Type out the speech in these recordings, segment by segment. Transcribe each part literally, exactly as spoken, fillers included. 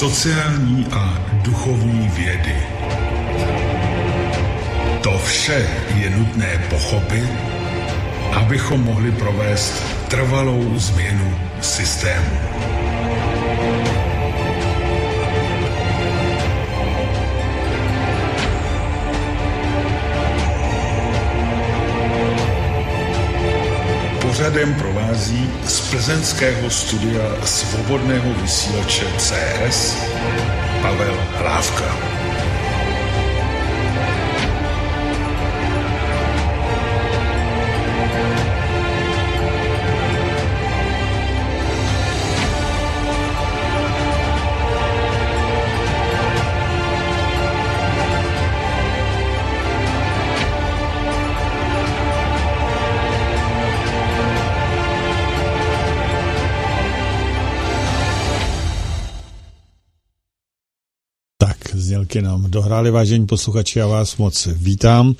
sociální a duchovní vědy. To vše je nutné pochopit, abychom mohli provést trvalou změnu systému. Pořadem provází z plzeňského studia Svobodného vysílače C S Pavel Hlávka. Znělky nám dohráli, vážení posluchači, já vás moc vítám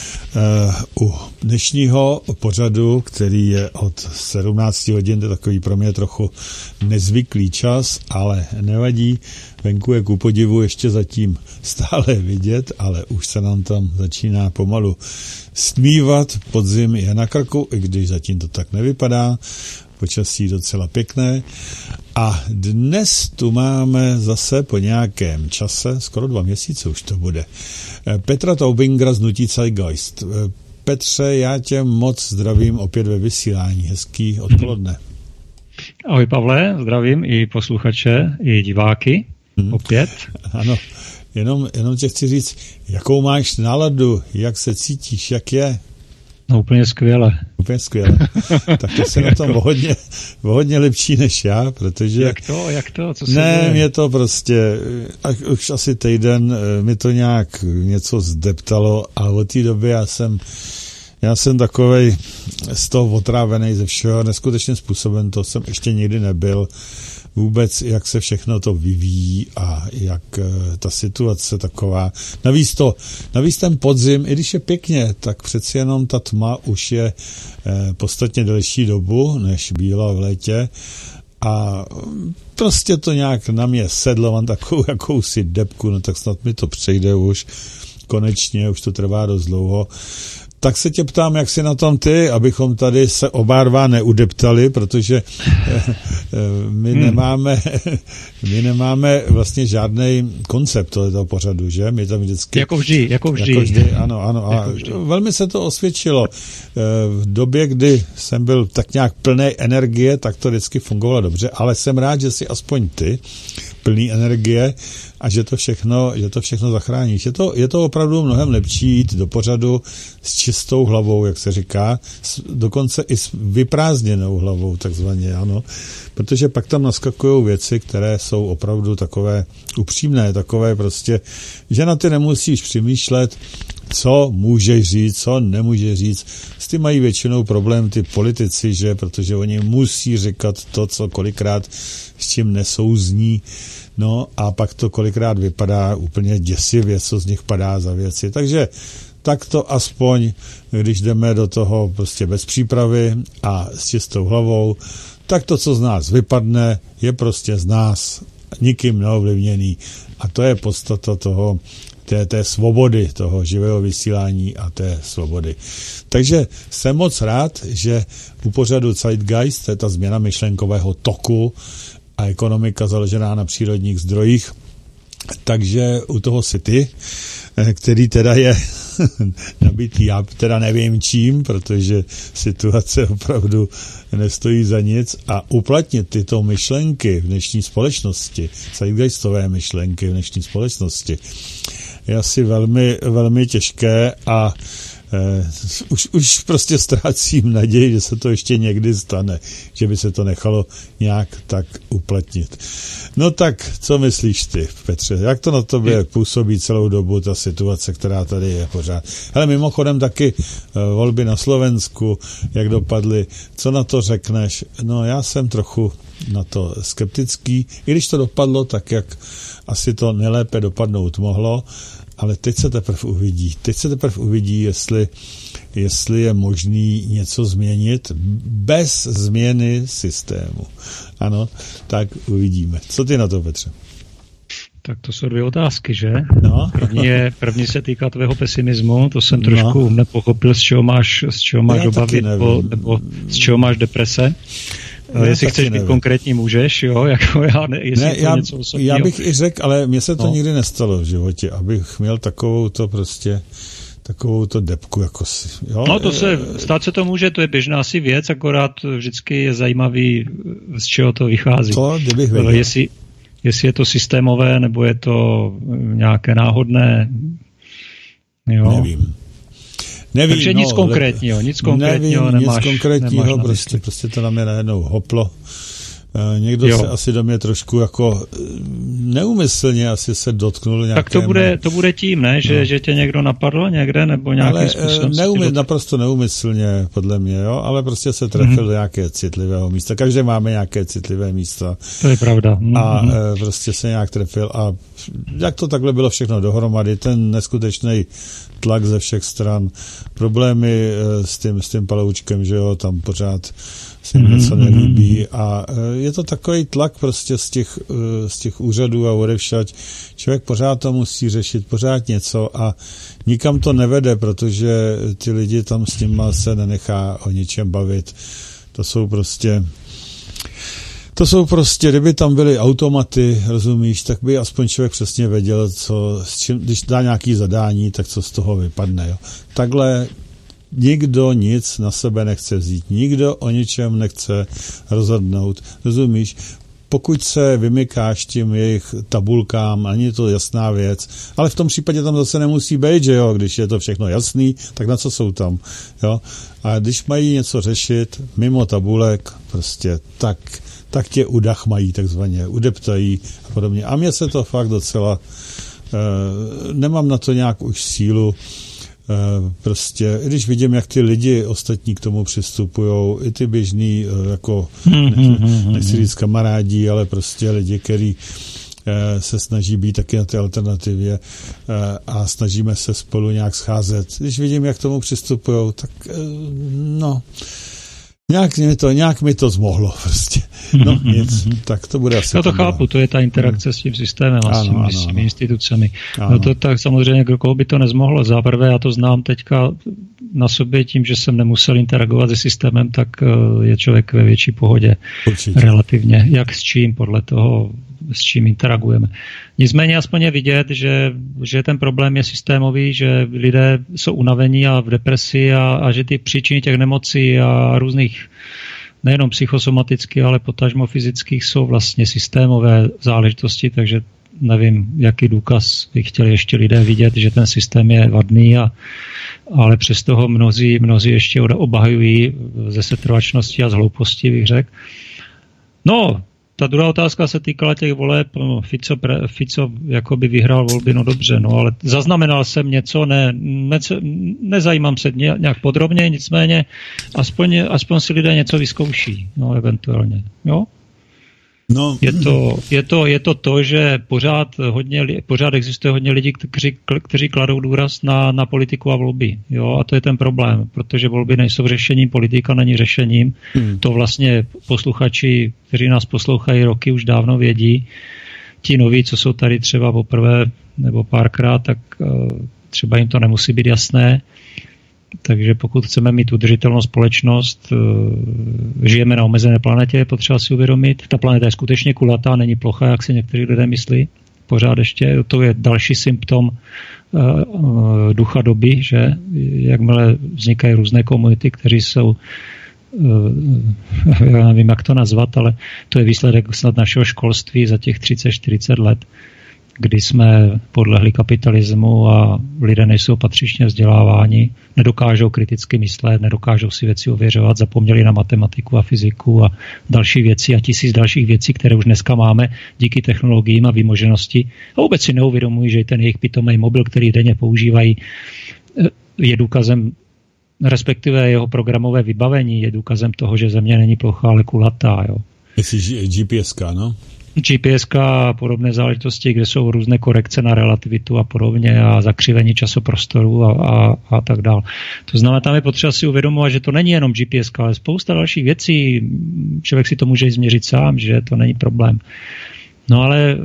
uh, u dnešního pořadu, který je od sedmnácti hodin, to je takový pro mě trochu nezvyklý čas, ale nevadí, venku je ku podivu ještě zatím stále vidět, ale už se nám tam začíná pomalu stmívat, podzim je na krku, i když zatím to tak nevypadá, počasí docela pěkné. A dnes tu máme zase po nějakém čase, skoro dva měsíce už to bude, Petra Taubingera z hnutí Zeitgeist. Petře, já tě moc zdravím opět ve vysílání. Hezký odpoledne. Ahoj Pavle, zdravím i posluchače, i diváky hmm. opět. Ano, jenom, jenom tě chci říct, jakou máš náladu, jak se cítíš, jak je? No úplně skvěle. Úplně skvěle. Tak to se na tom hodně, hodně lepší než já, protože... Jak to, jak to, co se Ne, děje? mě to prostě, už asi týden mi to nějak něco zdeptalo a od té doby já jsem, já jsem takovej z toho otrávený ze všeho, neskutečným způsobem, to jsem ještě nikdy nebyl. Vůbec, jak se všechno to vyvíjí a jak ta situace taková. Navíc, to, navíc ten podzim, i když je pěkně, tak přeci jenom ta tma už je eh, podstatně delší dobu, než byla v létě. A prostě to nějak na mě sedlo, mám takovou jakousi depku, no tak snad mi to přejde už konečně, už to trvá dost dlouho. Tak se tě ptám, jak jsi na tom ty, abychom tady se oba dva neudeptali, protože my hmm. nemáme my nemáme vlastně žádný koncept toho pořadu, že? My tam vždycky... Jako vždy, jako vždy. Jako vždy, ano, ano. Jako a vždy. Velmi se to osvědčilo. V době, kdy jsem byl tak nějak plný energie, tak to vždycky fungovalo dobře, ale jsem rád, že jsi aspoň ty plný energie a že to všechno, že to všechno zachráníš. Je to, je to opravdu mnohem lepší jít do pořadu s čistou hlavou, jak se říká, s, dokonce i s vyprázdněnou hlavou, takzvaně, ano, protože pak tam naskakují věci, které jsou opravdu takové upřímné, takové prostě, že na ty nemusíš přemýšlet, co můžeš říct, co nemůžeš říct. S tím mají většinou problém ty politici, že, protože oni musí říkat to, co kolikrát s čím nesouzní, no a pak to kolikrát vypadá úplně děsivě, co z nich padá za věci. Takže tak to aspoň, když jdeme do toho prostě bez přípravy a s čistou hlavou, tak to, co z nás vypadne, je prostě z nás nikým neovlivněný. A to je podstata toho, té, té svobody, toho živého vysílání a té svobody. Takže jsem moc rád, že u pořadu Zeitgeist, to je ta změna myšlenkového toku a ekonomika založená na přírodních zdrojích, takže u toho jsi ty, který teda je nabitý, já teda nevím čím, protože situace opravdu nestojí za nic a uplatnit tyto myšlenky v dnešní společnosti, zeitgeistové myšlenky v dnešní společnosti, je asi velmi, velmi těžké a eh, už, už prostě ztrácím naději, že se to ještě někdy stane, že by se to nechalo nějak tak uplatnit. No tak, co myslíš ty, Petře? Jak to na tobě působí celou dobu ta situace, která tady je pořád? Hele, mimochodem taky eh, volby na Slovensku, jak dopadly, co na to řekneš? No já jsem trochu na to skeptický, i když to dopadlo tak, jak asi to nejlépe dopadnout mohlo, ale teď se teprve uvidí. Teď se teprve uvidí, jestli, jestli je možný něco změnit bez změny systému. Ano, tak uvidíme. Co ty na to, Petře? Tak to jsou dvě otázky, že? No. První, je, první se týká tvého pesimismu, to jsem trošku no. nepochopil, z čeho máš, z čeho máš obavy, nebo, nebo z čeho máš deprese. Já jestli chceš nevím. být konkrétní, můžeš, jo? Jako já, ne, jestli ne, to já, něco osobního. Já bych i řekl, ale mně se to no. nikdy nestalo v životě, abych měl takovou to prostě takovou to depku jako si. Jo? No to se, stát se to může, to je běžná asi věc, akorát vždycky je zajímavý, z čeho to vychází. To, kdybych věděl. Jestli, jestli je to systémové, nebo je to nějaké náhodné. Jo. Nevím. Nevím, Takže no, nic konkrétního, nic konkrétního nevím, nemáš. Nic konkrétního, nemáš prostě, prostě to na mě najednou hoplo. Někdo jo. se asi do mě trošku jako neumyslně asi se dotknul nějakému. Tak to bude, to bude tím, ne? Že, no. že tě někdo napadl někde, nebo nějakým ale způsobem? Neumy, naprosto neumyslně, podle mě, jo, ale prostě se trefil mm-hmm. do nějaké citlivého místa. Každý máme nějaké citlivé místa. To je pravda. Mm-hmm. A e, prostě se nějak trefil a jak to takhle bylo všechno dohromady, ten neskutečný tlak ze všech stran, problémy e, s tím, s tím paloučkem, že jo, tam pořád se jim něco nelíbí a je to takový tlak prostě z těch, z těch úřadů a odevšať. Člověk pořád to musí řešit, pořád něco a nikam to nevede, protože ty lidi tam s tím se nenechá o ničem bavit. To jsou prostě to jsou prostě, kdyby tam byly automaty, rozumíš, tak by aspoň člověk přesně věděl, co, s čím, když dá nějaký zadání, tak co z toho vypadne. Jo. Takhle nikdo nic na sebe nechce vzít, nikdo o ničem nechce rozhodnout, rozumíš? Pokud se vymykáš tím jejich tabulkám, ani je to jasná věc, ale v tom případě tam zase nemusí být, že jo, když je to všechno jasný, tak na co jsou tam, jo? A když mají něco řešit mimo tabulek, prostě tak, tak tě udachmají takzvaně, udeptají a podobně. A mně se to fakt docela, uh, nemám na to nějak už sílu. Prostě, i když vidím, jak ty lidi ostatní k tomu přistupujou, i ty běžný, jako, nechci říct kamarádí, ale prostě lidi, kteří se snaží být taky na té alternativě a snažíme se spolu nějak scházet. Když vidím, jak k tomu přistupujou, tak no, nějak mi to, nějak mi to zmohlo prostě. No nic, tak to bude asi. Já to chápu, to je ta interakce s tím systémem a s, tím, ano, s těmi institucemi. Ano. No to tak samozřejmě, koho by to nezmohlo. Záprvé já to znám teďka na sobě tím, že jsem nemusel interagovat se systémem, tak je člověk ve větší pohodě. Určitě. Relativně. Jak s čím, podle toho, s čím interagujeme. Nicméně aspoň je vidět, že, že ten problém je systémový, že lidé jsou unavení a v depresi a, a že ty příčiny těch nemocí a různých nejenom psychosomatických, ale potažmo fyzických jsou vlastně systémové záležitosti, takže nevím, jaký důkaz by chtěli ještě lidé vidět, že ten systém je vadný, a, ale přesto ho mnozí, mnozí ještě obahajují ze setrvačnosti a z hlouposti, bych řekl. No, ta druhá otázka se týkala těch voleb. Fico, Fico jakoby vyhrál volby, no dobře, no ale zaznamenal jsem něco, ne, ne, nezajímám se nějak podrobně, nicméně aspoň, aspoň si lidé něco vyzkouší, no eventuálně, jo? No. Je to, je to, je to to, že pořád, hodně, pořád existuje hodně lidí, kteří, kteří kladou důraz na, na politiku a volby. Jo? A to je ten problém, protože volby nejsou řešením, politika není řešením. Hmm. To vlastně posluchači, kteří nás poslouchají roky, už dávno vědí. Ti noví, co jsou tady třeba poprvé nebo párkrát, tak třeba jim to nemusí být jasné. Takže pokud chceme mít udržitelnou společnost, žijeme na omezené planetě, je potřeba si uvědomit. Ta planeta je skutečně kulatá, není plochá, jak si někteří lidé myslí. Pořád ještě, to je další symptom uh, ducha doby, že jakmile vznikají různé komunity, kteří jsou, uh, já nevím, jak to nazvat, ale to je výsledek snad našeho školství za těch třicet čtyřicet let, kdy jsme podlehli kapitalismu a lidé nejsou patřičně vzděláváni, nedokážou kriticky myslet, nedokážou si věci ověřovat, zapomněli na matematiku a fyziku a další věci a tisíc dalších věcí, které už dneska máme díky technologiím a výmoženosti. A vůbec si neuvědomují, že ten jejich pitomý mobil, který denně používají, je důkazem, respektive jeho programové vybavení je důkazem toho, že Země není plochá, ale kulatá. Jo. Jestli G P S ka, no? G P S ka a podobné záležitosti, kde jsou různé korekce na relativitu a podobně a zakřivení časoprostoru a, a, a tak dál. To znamená, tam je potřeba si uvědomovat, že to není jenom G P S ka, ale spousta dalších věcí. Člověk si to může změřit sám, že to není problém. No ale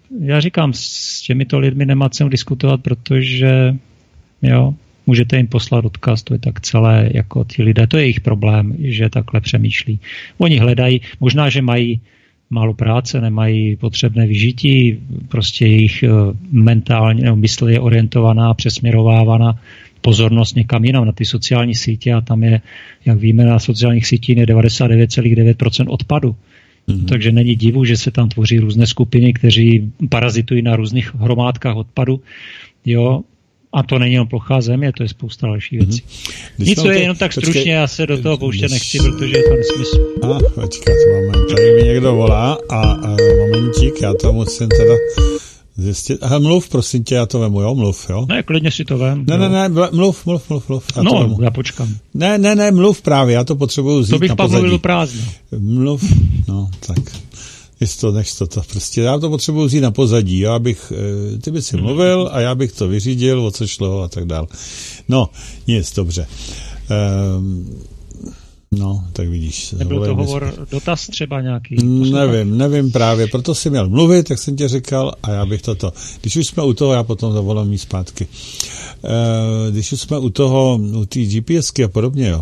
já říkám, s těmito lidmi nemá cenu diskutovat, protože jo, můžete jim poslat odkaz, to je tak celé, jako ti lidé, to je jejich problém, že takhle přemýšlí. Oni hledají, možná, že mají málo práce, nemají potřebné vyžití, prostě jejich mentálně, nebo mysl je orientovaná, přesměrovávána pozornost někam jinam, na ty sociální sítě a tam je, jak víme, na sociálních sítích je devadesát devět celá devět procent odpadu. Mm-hmm. Takže není divu, že se tam tvoří různé skupiny, kteří parazitují na různých hromádkách odpadu. Jo, a to není jenom plochá země, to je spousta dalších věcí. Mm-hmm. Nic to je jenom tak stručně, počkej, já se do toho pouštět nechci, protože je to nesmysl. A, počkat, moment, tady mi někdo volá a, a momentík, já to musím teda zjistit. Aha, mluv, prosím tě, já to vemu, jo, mluv, jo? Ne, klidně si to vem. Ne, jo. ne, ne, mluv, mluv, mluv, mluv. Já no, já počkám. Ne, ne, ne, mluv právě, já to potřebuju vzít na pozadí. To bych pak mluvil prázdně. Mluv, no, tak. Jisto, než to, to prostě, já to potřebuji vzít na pozadí, jo, abych, ty by si mluvil a já bych to vyřídil, o co šlo a tak dál. No, nic, dobře. Um, no, tak vidíš. Nebyl to hovor, dotaz třeba nějaký? Nevím, nevím právě, proto jsi měl mluvit, tak jsem tě říkal a já bych toto. Když už jsme u toho, já potom zavolám jí zpátky. Uh, když už jsme u toho, u té GPSky a podobně, jo.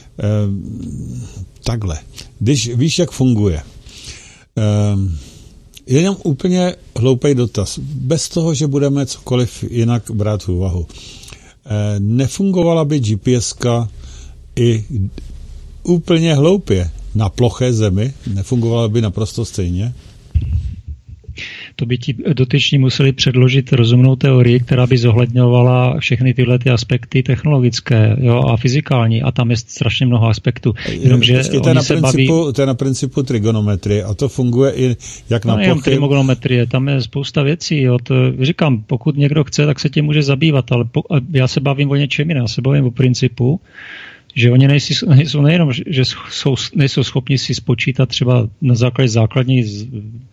Uh, takhle. Když víš, jak funguje, Um, jenom úplně hloupej dotaz. Bez toho, že budeme cokoliv jinak brát v úvahu. Uh, nefungovala by GPSka i úplně hloupě na ploché zemi? Nefungovala by naprosto stejně? To by ti dotyční museli předložit rozumnou teorii, která by zohledňovala všechny tyhle ty aspekty technologické, jo, a fyzikální, a tam je strašně mnoho aspektů. Jenomže to, je na principu, baví... to je na principu trigonometrie a to funguje i jak na no, plochy. Trigonometrie, tam je spousta věcí. Jo, to, říkám, pokud někdo chce, tak se tím může zabývat, ale po, já se bavím o něčem jiném, já se bavím o principu, že oni nejsou, nejsou nejenom, že jsou, nejsou schopni si spočítat třeba na základě základní z,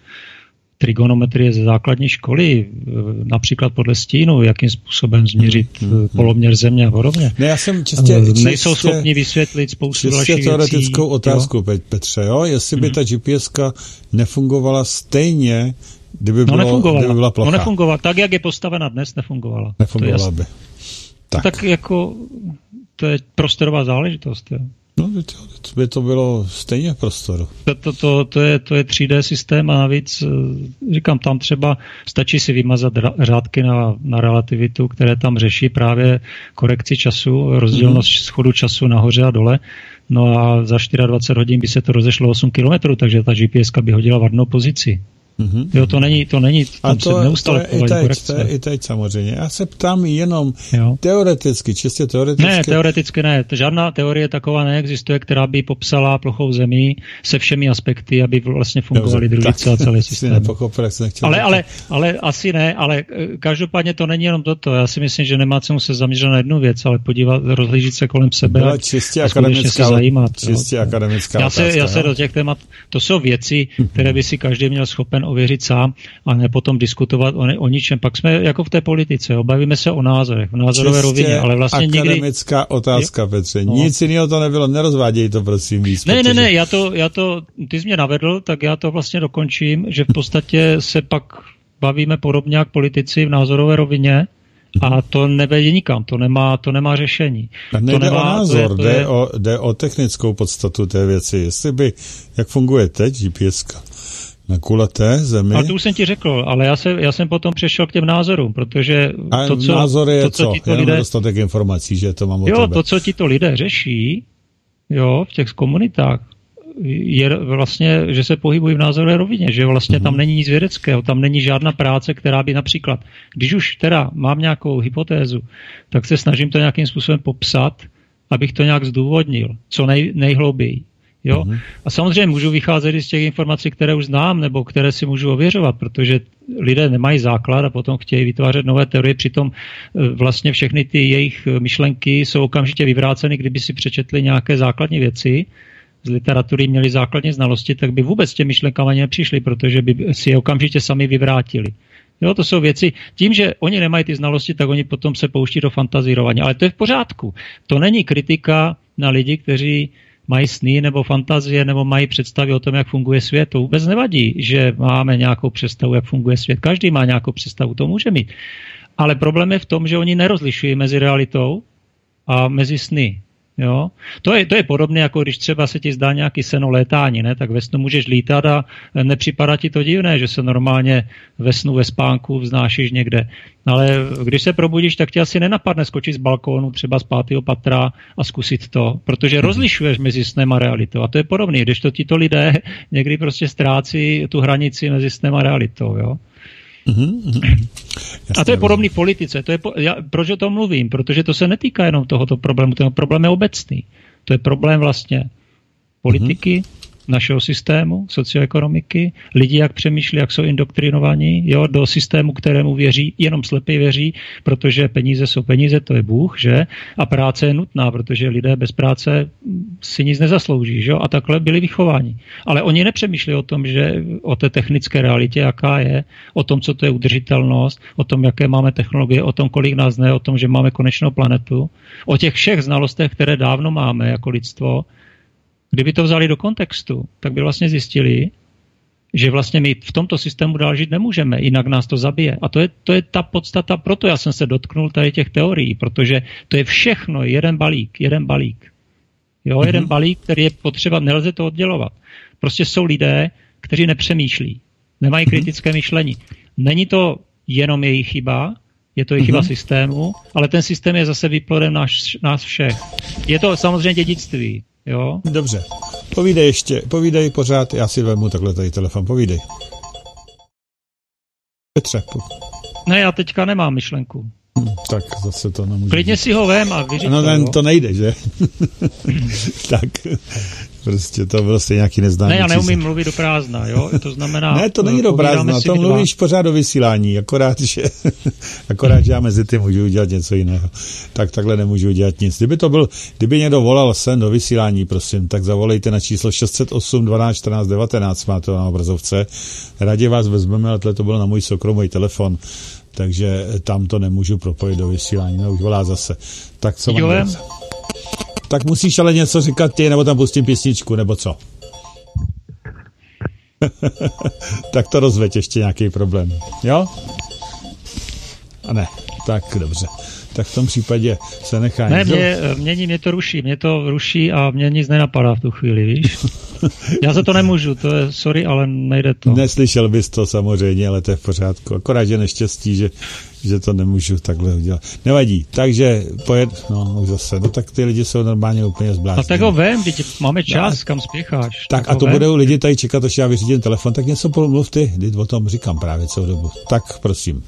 trigonometrie ze základní školy, například podle stínu, jakým způsobem změřit hmm, hmm, poloměr země a podobně. Ne, já jsem čistě, čistě, nejsou schopni vysvětlit spoustu dalších věcí. Čistě teoretickou otázku, jo? Petře, jo? Jestli by hmm. ta GPSka nefungovala stejně, kdyby, bylo, no nefungovala. kdyby byla plocha. No nefungovala. Tak, jak je postavena dnes, nefungovala. Nefungovala by. Tak. tak jako, to je prostorová záležitost, jo. No, by to bylo stejně v prostoru. To, to, to, to, je, to je tři dé systém a navíc, říkám, tam třeba stačí si vymazat řádky na, na relativitu, které tam řeší právě korekci času, rozdílnost mm-hmm. schodu času nahoře a dole. No a za dvacet čtyři hodin by se to rozešlo osm kilometrů, takže ta GPSka by hodila v vadnou pozici. Mm-hmm. Jo, to není, to není, tam a to, se neustále to je, i teď, to je i teď samozřejmě. Já se ptám jenom jo. teoreticky, čistě teoreticky. Ne, teoreticky ne. Žádná teorie taková neexistuje, která by popsala plochou zemí se všemi aspekty, aby vlastně fungovaly družice a celý systém. Nepochopil, jak jsem ale, ale, ale asi ne, ale každopádně to není jenom toto. Já si myslím, že nemá cenu se zaměřit na jednu věc, ale podívat, rozhlížit se kolem sebe Byla a, čistě a akademická, se zajímat. Čistě jo. akademická já se, otázka. Já se do těch témat, to jsou věci, které by si každý měl schopen ověřit sám a ne potom diskutovat o, ne, o ničem. Pak jsme jako v té politice, jo, bavíme se o názorech, v názorové rovině, ale vlastně nikdy... akademická otázka, Petře. No. Nic jiného to nebylo, nerozváděj to, prosím, víc. Ne, protože... ne, ne, já to, já to, ty jsi mě navedl, tak já to vlastně dokončím, že v podstatě se pak bavíme podobně jak politici v názorové rovině, a to nevede nikam, to nemá, to nemá řešení. A nejde to nemá, o názor, to je, to je... Jde, o, jde o technickou podstatu té věci. Jestli by, jak funguje teď GPSka na kulaté zemi... Ale to už jsem ti řekl, ale já, se, já jsem potom přešel k těm názorům, protože a to, co... názor je to, co? co? Jenom lidé... dostatek informací, že to mám o Jo, tebe. to, co tito lidé řeší, jo, v těch komunitách, je vlastně, že se pohybují v názorové rovině, že vlastně mm-hmm. tam není nic vědeckého, tam není žádná práce, která by například, když už teda mám nějakou hypotézu, tak se snažím to nějakým způsobem popsat, abych to nějak zdůvodnil, co nej, nejhlouběji. Jo? Mm-hmm. A samozřejmě můžu vycházet i z těch informací, které už znám, nebo které si můžu ověřovat, protože lidé nemají základ a potom chtějí vytvářet nové teorie, přitom vlastně všechny ty jejich myšlenky jsou okamžitě vyvráceny, kdyby si přečetli nějaké základní věci, z literatury měli základní znalosti, tak by vůbec těmi myšlenkami nepřišli, protože by si je okamžitě sami vyvrátili. Jo, to jsou věci, tím, že oni nemají ty znalosti, tak oni potom se pouští do fantazírování. Ale to je v pořádku. To není kritika na lidi, kteří mají sny nebo fantazie nebo mají představy o tom, jak funguje svět. To vůbec nevadí, že máme nějakou představu, jak funguje svět. Každý má nějakou představu, to může mít. Ale problém je v tom, že oni nerozlišují mezi realitou a mezi sny. Jo? To je, to je podobné, jako když třeba se ti zdá nějaký seno létání, ne? Tak ve snu můžeš lítat a nepřipadá ti to divné, že se normálně ve snu, ve spánku vznášíš někde. Ale když se probudíš, tak ti asi nenapadne skočit z balkónu třeba z pátého patra a zkusit to, protože rozlišuješ mezi snem a realitou. A to je podobné, když to tito lidé někdy prostě ztrácí tu hranici mezi snem a realitou. Jo? Mm-hmm. Jasně, a to je podobný politice. To je po, já, proč o tom mluvím? Protože to se netýká jenom tohoto problému. Ten problém je obecný. To je problém vlastně politiky, mm-hmm. našeho systému, socioekonomiky, lidi, jak přemýšlí, jak jsou indoktrinovaní, jo, do systému, kterému věří, jenom slepě věří, protože peníze jsou peníze, to je Bůh, že? A práce je nutná, protože lidé bez práce si nic nezaslouží, že? A takhle byli vychováni. Ale oni nepřemýšlí o tom, že o té technické realitě, jaká je, o tom, co to je udržitelnost, o tom, jaké máme technologie, o tom, kolik nás ne, o tom, že máme konečnou planetu, o těch všech znalostech, které dávno máme jako lidstvo. Kdyby to vzali do kontextu, tak by vlastně zjistili, že vlastně my v tomto systému dál žít nemůžeme, jinak nás to zabije. A to je, to je ta podstata, proto já jsem se dotknul tady těch teorií, protože to je všechno jeden balík, jeden balík. Jo, mm-hmm. jeden balík, který je potřeba, nelze to oddělovat. Prostě jsou lidé, kteří nepřemýšlí, nemají mm-hmm. kritické myšlení. Není to jenom jejich chyba, je to i chyba mm-hmm. systému, ale ten systém je zase výplodem nás, nás všech. Je to samozřejmě dědictví. Jo? Dobře. Povídej ještě, povídej pořád, já si vezmu takhle tady telefon, povídej. Petře. Po... Ne, já teďka nemám myšlenku. Hm, tak zase to nemůžu. Klidně říct. Si ho vem a vyřiď no, to. No to nejde, že? Tak prostě to prostě nějaký neznámý. Ne, já neumím mluvit do prázdna, jo? To znamená... Ne, to není do prázdna, to mluvíš dva. Pořád o vysílání, akorát, že, akorát, že já mezi tím můžu udělat něco jiného. Tak takhle nemůžu udělat nic. Kdyby to byl, kdyby někdo volal sem do vysílání, prosím, tak zavolejte na číslo šest set osm dvanáct čtrnáct devatenáct, má to na obrazovce. Rádi vás vezmeme, ale to byl na můj soukromý telefon, takže tam to nemůžu propojit do vysílání. No už volá zase. Tak co mám dělat? Tak musíš ale něco říkat ty, nebo tam pustím písničku, nebo co? Tak to rozveď ještě nějaký problém. Jo? A ne. Tak dobře. Tak v tom případě se nechá... Ne, mě, mě, mě to ruší. Mě to ruší a mě nic nenapadá v tu chvíli, víš? Já za to nemůžu, to je, sorry, ale nejde to. Neslyšel bys to samozřejmě, ale to je v pořádku. Akorát, že neštěstí, že, že to nemůžu takhle udělat. Nevadí, takže pojed... No, už zase. No tak ty lidi jsou normálně úplně zblázni. A tak ho vem, teď máme čas, no, kam spěcháš. Tak, tak a to vem. Budou lidi tady čekat, až já vyřídím telefon, tak něco pomluv ty, teď o tom říkám právě celou dobu. Tak prosím.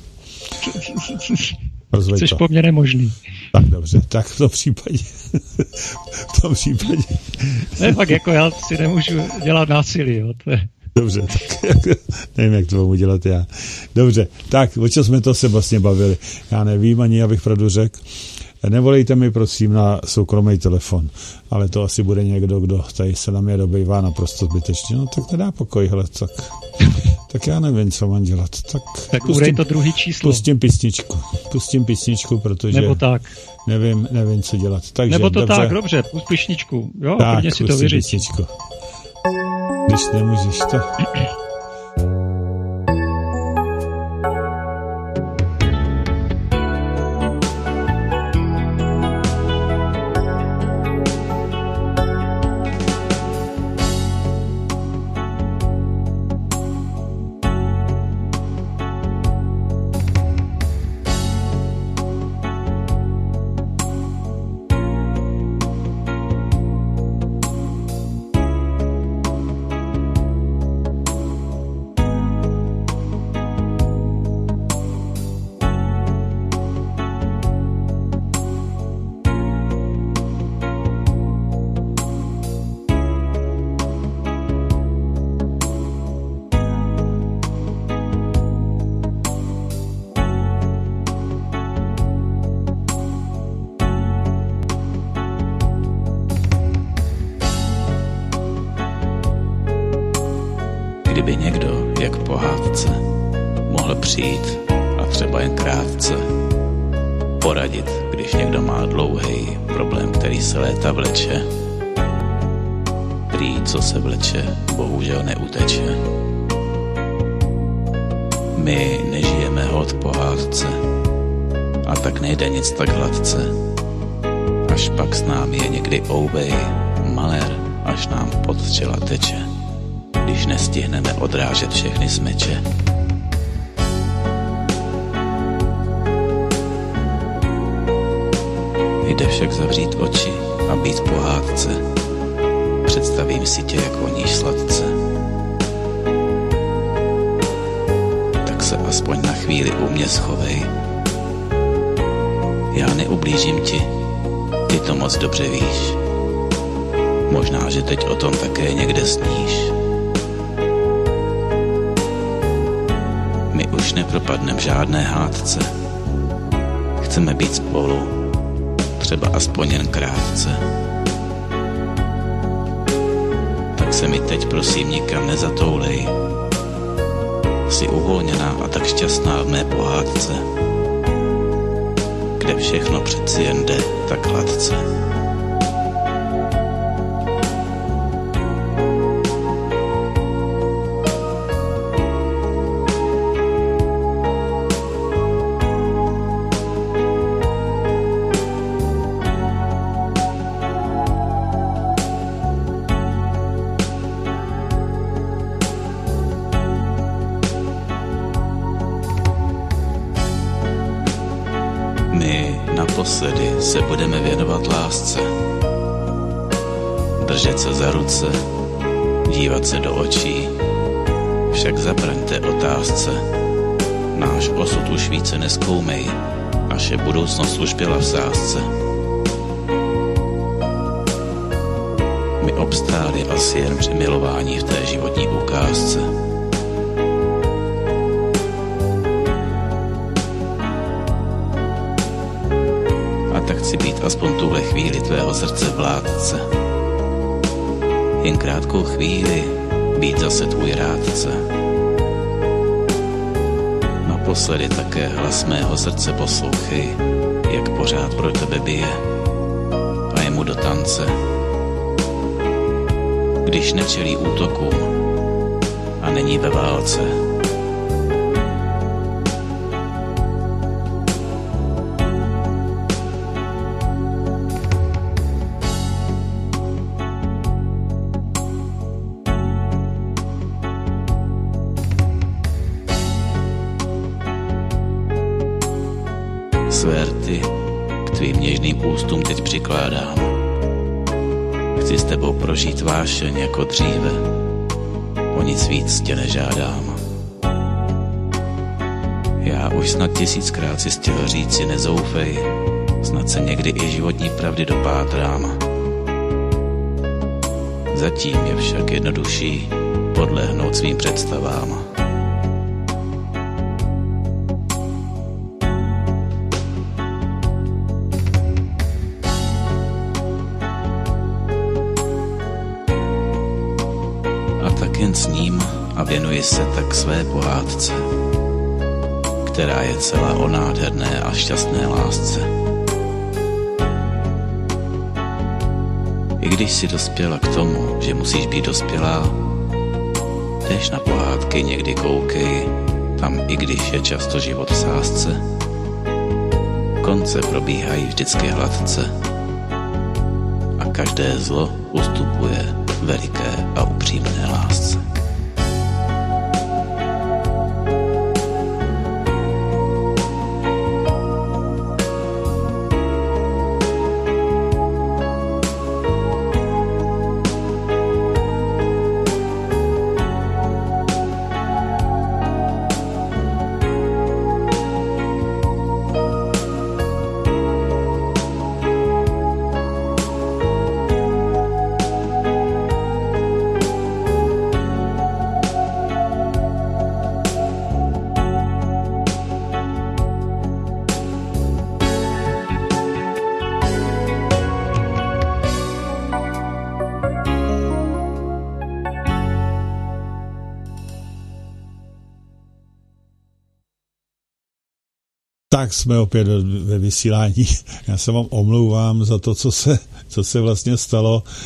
Rozvej Což to. Po mně nemožný. Tak dobře, tak v tom případě v tom případě ne, fakt jako já si nemůžu dělat násilí, jo, to je... Dobře, tak nevím, jak to budu dělat já. Dobře, tak o čem jsme to se vlastně bavili? Já nevím, ani abych pravdu řekl. Nevolejte mi, prosím, na soukromý telefon, ale to asi bude někdo, kdo tady se na mě dobejvá naprosto zbytečně. No tak nedá pokoj, hele, tak, tak já nevím, co mám dělat. Tak, tak pustím, to druhý číslo. Pustím písničku, pustím písničku, protože Nebo tak. Nevím, nevím, co dělat. Takže, Nebo to dobře. tak, dobře, pust písničku, jo, tak, si to vyříct. Písničku. Když nemůžeš to... Kdyby někdo, jak pohádce, mohl přijít a třeba jen krátce poradit, když někdo má dlouhý problém, který se léta vleče, prý, co se vleče, bohužel neuteče. My nežijeme hod pohádce, a tak nejde nic tak hladce. Až pak s námi je někdy ouvej, malér, až nám pod čela teče, když nestihneme odrážet všechny smeče. Jde však zavřít oči a být v pohádce. Představím si tě, jak voníš sladce. Tak se aspoň na chvíli u mě schovej. Já neublížím ti, ty to moc dobře víš. Možná, že teď o tom také někde sníš. My už nepropadnem žádné hádce. Chceme být spolu, třeba aspoň jen krátce. Tak se mi teď prosím nikam nezatoulej. Jsi uvolněná a tak šťastná v mé pohádce, kde všechno přeci jen jde tak hladce. Naposledy se budeme věnovat lásce, držet se za ruce, dívat se do očí, však zabraňte otázce. Náš osud už více nezkoumej, naše budoucnost už byla v sázce. My obstáli asi jen při milování v té životní ukázce. Tak chci být aspoň tuhle chvíli tvého srdce vládce. Jen krátkou chvíli být zase tvůj rádce. Naposledy také hlas mého srdce poslouchej, jak pořád pro tebe bije a je mu do tance. Když nečelí útokům a není ve válce. Své rty k tvým něžným ústům teď přikládám. Chci s tebou prožít vášeň jako dříve, o nic víc tě nežádám. Já už snad tisíckrát si chtěl říci nezoufej, snad se někdy i životní pravdy dopátrám. Zatím je však jednodušší podlehnout svým představám. Jen s ním a věnuji se tak své pohádce, která je celá o nádherné a šťastné lásce. I když si dospěla k tomu, že musíš být dospělá, též na pohádky někdy koukej, tam i když je často život v sázce. Konce probíhají vždycky hladce a každé zlo ustupuje veliké a upřímné lásce. Tak jsme opět ve vysílání. Já se vám omlouvám za to, co se, co se vlastně stalo.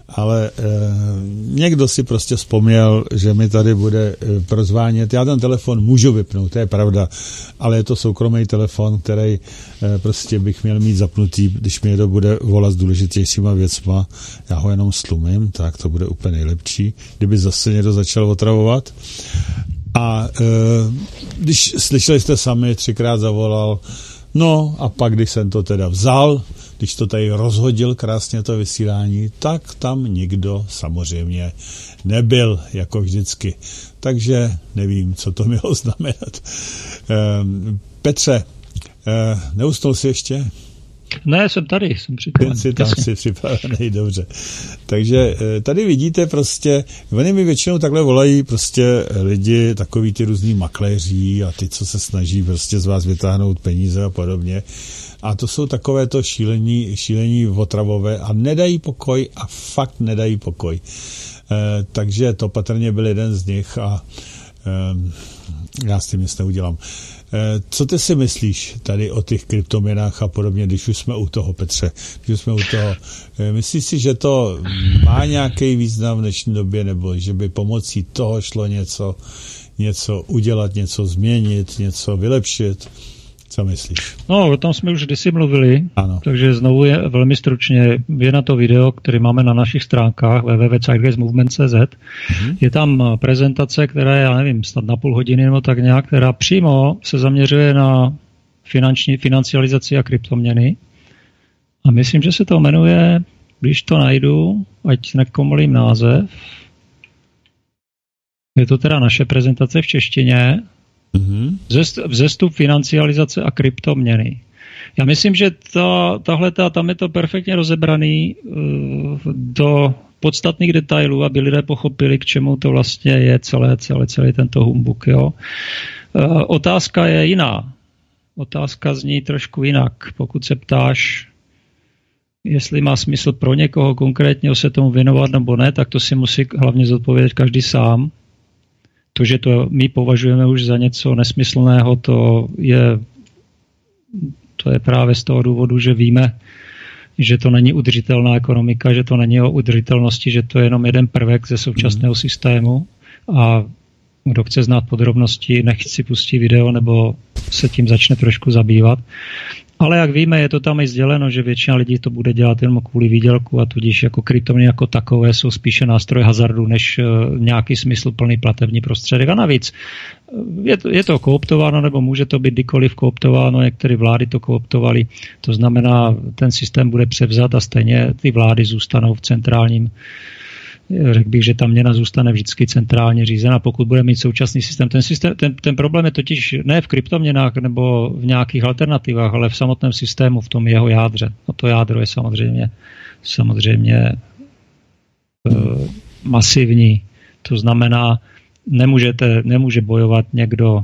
ale e, někdo si prostě vzpomněl, že mi tady bude e, prozvánět. Já ten telefon můžu vypnout, to je pravda, ale je to soukromý telefon, který e, prostě bych měl mít zapnutý, když mi někdo bude volat s důležitějšíma věcma, já ho jenom stlumím, tak to bude úplně nejlepší, kdyby zase někdo začal otravovat. A e, když slyšeli jste sami, třikrát zavolal, no a pak, když jsem to teda vzal, když to tady rozhodil krásně to vysílání, tak tam nikdo samozřejmě nebyl, jako vždycky. Takže nevím, co to mělo znamenat. E, Petře, e, neusnul jsi ještě? Ne, jsem tady, jsem připravený. Jsi tam si připravený, dobře. Takže tady vidíte prostě, oni mi většinou takhle volají prostě lidi, takový ty různý makléři a ty, co se snaží prostě z vás vytáhnout peníze a podobně. A to jsou takové to šílení, šílení otravové a nedají pokoj a fakt nedají pokoj. E, takže to patrně byl jeden z nich a e, já s tím nic neudělám. Co ty si myslíš tady o těch kryptoměnách a podobně, když už jsme u toho, Petře, když už jsme u toho, myslíš si, že to má nějaký význam v dnešní době, nebo že by pomocí toho šlo něco, něco udělat, něco změnit, něco vylepšit? Co myslíš? No, o tom jsme už kdysi mluvili, ano. Takže znovu je velmi stručně, je na to video, které máme na našich stránkách w w w tečka zeitgeist movement tečka c z. Mhm. Je tam prezentace, která je, já nevím, snad na půl hodiny nebo tak nějak, která přímo se zaměřuje na finanční, financializaci a kryptoměny. A myslím, že se to jmenuje, když to najdu, ať nekomolím název, je to teda naše prezentace v češtině, Mm-hmm. Vzestup financializace a kryptoměny. Já myslím, že ta, tahle, ta, tam je to perfektně rozebraný uh, do podstatných detailů, aby lidé pochopili, k čemu to vlastně je celé, celé, celý tento humbuk. Jo? Uh, otázka je jiná. Otázka zní trošku jinak. Pokud se ptáš, jestli má smysl pro někoho konkrétního se tomu věnovat nebo ne, tak to si musí hlavně zodpovědět každý sám. To, že to my považujeme už za něco nesmyslného, to je, to je právě z toho důvodu, že víme, že to není udržitelná ekonomika, že to není o udržitelnosti, že to je jenom jeden prvek ze současného systému a kdo chce znát podrobnosti, nechť si pustí video nebo se tím začne trošku zabývat. Ale jak víme, je to tam i sděleno, že většina lidí to bude dělat jenom kvůli výdělku a tudíž jako kryptoměny jako takové jsou spíše nástroj hazardu, než uh, nějaký smysluplný platební prostředek. A navíc je to, je to kooptováno, nebo může to být kdykoliv kooptováno, některé vlády to kooptovaly. To znamená, ten systém bude převzat a stejně ty vlády zůstanou v centrálním. Řekl bych, že ta měna zůstane vždycky centrálně řízena, pokud bude mít současný systém. Ten, systém ten, ten problém je totiž ne v kryptoměnách nebo v nějakých alternativách, ale v samotném systému, v tom jeho jádře. A to jádro je samozřejmě, samozřejmě uh, masivní. To znamená, nemůžete, nemůže bojovat někdo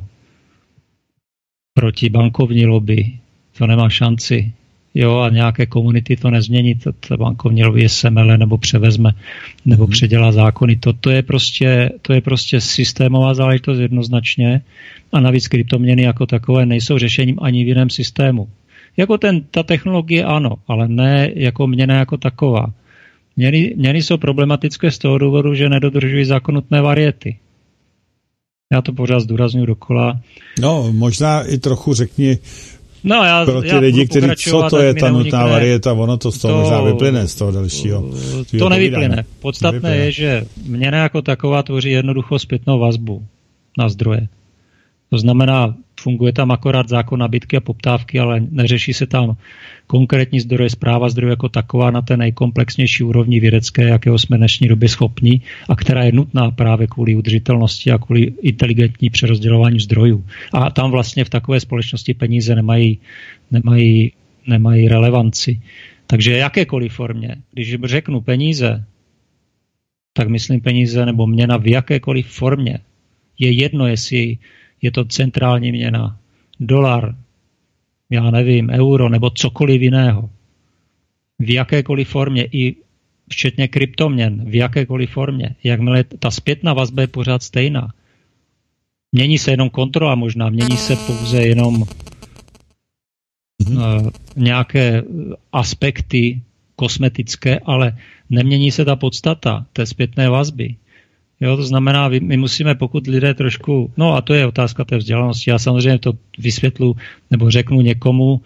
proti bankovní lobby. To nemá šanci. Jo, a nějaké komunity to nezmění, to, to bankovní lobby je semele nebo převezme, nebo předělá zákony. To, to, je prostě, to je prostě systémová záležitost jednoznačně a navíc kryptoměny jako takové nejsou řešením ani v jiném systému. Jako ten, ta technologie ano, ale ne jako měna jako taková. Měny, měny jsou problematické z toho důvodu, že nedodržují zákonné variety. Já to pořád zdůraznuju dokola. No, možná i trochu řekni, no, já, pro ty já lidi, kteří, co to je ta nutná varieta, ono to z toho to, možná vyplyne, z toho dalšího. To nevyplyne. Podstatné nevyplyne. Je, že měna jako taková tvoří jednoduchou zpětnou vazbu na zdroje. To znamená, funguje tam akorát zákon nabídky a poptávky, ale neřeší se tam konkrétní zdroje, správa zdrojů jako taková na té nejkomplexnější úrovni vědecké, jakého jsme v dnešní době schopni a která je nutná právě kvůli udržitelnosti a kvůli inteligentní přerozdělování zdrojů. A tam vlastně v takové společnosti peníze nemají, nemají, nemají relevanci. Takže jakékoliv formě, když řeknu peníze, tak myslím peníze nebo měna v jakékoliv formě. Je jedno, jestli je to centrální měna, dolar, já nevím, euro nebo cokoliv jiného. V jakékoliv formě, i včetně kryptoměn, v jakékoliv formě. Jakmile ta zpětná vazba je pořád stejná. Mění se jenom kontrola možná, mění se pouze jenom uh, nějaké aspekty kosmetické, ale nemění se ta podstata té zpětné vazby. Jo, to znamená, my musíme, pokud lidé trošku, no a to je otázka té vzdělanosti, já samozřejmě to vysvětlu nebo řeknu někomu,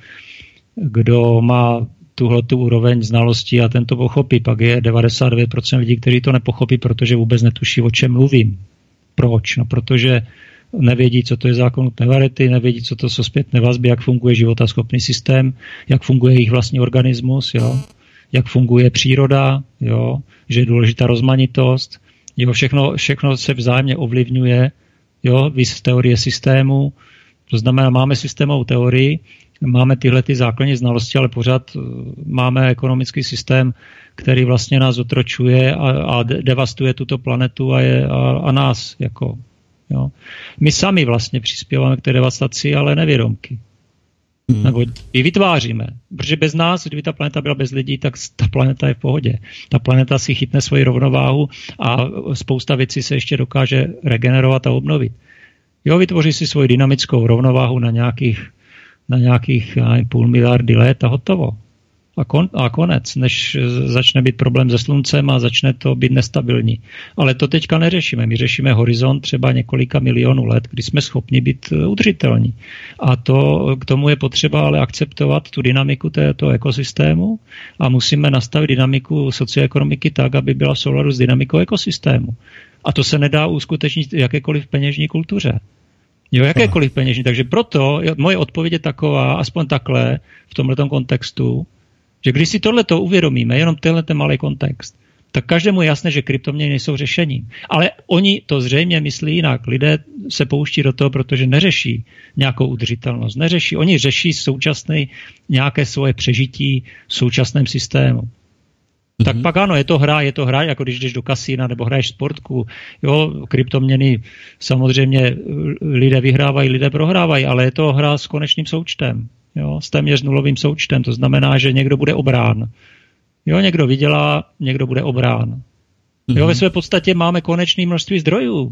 kdo má tuhletu úroveň znalostí a ten to pochopí. Pak je devadesát devět procent lidí, kteří to nepochopí, protože vůbec netuší, o čem mluvím. Proč? No protože nevědí, co to je zákon nutné varity, nevědí, co to jsou zpětné vazby, jak funguje životaschopný systém, jak funguje jejich vlastní organismus, jo? Jak funguje příroda, jo? Že je důležitá rozmanitost, jo? Všechno, všechno se vzájemně ovlivňuje, jo? Víc teorie systému, to znamená, máme systémovou teorii, máme tyhle ty základní znalosti, ale pořád máme ekonomický systém, který vlastně nás otročuje a, a devastuje tuto planetu a, je, a, a nás. Jako, jo. My sami vlastně přispíváme k té devastaci, ale nevědomky. Hmm. Nebo ji vytváříme. Protože bez nás, kdyby ta planeta byla bez lidí, tak ta planeta je v pohodě. Ta planeta si chytne svoji rovnováhu a spousta věcí se ještě dokáže regenerovat a obnovit. Jo, vytvoří si svoji dynamickou rovnováhu na nějakých na nějakých nevím, půl miliardy let a hotovo. A, kon, a konec, než začne být problém se sluncem a začne to být nestabilní. Ale to teďka neřešíme. My řešíme horizont třeba několika milionů let, kdy jsme schopni být udržitelní. A to, k tomu je potřeba ale akceptovat tu dynamiku této ekosystému a musíme nastavit dynamiku socioekonomiky tak, aby byla v souladu s dynamikou ekosystému. A to se nedá uskutečnit jakékoliv peněžní kultuře. Jo, jakékoliv peněžní. Takže proto moje odpověď je taková, aspoň takhle, v tomhletom kontextu, že když si tohleto uvědomíme, jenom tenhle malý kontext, tak každému je jasné, že kryptoměny nejsou řešením. Ale oni to zřejmě myslí jinak. Lidé se pouští do toho, protože neřeší nějakou udržitelnost. Neřeší. Oni řeší současné nějaké svoje přežití v současném systému. Mm-hmm. Tak pak ano, je to hra, je to hra, jako když jdeš do kasína nebo hraješ sportku. Jo, kryptoměny samozřejmě lidé vyhrávají, lidé prohrávají, ale je to hra s konečným součtem. Jo, s téměř nulovým součtem. To znamená, že někdo bude obrán. Jo, někdo vydělá, někdo bude obrán. Jo, mm-hmm. Ve své podstatě máme konečné množství zdrojů.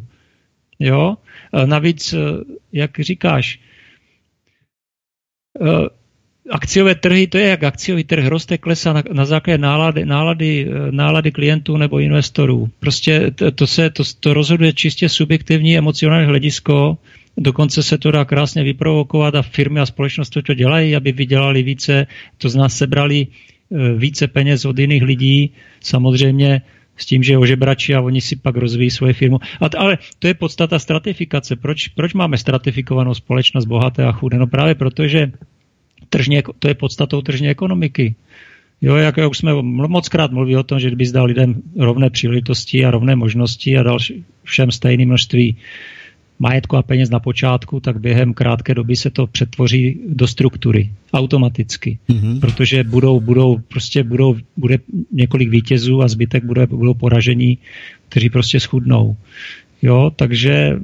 Jo, navíc, jak říkáš, akciové trhy, to je jak akciový trh roste, klesá na, na základě nálady, nálady, nálady klientů nebo investorů. Prostě to, to se to, to rozhoduje čistě subjektivní emocionální hledisko, dokonce se to dá krásně vyprovokovat a firmy a společnosti to dělají, aby vydělali více, to z nás sebrali více peněz od jiných lidí, samozřejmě s tím, že ožebrači a oni si pak rozvíjí svoje firmu. A t- ale to je podstata stratifikace. Proč, proč máme stratifikovanou společnost bohaté a chudé? No právě proto, že tržně, to je podstatou tržní ekonomiky. Jo, jak už jsme mockrát mluvili o tom, že kdyby zdal lidem rovné příležitosti a rovné možnosti a dal všem stejné množství majetku a peněz na počátku, tak během krátké doby se to přetvoří do struktury automaticky. Mm-hmm. Protože budou, budou, prostě budou, bude několik vítězů a zbytek bude, budou poražení, kteří prostě schudnou. Jo, takže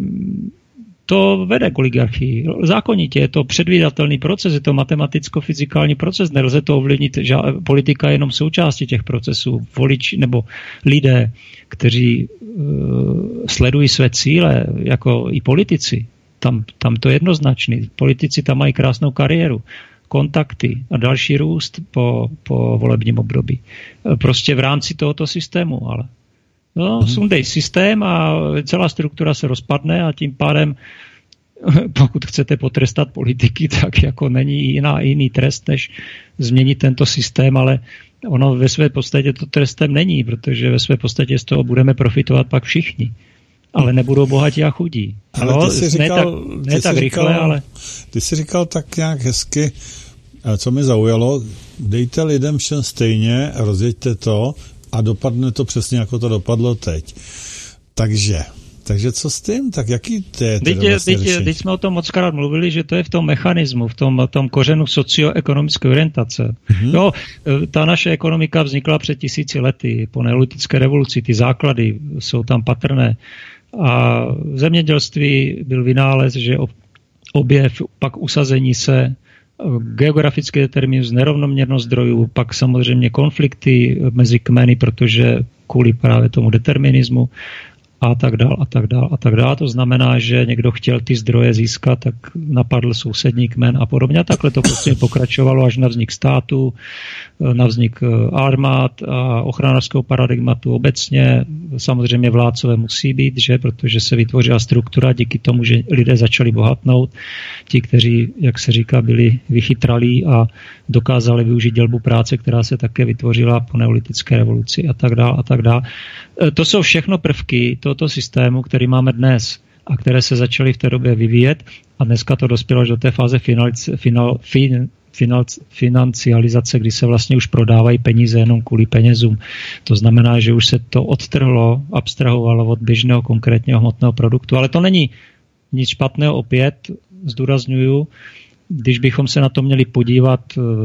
to vede k oligarchii. Zákonitě je to předvídatelný proces, je to matematicko-fyzikální proces, nelze to ovlivnit, že politika je jenom součástí těch procesů. Voliči nebo lidé, kteří uh, sledují své cíle, jako i politici, tam, tam to je jednoznačný. Politici tam mají krásnou kariéru, kontakty a další růst po, po volebním období. Prostě v rámci tohoto systému, ale no, mm-hmm. sundej systém a celá struktura se rozpadne a tím pádem, pokud chcete potrestat politiky, tak jako není jiná, jiný trest, než změnit tento systém, ale ono ve své podstatě to trestem není, protože ve své podstatě z toho budeme profitovat pak všichni. Ale nebudou bohatí a chudí. Ale no, ty jsi říkal, ne tak, ne tak říkal, rychle, ale... Ty jsi říkal tak nějak hezky, co mi zaujalo, dejte lidem všem stejně, rozjeďte to, a dopadne to přesně, jako to dopadlo teď. Takže, takže co s tím? Tak jaký to je teda vlastně řešení? Teď jsme o tom mockrát mluvili, že to je v tom mechanismu, v tom, tom kořenu socioekonomické orientace. Mm-hmm. Jo, ta naše ekonomika vznikla před tisíci lety, po neolitické revoluci, ty základy jsou tam patrné. A v zemědělství byl vynález, že objev, pak usazení se, geografický determinus, nerovnoměrnost zdrojů, pak samozřejmě konflikty mezi kmeny, protože kvůli právě tomu determinismu a tak dál a tak dál a tak dál. To znamená, že někdo chtěl ty zdroje získat, tak napadl sousední kmen a podobně. A takhle to prostě pokračovalo až na vznik státu, na vznik armád a ochranářského paradigmatu obecně. Samozřejmě vládcové musí být, že? Protože se vytvořila struktura díky tomu, že lidé začali bohatnout. Ti, kteří, jak se říká, byli vychytralí a dokázali využít dělbu práce, která se také vytvořila po neolitické revoluci a tak dále a tak dále. To jsou všechno prvky tohoto systému, který máme dnes a které se začaly v té době vyvíjet a dneska to dospělo až do té fáze final, final, fin, final, financializace, kdy se vlastně už prodávají peníze jenom kvůli penězům. To znamená, že už se to odtrhlo, abstrahovalo od běžného konkrétního hmotného produktu, ale to není nic špatného, opět zdůrazňuju, když bychom se na to měli podívat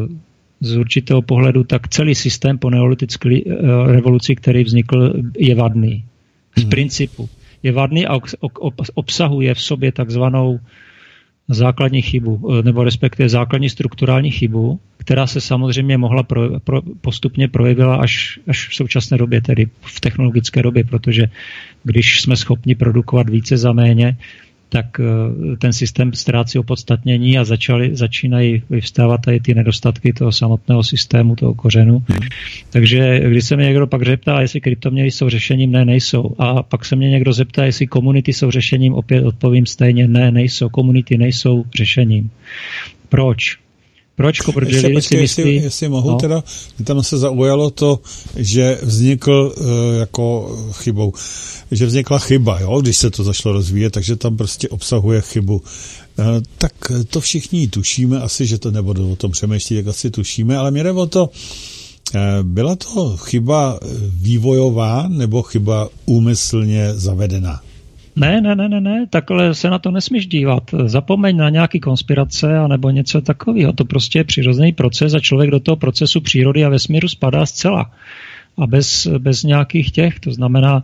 z určitého pohledu, tak celý systém po neolitické revoluci, který vznikl, je vadný. Z hmm. principu. Je vadný a obsahuje v sobě takzvanou základní chybu, nebo respektive základní strukturální chybu, která se samozřejmě mohla pro, pro, postupně projevila až, až v současné době, tedy v technologické době, protože když jsme schopni produkovat více za méně, tak ten systém ztrácí opodstatnění a začaly, začínají vyvstávat tady ty nedostatky toho samotného systému, toho kořenu. Hmm. Takže když se mě někdo pak zeptá, jestli kryptoměny jsou řešením, ne, nejsou. A pak se mě někdo zeptá, jestli komunity jsou řešením, opět odpovím stejně, ne, nejsou. Komunity nejsou řešením. Proč? Proč? Protože ještě, lidé počkej, si myslí... Jestli, jestli mohu no. teda, tam se zaujalo to, že vznikl uh, jako chybou, že vznikla chyba, jo, když se to začalo rozvíjet, takže tam prostě obsahuje chybu. Uh, tak to všichni tušíme, asi, že to nebo o tom přemýšlí, tak asi tušíme, ale mě jde o to, uh, byla to chyba vývojová nebo chyba úmyslně zavedená? Ne, ne, ne, ne, ne, takhle se na to nesmíš dívat. Zapomeň na nějaký konspirace anebo něco takového. To prostě je přirozený proces a člověk do toho procesu přírody a vesmíru spadá zcela. A bez, bez nějakých těch, to znamená,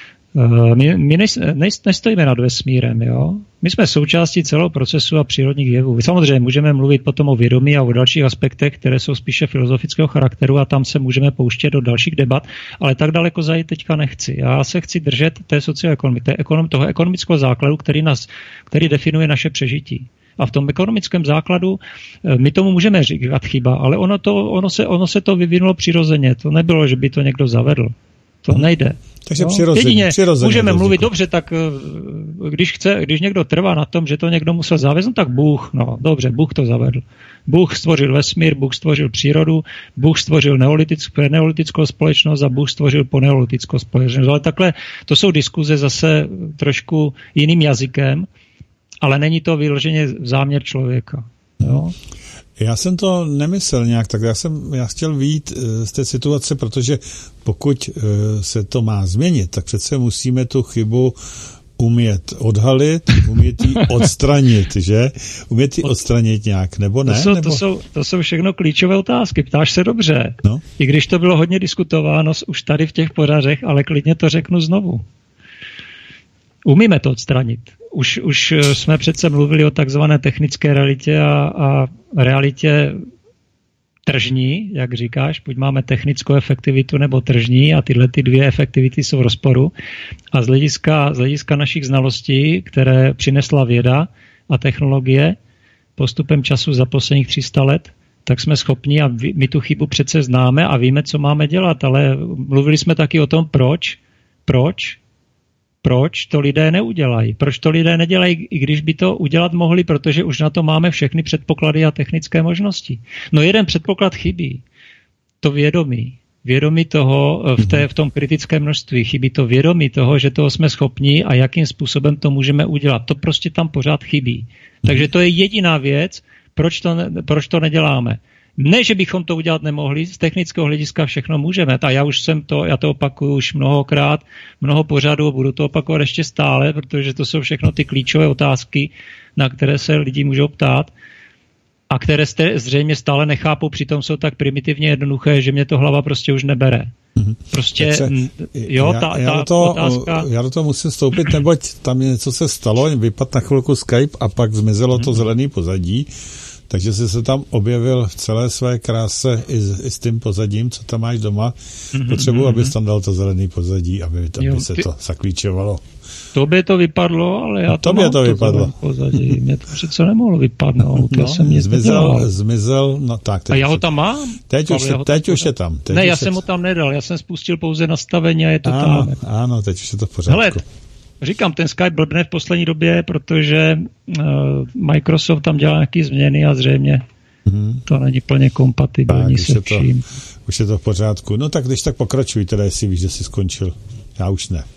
my, my nejs, nejs, nestojíme nad vesmírem, jo. My jsme součástí celého procesu a přírodních jevů. Samozřejmě můžeme mluvit potom o vědomí a o dalších aspektech, které jsou spíše filozofického charakteru a tam se můžeme pouštět do dalších debat, ale tak daleko zajít teďka nechci. Já se chci držet té socioekonomie, té ekonom, toho ekonomického základu, který, nás, který definuje naše přežití. A v tom ekonomickém základu my tomu můžeme říkat chyba, ale ono, to, ono, se, ono se to vyvinulo přirozeně. To nebylo, že by to někdo zavedl. To nejde. Takže no, přirozeně, jedině přirozeně můžeme to mluvit dobře, tak když, chce, když někdo trvá na tom, že to někdo musel zavést, no tak Bůh, no dobře, Bůh to zavedl. Bůh stvořil vesmír, Bůh stvořil přírodu, Bůh stvořil neolitickou, neolitickou společnost a Bůh stvořil poneolitickou společnost. Ale takhle, to jsou diskuze zase trošku jiným jazykem, ale není to vyloženě záměr člověka. Jo? Já jsem to nemyslel nějak, tak já jsem já chtěl vyjít z té situace, protože pokud se to má změnit, tak přece musíme tu chybu umět odhalit, umět ji odstranit, že? Umět ji odstranit nějak, nebo ne? To jsou, nebo... to jsou, to jsou všechno klíčové otázky, ptáš se dobře. No. I když to bylo hodně diskutováno už tady v těch pořadech, ale klidně to řeknu znovu. Umíme to odstranit. Už, už jsme přece mluvili o takzvané technické realitě a, a realitě tržní, jak říkáš, buď máme technickou efektivitu nebo tržní a tyhle ty dvě efektivity jsou v rozporu. A z hlediska, z hlediska našich znalostí, které přinesla věda a technologie postupem času za posledních tři sta let, tak jsme schopni a my tu chybu přece známe a víme, co máme dělat, ale mluvili jsme taky o tom, proč, proč, Proč to lidé neudělají? Proč to lidé nedělají, i když by to udělat mohli, protože už na to máme všechny předpoklady a technické možnosti. No jeden předpoklad chybí. To vědomí. Vědomí toho v, té, v tom kritickém množství. Chybí to vědomí toho, že toho jsme schopni a jakým způsobem to můžeme udělat. To prostě tam pořád chybí. Takže to je jediná věc, proč to, proč to neděláme. Ne, že bychom to udělat nemohli, z technického hlediska všechno můžeme. A já už jsem to, já to opakuju už mnohokrát, mnoho pořadů, budu to opakovat ještě stále, protože to jsou všechno ty klíčové otázky, na které se lidi můžou ptát a které jste zřejmě stále nechápou, přitom jsou tak primitivně jednoduché, že mě to hlava prostě už nebere. Prostě, se, jo, já, ta, ta já, do toho, otázka... já do toho musím vstoupit, neboť tam něco se stalo, vypadl na chvilku Skype a pak zmizelo hmm. to zelený pozadí. takže jsi se tam objevil v celé své kráse i s, i s tím pozadím, co tam máš doma. Mm-hmm, Potřebuji, mm-hmm. abys tam dal to zelený pozadí, aby tam jo, by se ty... to zaklíčovalo. To by to vypadlo, ale já no, to mám to to vypadlo. Pozadí. Mě to přece nemohlo vypadnout. No, já jsem nic zmizel, zmizel, no tak. A já ho tam mám? Teď, už, teď už je tam. Teď ne, už já je jsem ho tam nedal, já jsem spustil pouze nastavení a je to ano, tam. Ano, teď už je to v pořádku. Hele, říkám, ten Skype blbne v poslední době, protože uh, Microsoft tam dělá nějaké změny a zřejmě hmm. to není plně kompatibilní tak, se vším. To, už je to v pořádku. No tak když tak pokračuj, teda jestli víš, že jsi skončil. Já už ne.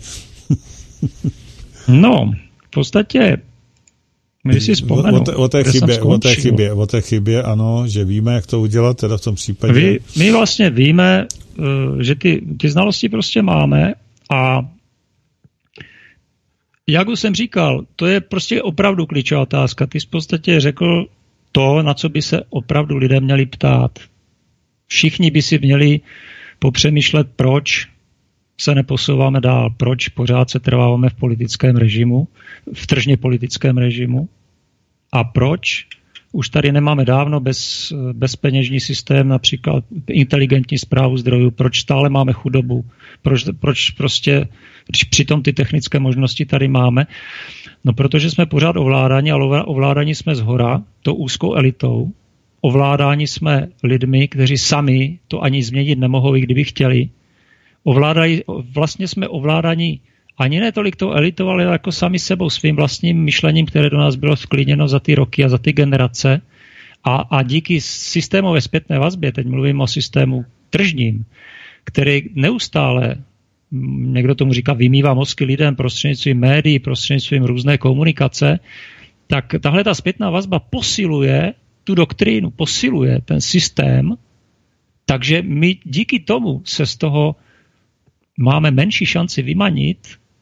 No, v podstatě, když si vzpomenu, o, o, té chybě, o, té chybě, o té chybě, ano, že víme, jak to udělat, teda v tom případě. Vy, my vlastně víme, že ty, ty znalosti prostě máme a jak už jsem říkal, to je prostě opravdu klíčová otázka. Ty jsi v podstatě řekl to, na co by se opravdu lidé měli ptát. Všichni by si měli popřemýšlet, proč se neposouváme dál, proč pořád se trváváme v politickém režimu, v tržně politickém režimu a proč už tady nemáme dávno bez, bezpeněžní systém, například inteligentní správu zdrojů, proč stále máme chudobu, proč, proč prostě, když přitom ty technické možnosti tady máme, no protože jsme pořád ovládáni, ale ovládáni jsme zhora, tou úzkou elitou, ovládáni jsme lidmi, kteří sami to ani změnit nemohou, i kdyby chtěli. Ovládají, vlastně jsme ovládáni ani ne tolik tou elitou, ale jako sami sebou, svým vlastním myšlením, které do nás bylo vklíněno za ty roky a za ty generace. A, a díky systémové zpětné vazbě, teď mluvím o systému tržním, který neustále, někdo tomu říká, vymývá mozky lidem prostřednictvím médií, prostřednictvím různé komunikace, tak tahle ta zpětná vazba posiluje tu doktrínu, posiluje ten systém, takže my díky tomu se z toho máme menší šanci vymanit,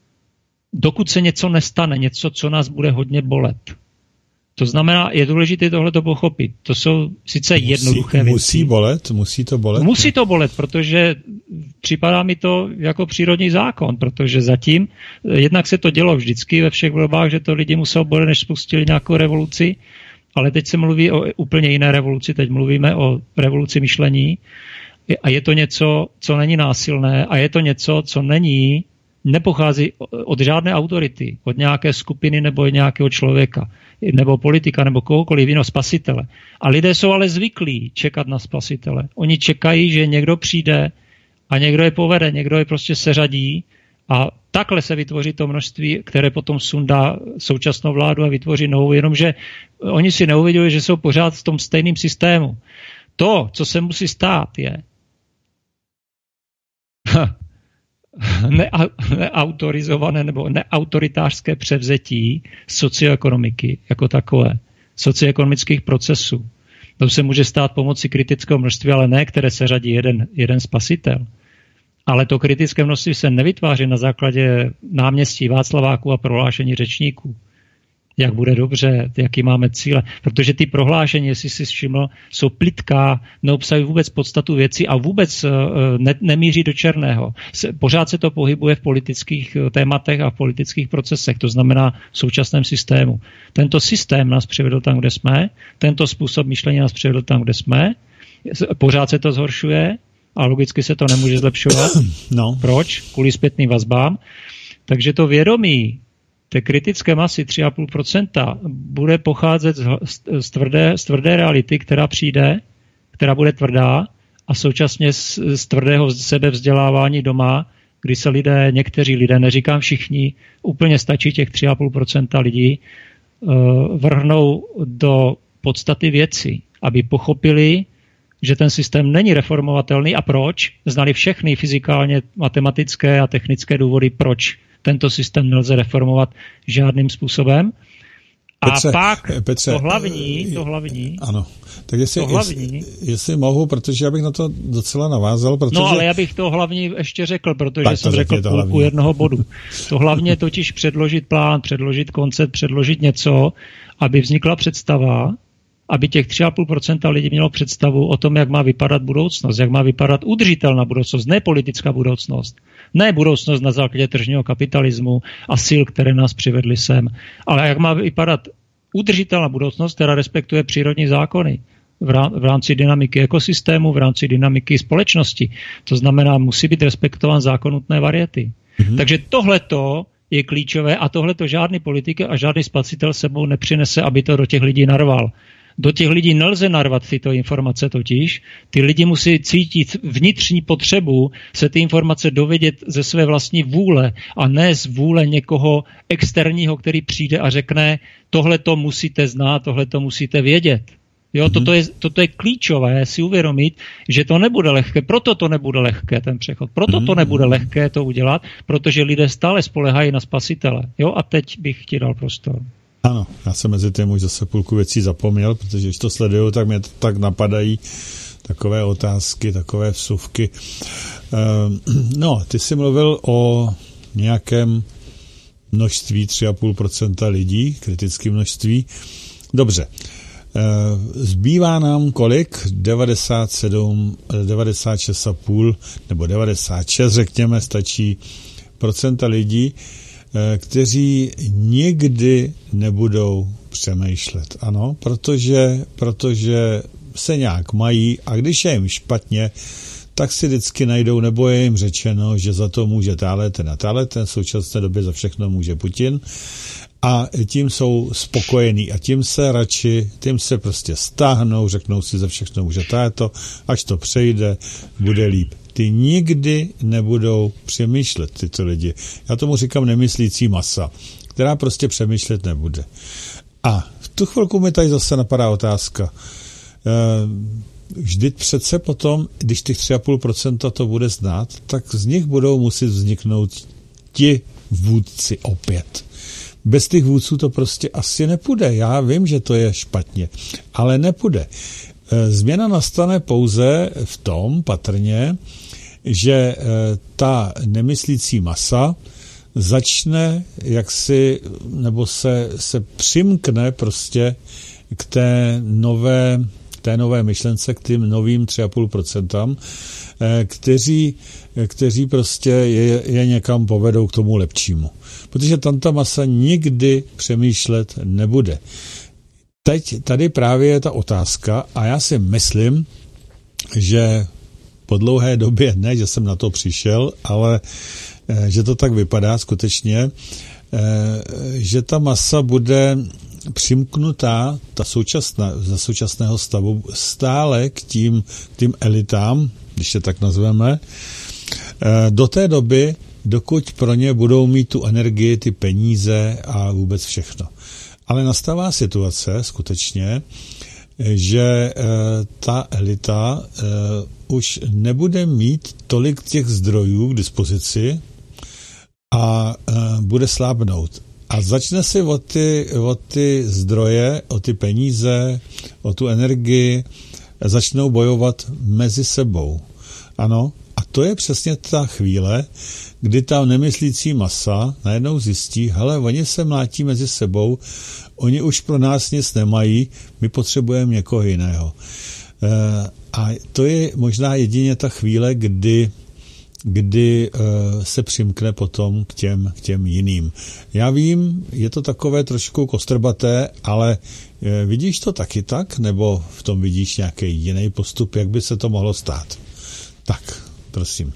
dokud se něco nestane, něco, co nás bude hodně bolet. To znamená, je důležité tohleto pochopit. To jsou sice musí, jednoduché věci. Musí bolet? Musí to bolet? Musí to bolet, protože připadá mi to jako přírodní zákon, protože zatím, jednak se to dělo vždycky ve všech volbách, že to lidi muselo bolet, než spustili nějakou revoluci, ale teď se mluví o úplně jiné revoluci, teď mluvíme o revoluci myšlení a je to něco, co není násilné a je to něco, co není, nepochází od žádné autority, od nějaké skupiny nebo od nějakého člověka, nebo politika, nebo kohokoliv jiného spasitele. A lidé jsou ale zvyklí čekat na spasitele. Oni čekají, že někdo přijde a někdo je povede, někdo je prostě seřadí a takhle se vytvoří to množství, které potom sundá současnou vládu a vytvoří novou, jenomže oni si neuvěděli, že jsou pořád v tom stejném systému. To, co se musí stát, je neautorizované nebo neautoritářské převzetí socioekonomiky jako takové, socioekonomických procesů. To se může stát pomocí kritického množství, ale ne, které se řadí jeden, jeden spasitel. Ale to kritické množství se nevytváří na základě náměstí Václaváků a prohlášení řečníků. Jak bude dobře, jaký máme cíle. Protože ty prohlášení, jestli si všiml, jsou plitká, neobsahují vůbec podstatu věcí a vůbec ne, nemíří do černého. Pořád se to pohybuje v politických tématech a v politických procesech, to znamená v současném systému. Tento systém nás přivedl tam, kde jsme, tento způsob myšlení nás přivedl tam, kde jsme, pořád se to zhoršuje a logicky se to nemůže zlepšovat. No. Proč? Kvůli zpětným vazbám. Takže to vědomí té kritické masy tři a půl procenta bude pocházet z, z, tvrdé, z tvrdé reality, která přijde, která bude tvrdá a současně z, z tvrdého sebevzdělávání doma, kdy se lidé, někteří lidé, neříkám všichni, úplně stačí těch tři a půl procenta lidí, uh, vrhnou do podstaty věci, aby pochopili, že ten systém není reformovatelný a proč, znali všechny fyzikálně matematické a technické důvody, proč tento systém nelze reformovat žádným způsobem. A Petře, pak Petře, to hlavní, to hlavní, ano. Tak jestli, to hlavní, jestli, jestli mohu, protože já bych na to docela navázal, protože... No ale já bych to hlavní ještě řekl, protože tak jsem řekl půlku jednoho bodu. To hlavně totiž předložit plán, předložit koncept, předložit něco, aby vznikla představa, aby těch tři a půl procenta lidí mělo představu o tom, jak má vypadat budoucnost, jak má vypadat udržitelná budoucnost, ne politická budoucnost, ne budoucnost na základě tržního kapitalismu a sil, které nás přivedly sem, ale jak má vypadat udržitelná budoucnost, která respektuje přírodní zákony v rámci dynamiky ekosystému, v rámci dynamiky společnosti. To znamená, musí být respektován zákon nutné variety. Mm-hmm. Takže tohleto je klíčové a tohleto žádný politik a žádný spasitel sebou nepřinese, aby to do těch lidí narval. Do těch lidí nelze narvat tyto informace totiž. Ty lidi musí cítit vnitřní potřebu se ty informace dovědět ze své vlastní vůle a ne z vůle někoho externího, který přijde a řekne, tohle to musíte znát, tohle to musíte vědět. Jo, mm-hmm. toto, je, toto je klíčové si uvědomit, že to nebude lehké, proto to nebude lehké ten přechod, proto mm-hmm. to nebude lehké to udělat, protože lidé stále spolehají na spasitele. Jo, a teď bych ti dal prostor. Ano, já jsem mezi tím už zase půlku věcí zapomněl, protože když to sleduju, tak mě to tak napadají takové otázky, takové vsuvky. Ehm, no, ty jsi mluvil o nějakém množství tři a půl procenta lidí, kritické množství. Dobře. Zbývá nám kolik? devadesát sedm, devadesát šest a půl nebo devadesát šest, řekněme, stačí procenta lidí, kteří nikdy nebudou přemýšlet. Ano, protože, protože se nějak mají a když je jim špatně, tak si vždycky najdou, nebo je jim řečeno, že za to může táhle ten a táhle ten, v současné době za všechno může Putin. A tím jsou spokojení a tím se radši, tím se prostě stáhnou, řeknou si za všechno může táto, až to přejde, bude líp. Ty nikdy nebudou přemýšlet, tyto lidi. Já tomu říkám nemyslící masa, která prostě přemýšlet nebude. A v tu chvilku mi tady zase napadá otázka. Vždyť přece potom, když těch tři a půl procenta to bude znát, tak z nich budou muset vzniknout ti vůdci opět. Bez těch vůdců to prostě asi nepůjde. Já vím, že to je špatně, ale nepůjde. Změna nastane pouze v tom patrně, že ta nemyslící masa začne jaksi, nebo se, se přimkne prostě k té nové, té nové myšlence, k tím novým tři a půl procentám, kteří, kteří prostě je, je někam povedou k tomu lepšímu. Protože tam ta masa nikdy přemýšlet nebude. Teď tady právě je ta otázka a já si myslím, že po dlouhé době, ne, že jsem na to přišel, ale že to tak vypadá skutečně, že ta masa bude přimknutá, ta současná, za současného stavu, stále k tím, k tím elitám, když je tak nazveme, do té doby, dokud pro ně budou mít tu energii, ty peníze a vůbec všechno. Ale nastává situace skutečně, že ta elita už nebude mít tolik těch zdrojů k dispozici a bude slábnout. A začne si o ty, o ty zdroje, o ty peníze, o tu energii, začnou bojovat mezi sebou. Ano, a to je přesně ta chvíle, kdy ta nemyslící masa najednou zjistí, hele, oni se mlátí mezi sebou, oni už pro nás nic nemají, my potřebujeme někoho jiného. E, a to je možná jedině ta chvíle, kdy kdy uh, se přimkne potom k těm, k těm jiným. Já vím, je to takové trošku kostrbaté, ale uh, vidíš to taky tak, nebo v tom vidíš nějaký jiný postup, jak by se to mohlo stát? Tak, prosím.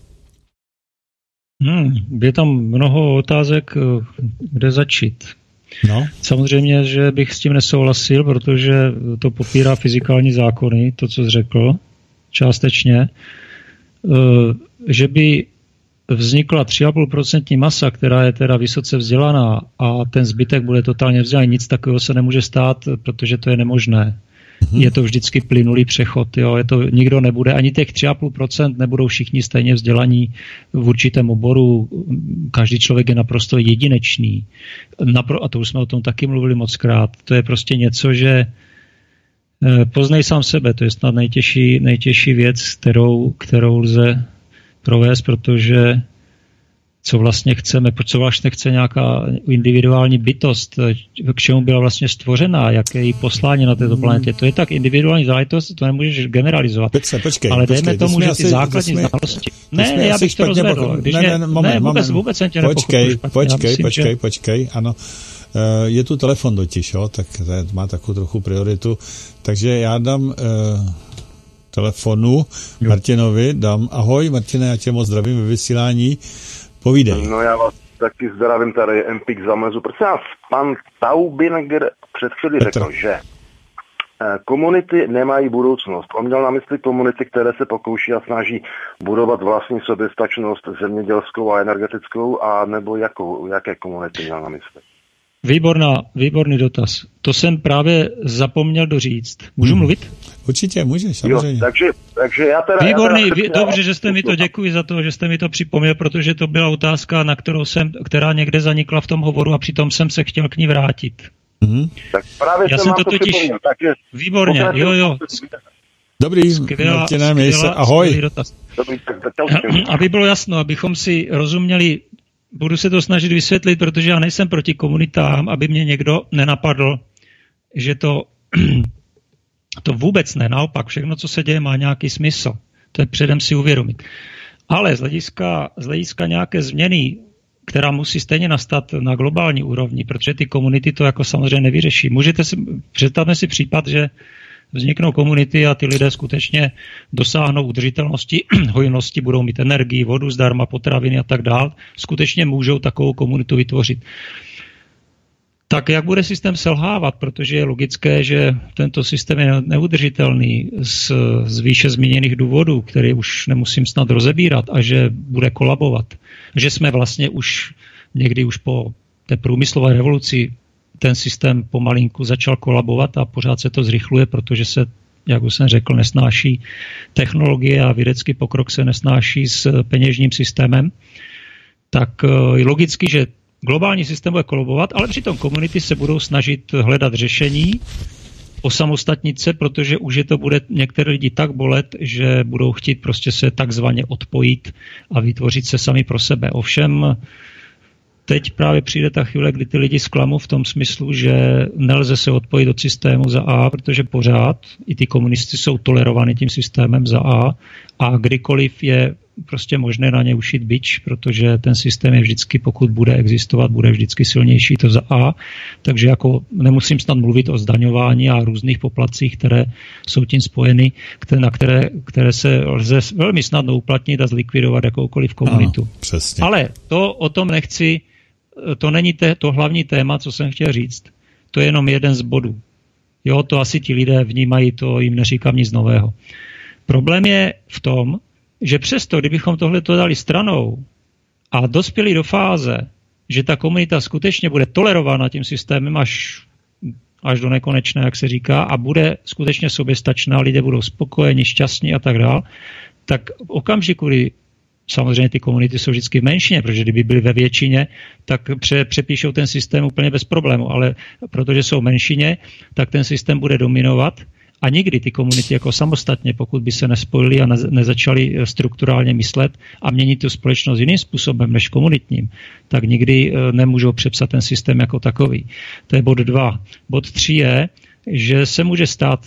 Hmm, je tam mnoho otázek, kde začít. No. Samozřejmě, že bych s tím nesouhlasil, protože to popírá fyzikální zákony, to, co jsi řekl, částečně. Že by vznikla tři a půl procenta masa, která je teda vysoce vzdělaná a ten zbytek bude totálně vzdělaný, nic takového se nemůže stát, protože to je nemožné. Mm-hmm. Je to vždycky plynulý přechod. Jo? Je to, nikdo nebude, ani těch tři a půl procenta nebudou všichni stejně vzdělaní v určitém oboru. Každý člověk je naprosto jedinečný. Napro, a to už jsme o tom taky mluvili mockrát. To je prostě něco, že poznej sám sebe, to je snad nejtěžší, nejtěžší věc, kterou, kterou lze provést, protože co vlastně chceme, co vlastně chce nějaká individuální bytost, k čemu byla vlastně stvořená, jaké je její poslání na této planetě. To je tak individuální záležitost, to nemůžeš generalizovat. Počkej, počkej, ale dejme počkej, tomu, že ty asi, základní jsme, znalosti. Ne, ne, já bych to rozvedl. Pochop... Ne, ne, moment, ne, vůbec, moment. vůbec jsem tě Počkej, nepochopil. počkej, myslím, počkej, že... počkej, ano. Je tu telefon totiž, jo, tak to má takovou trochu prioritu. Takže já dám uh, telefonu jo. Martinovi, dám ahoj, Martine, já tě moc zdravím ve vysílání. Povídej. No já vás taky zdravím, tady je Empik z Zamezu. Prosím vás, pan Taubinger před chvíli řekl, že komunity nemají budoucnost. On měl na mysli komunity, které se pokouší a snaží budovat vlastní soběstačnost zemědělskou a energetickou, a nebo jakou, jaké komunity měl na mysli? Výborná, výborný dotaz. To jsem právě zapomněl doříct. Můžu hmm. mluvit? Určitě, můžeš, samozřejmě. Jo, takže, takže já teda... Výborný, já teda vý, dobře, že jste mi to, děkuji za to, že jste mi to připomněl, protože to byla otázka, na kterou jsem, která někde zanikla v tom hovoru a přitom jsem se chtěl k ní vrátit. Hmm. Tak právě já jsem to to totiž... Takže výborně, jo, jo. Dobrý, Martine, měj se, ahoj. Dobrý, tak, tak, aby bylo jasno, abychom si rozuměli, budu se to snažit vysvětlit, protože já nejsem proti komunitám, aby mě někdo nenapadl, že to, to vůbec ne, naopak, všechno, co se děje, má nějaký smysl. To je předem si uvědomit. Ale z hlediska, z hlediska nějaké změny, která musí stejně nastat na globální úrovni, protože ty komunity to jako samozřejmě nevyřeší. Můžete si, představme si případ, že vzniknou komunity a ty lidé skutečně dosáhnou udržitelnosti, hojnosti, budou mít energii, vodu zdarma, potraviny a tak dál. Skutečně můžou takovou komunitu vytvořit. Tak jak bude systém selhávat, protože je logické, že tento systém je neudržitelný z, z výše zmíněných důvodů, které už nemusím snad rozebírat, a že bude kolabovat. Že jsme vlastně už někdy už po té průmyslové revoluci ten systém pomalinku začal kolabovat a pořád se to zrychluje, protože se, jak už jsem řekl, nesnáší technologie a vědecký pokrok se nesnáší s peněžním systémem. Tak je logicky, že globální systém bude kolabovat, ale přitom komunity se budou snažit hledat řešení, osamostatnit se, protože už je to bude některé lidi tak bolet, že budou chtít prostě se takzvaně odpojit a vytvořit se sami pro sebe. Ovšem teď právě přijde ta chvíle, kdy ty lidi zklamu v tom smyslu, že nelze se odpojit od systému za A, protože pořád i ty komunisty jsou tolerovány tím systémem za A a kdykoliv je prostě možné na ně ušít bič, protože ten systém je vždycky, pokud bude existovat, bude vždycky silnější, to za A. Takže jako nemusím snad mluvit o zdaňování a různých poplatcích, které jsou tím spojeny, které, na které, které se lze velmi snadno uplatnit a zlikvidovat jakoukoliv komunitu. Ano, přesně. Ale to o tom nechci, to není te, to hlavní téma, co jsem chtěl říct. To je jenom jeden z bodů. Jo, to asi ti lidé vnímají, to jim neříkám nic nového. Problém je v tom, že přesto, kdybychom tohleto dali stranou a dospěli do fáze, že ta komunita skutečně bude tolerována tím systémem až, až do nekonečna, jak se říká, a bude skutečně soběstačná, lidé budou spokojeni, šťastní a tak dál, tak v okamžiku, kdy samozřejmě ty komunity jsou vždycky v menšině, protože kdyby byly ve většině, tak pře, přepíšou ten systém úplně bez problému, ale protože jsou v menšině, tak ten systém bude dominovat. A nikdy ty komunity jako samostatně, pokud by se nespojili a ne, nezačali strukturálně myslet a měnit tu společnost jiným způsobem než komunitním, tak nikdy nemůžou přepsat ten systém jako takový. To je bod dva. Bod tři je, že se může stát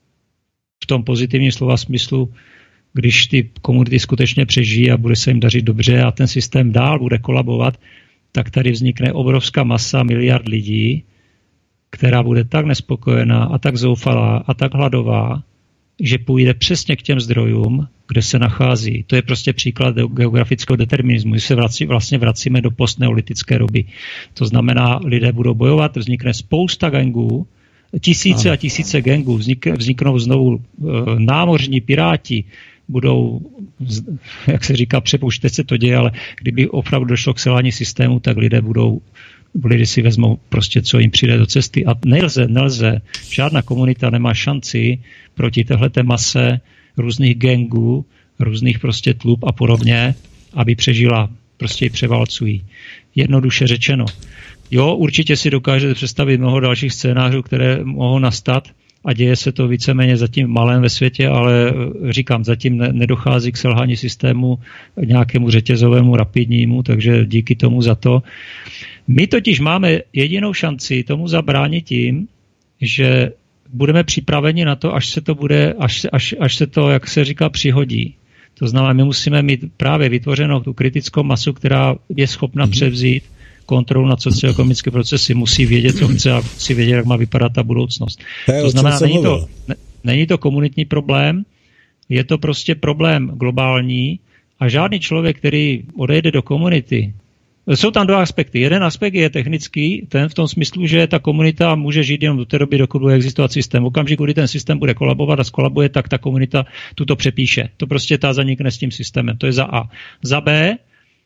v tom pozitivním slova smyslu, když ty komunity skutečně přežijí a bude se jim dařit dobře a ten systém dál bude kolabovat, tak tady vznikne obrovská masa miliard lidí, která bude tak nespokojená a tak zoufalá a tak hladová, že půjde přesně k těm zdrojům, kde se nachází. To je prostě příklad geografického determinismu. My se vrací, vlastně vracíme do postneolitické doby. To znamená, lidé budou bojovat, vznikne spousta gangů, tisíce a tisíce gangů, vznik, vzniknou znovu e, námořní piráti, budou, jak se říká, přepouštět, teď se to děje, ale kdyby opravdu došlo k selhání systému, tak lidé budou lidi si vezmou prostě, co jim přijde do cesty. A nelze, nelze, žádná komunita nemá šanci proti téhleté mase různých gangů, různých prostě tlup a podobně, aby přežila, prostě ji převálcují. Jednoduše řečeno. Jo, určitě si dokážete představit mnoho dalších scénářů, které mohou nastat a děje se to víceméně zatím malém ve světě, ale říkám, zatím nedochází k selhání systému nějakému řetězovému, rapidnímu, takže díky tomu za to. My totiž máme jedinou šanci tomu zabránit tím, že budeme připraveni na to, až se to bude, až, až, až se to, jak se říká, přihodí. To znamená, my musíme mít právě vytvořenou tu kritickou masu, která je schopna mm-hmm. převzít kontrolu nad socioekonomické procesy, musí vědět, co chce a musí vědět, jak má vypadat ta budoucnost. To, je, to znamená, není to, ne, není to komunitní problém, je to prostě problém globální a žádný člověk, který odejde do komunity, jsou tam dva aspekty. Jeden aspekt je technický, ten v tom smyslu, že ta komunita může žít jenom do té doby, dokud bude existovat systém. V okamžiku, kdy ten systém bude kolabovat a skolabuje, tak ta komunita tuto přepíše. To prostě ta zanikne s tím systémem. To je za A. Za B,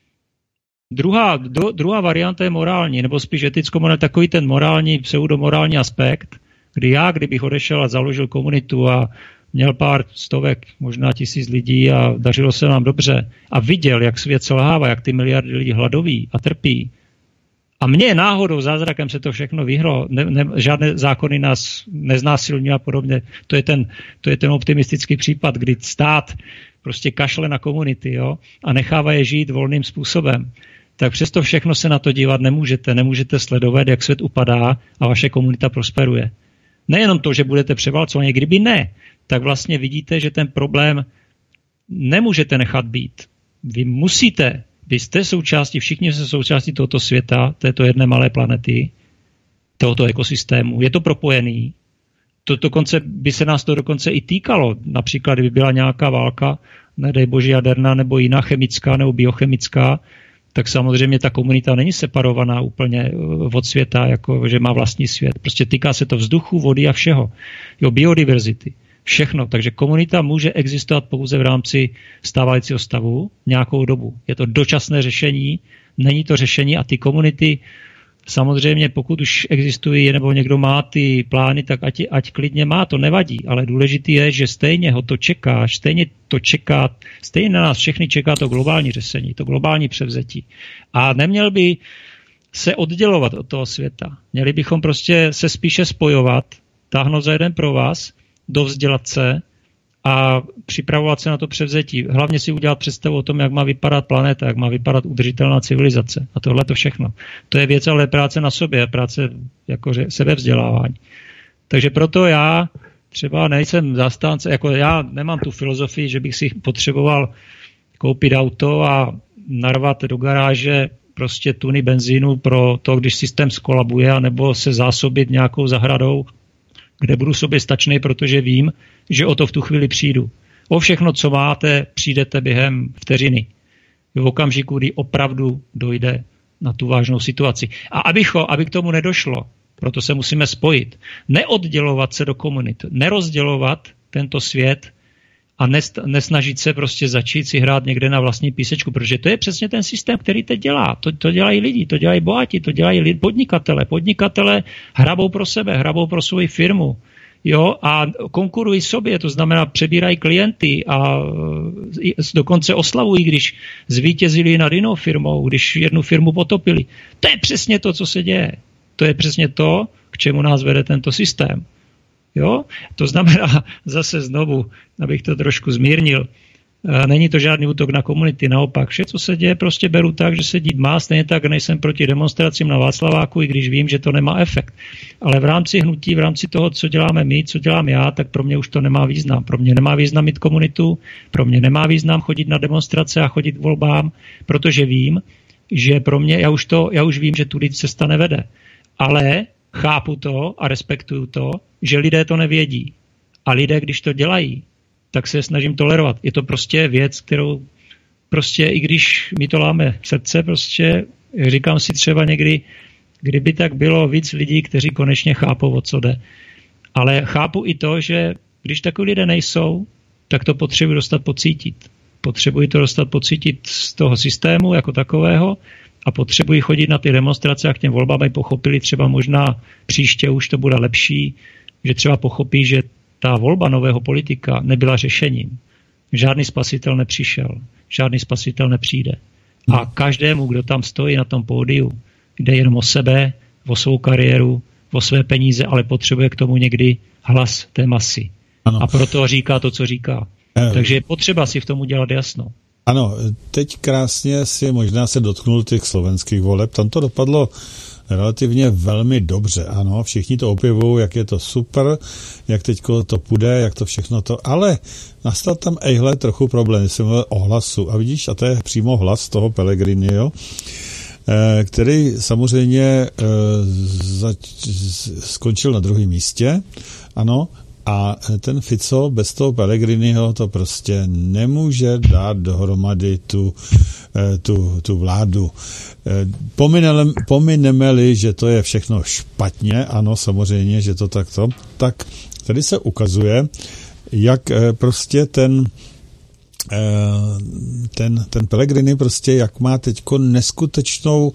druhá, dru, druhá varianta je morální, nebo spíš eticko-morální, takový ten morální, pseudomorální aspekt, kdy já, kdybych odešel a založil komunitu a měl pár stovek, možná tisíc lidí a dařilo se nám dobře a viděl, jak svět selhává, jak ty miliardy lidí hladoví a trpí. A mně náhodou zázrakem se to všechno vyhlo, ne, ne, žádné zákony nás neznásilňují a podobně. To je, ten, to je ten optimistický případ, kdy stát prostě kašle na komunity, jo, a nechává je žít volným způsobem. Tak přesto všechno se na to dívat nemůžete. Nemůžete sledovat, jak svět upadá a vaše komunita prosperuje. Nejenom to, že budete převálcovaní, kdyby ne, tak vlastně vidíte, že ten problém nemůžete nechat být. Vy musíte, vy jste součástí, všichni jste součástí tohoto světa, této jedné malé planety, tohoto ekosystému. Je to propojený. To dokonce by se nás to dokonce i týkalo. Například, kdyby byla nějaká válka, nedej bože jaderná, nebo jiná chemická, nebo biochemická, tak samozřejmě ta komunita není separovaná úplně od světa, jako že má vlastní svět. Prostě týká se to vzduchu, vody a všeho. Jo, biodiverzity. Všechno. Takže komunita může existovat pouze v rámci stávajícího stavu nějakou dobu. Je to dočasné řešení, není to řešení a ty komunity samozřejmě, pokud už existují nebo někdo má ty plány, tak ať, ať klidně má, to nevadí. Ale důležitý je, že stejně ho to čeká, stejně to čeká, stejně na nás všechny čeká to globální řešení, to globální převzetí. A neměl by se oddělovat od toho světa. Měli bychom prostě se spíše spojovat, táhnout za jeden pro vás, dovzdělat se a připravovat se na to převzetí. Hlavně si udělat představu o tom, jak má vypadat planeta, jak má vypadat udržitelná civilizace. A tohle to všechno. To je věc, ale práce na sobě, práce jako sebevzdělávání. Takže proto já třeba nejsem zastánce, jako já nemám tu filozofii, že bych si potřeboval koupit auto a narvat do garáže prostě tuny benzínu pro to, když systém skolabuje, nebo se zásobit nějakou zahradou, kde budu sobě stačný, protože vím, že o to v tu chvíli přijdu. O všechno, co máte, přijdete během vteřiny. V okamžiku, kdy opravdu dojde na tu vážnou situaci. A abycho, aby k tomu nedošlo, proto se musíme spojit. Neoddělovat se do komunit, nerozdělovat tento svět a nesnažit se prostě začít si hrát někde na vlastní písečku, protože to je přesně ten systém, který teď dělá. To, to dělají lidi, to dělají bohatí, to dělají lidi, podnikatele. Podnikatele hrabou pro sebe, hrabou pro svou firmu. Jo, a konkurují sobě, to znamená přebírají klienty a dokonce oslavují, když zvítězili nad jinou firmou, když jednu firmu potopili. To je přesně to, co se děje. To je přesně to, k čemu nás vede tento systém. Jo? To znamená, zase znovu, abych to trošku zmírnil, není to žádný útok na komunity, naopak, vše, co se děje, prostě beru tak, že se dít má, stejně tak nejsem proti demonstracím na Václaváku, i když vím, že to nemá efekt. Ale v rámci hnutí, v rámci toho, co děláme my, co dělám já, tak pro mě už to nemá význam. Pro mě nemá význam mít komunitu, pro mě nemá význam chodit na demonstrace a chodit k volbám, protože vím, že pro mě, já už, to, já už vím, že tudy cesta nevede. Ale chápu to a respektuju to, že lidé to nevědí. A lidé, když to dělají, tak se snažím tolerovat. Je to prostě věc, kterou prostě, i když mi to láme srdce, prostě říkám si třeba někdy, kdyby tak bylo víc lidí, kteří konečně chápou, o co jde. Ale chápu i to, že když takový lidé nejsou, tak to potřebuji dostat pocítit. Potřebuji to dostat pocítit z toho systému jako takového a potřebuji chodit na ty demonstrace a k těm volbám aj pochopili, třeba možná příště už to bude lepší, že třeba pochopí, že ta volba nového politika nebyla řešením. Žádný spasitel nepřišel, žádný spasitel nepřijde. A každému, kdo tam stojí na tom pódiu, jde jenom o sebe, o svou kariéru, o své peníze, ale potřebuje k tomu někdy hlas té masy. Ano. A proto říká to, co říká. E... Takže je potřeba si v tom udělat jasno. Ano, teď krásně si možná se dotknul těch slovenských voleb. Tam to dopadlo relativně velmi dobře, ano, všichni to objevují, jak je to super, jak teďko to půjde, jak to všechno to, ale nastal tam ejhle trochu problém, jsem mluvil o hlasu a vidíš, a to je přímo hlas toho Pellegrinio, který samozřejmě zač, skončil na druhém místě, ano, a ten Fico bez toho Pellegriniho to prostě nemůže dát dohromady tu, tu, tu vládu. Pomineme, pomineme-li, že to je všechno špatně, ano, samozřejmě, že to takto, tak tady se ukazuje, jak prostě ten ten, ten Pellegrini prostě, jak má teďko neskutečnou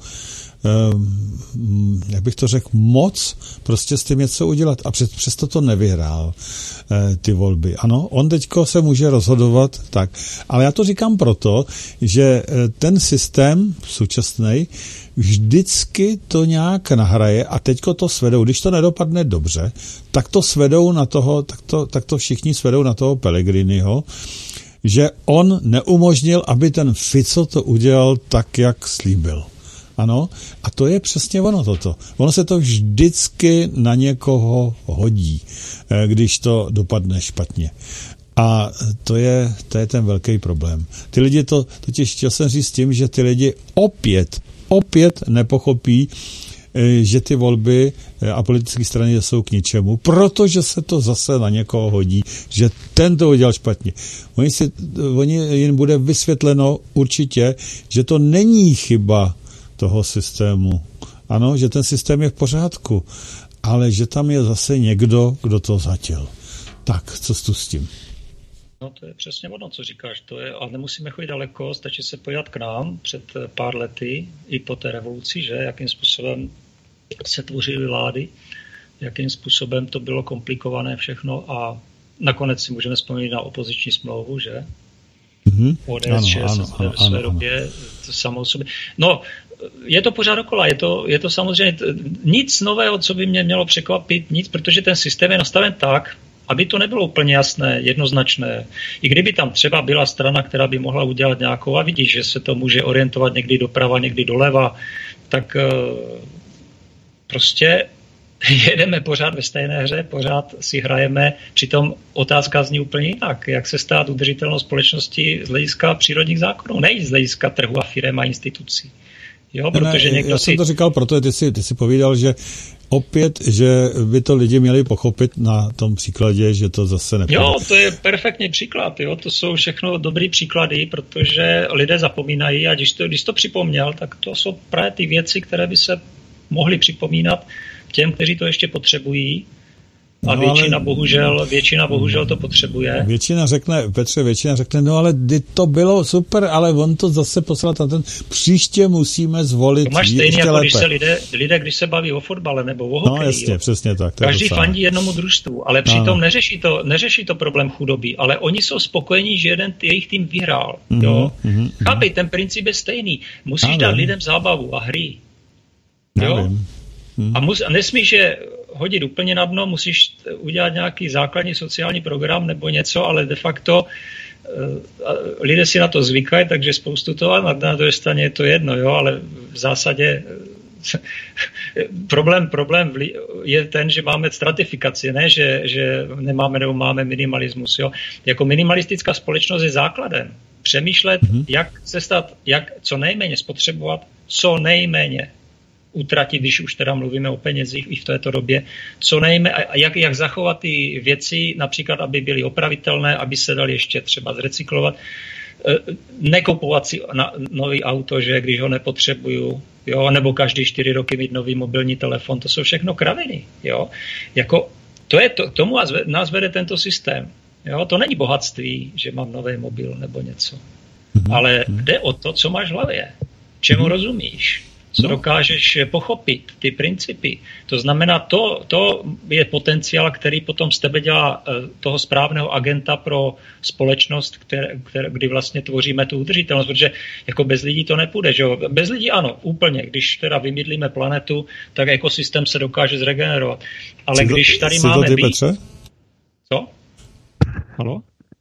jak bych to řekl, moc prostě s tím něco udělat a před, přesto to nevyhrál ty volby. Ano, on teďko se může rozhodovat tak, ale já to říkám proto, že ten systém současný vždycky to nějak nahraje a teďko to svedou, když to nedopadne dobře, tak to svedou na toho, tak to, tak to všichni svedou na toho Pellegriniho, že on neumožnil, aby ten Fico to udělal tak, jak slíbil. Ano, a to je přesně ono toto. Ono se to vždycky na někoho hodí, když to dopadne špatně. A to je, to je ten velký problém. Ty lidi to, totiž chtěl jsem říct tím, že ty lidi opět, opět nepochopí, že ty volby a politické strany jsou k ničemu, protože se to zase na někoho hodí, že ten to udělal špatně. Oni, si, oni jim bude vysvětleno určitě, že to není chyba toho systému. Ano, že ten systém je v pořádku, ale že tam je zase někdo, kdo to zatěl. Tak, co tu s tím? No to je přesně ono, co říkáš. To je, ale nemusíme chodit daleko, stačí se podívat k nám před pár lety i po té revoluci, že jakým způsobem se tvořily vlády, jakým způsobem to bylo komplikované všechno a nakonec si můžeme vzpomínat na opoziční smlouvu, že? Mm-hmm. O D S ve své době samou sobě. No, je to pořád dokola, je to, je to samozřejmě nic nového, co by mě mělo překvapit, nic, protože ten systém je nastaven tak, aby to nebylo úplně jasné, jednoznačné. I kdyby tam třeba byla strana, která by mohla udělat nějakou, a vidíš, že se to může orientovat někdy doprava, někdy doleva, tak prostě jedeme pořád ve stejné hře, pořád si hrajeme, přitom otázka zní úplně jinak. Jak se stát udržitelnou společnosti z hlediska přírodních zákonů, ne z hlediska trhu a firem a institucí. Jo, protože ne, někdo já si... jsem to říkal, protože ty jsi, ty jsi povídal, že opět, že by to lidi měli pochopit na tom příkladě, že to zase nepůjde. Jo, to je perfektní příklad, jo, to jsou všechno dobrý příklady, protože lidé zapomínají a když to, když to připomněl, tak to jsou právě ty věci, které by se mohly připomínat těm, kteří to ještě potřebují. A no, většina, ale... bohužel, většina bohužel to potřebuje. Většina řekne, Petře, většina řekne, no ale to bylo super, ale on to zase poslal na ten, příště musíme zvolit. To máš stejně, jako lépe. Když se lidé, lidé, když se baví o fotbale nebo o hokeji. No jasně, jo. Přesně tak. Každý fandí jednomu družstvu, ale přitom no, no. Neřeší, to, neřeší to problém chudoby, ale oni jsou spokojení, že jeden jejich tým vyhrál. Mm-hmm, jo? Mm-hmm. Chápej, ten princip je stejný. Musíš no, dát no. lidem zábavu a hry. Jo? Hmm. A, mus, a nesmíš je hodit úplně na dno, musíš udělat nějaký základní sociální program nebo něco, ale de facto uh, lidé si na to zvykají, takže spoustu toho a na, na druhé straně je to jedno, jo, ale v zásadě problém, problém je ten, že máme stratifikaci, ne, že, že nemáme nebo máme minimalismus. Jo. Jako minimalistická společnost je základem. Přemýšlet, hmm. jak se stát, jak co nejméně spotřebovat, co nejméně utratit, když už teda mluvíme o penězích i v této době, co nejme, a jak, jak zachovat ty věci, například, aby byly opravitelné, aby se dali ještě třeba zrecyklovat. Nekupovat si na nový auto, že když ho nepotřebuju, jo, nebo každý čtyři roky mít nový mobilní telefon, to jsou všechno kraviny, jo. Jako, to je to, tomu nás vede tento systém, jo. To není bohatství, že mám nový mobil nebo něco, mm-hmm. ale jde o to, co máš v hlavě, čemu mm-hmm. rozumíš, co no. dokážeš pochopit, ty principy. To znamená, to, to je potenciál, který potom z tebe dělá toho správného agenta pro společnost, které, které, kdy vlastně tvoříme tu udržitelnost, protože jako bez lidí to nepůjde. Že jo? Bez lidí ano, úplně. Když teda vymydlíme planetu, tak ekosystém se dokáže zregenerovat. Ale jsi když tady to, máme ty, být... Petře? Co? Haló?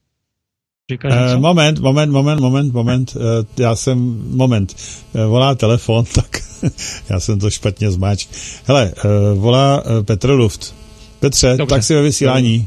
Uh, moment, moment, moment, moment, moment, uh, já jsem, moment, uh, volá telefon, tak já jsem to špatně zmáčk. Hele, uh, volá uh, Petr Luft. Petře, dobře. Tak si ve vysílání.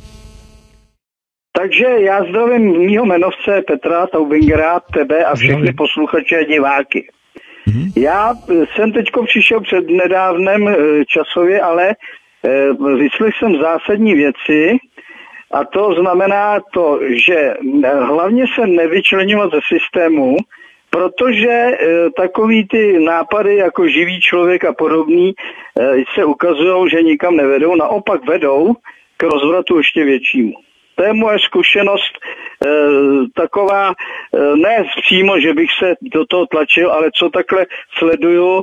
Takže já zdravím mýho jmenovce Petra Taubingera, tebe a všechny posluchače a diváky. Mm-hmm. Já jsem teďko přišel před nedávném časově, ale vyslechl jsem zásadní věci a to znamená to, že hlavně se nevyčleňovat ze systému, protože e, takový ty nápady jako živý člověk a podobný e, se ukazují, že nikam nevedou, naopak vedou k rozvratu ještě většímu. To je moje zkušenost e, taková, e, ne přímo, že bych se do toho tlačil, ale co takhle sleduju e,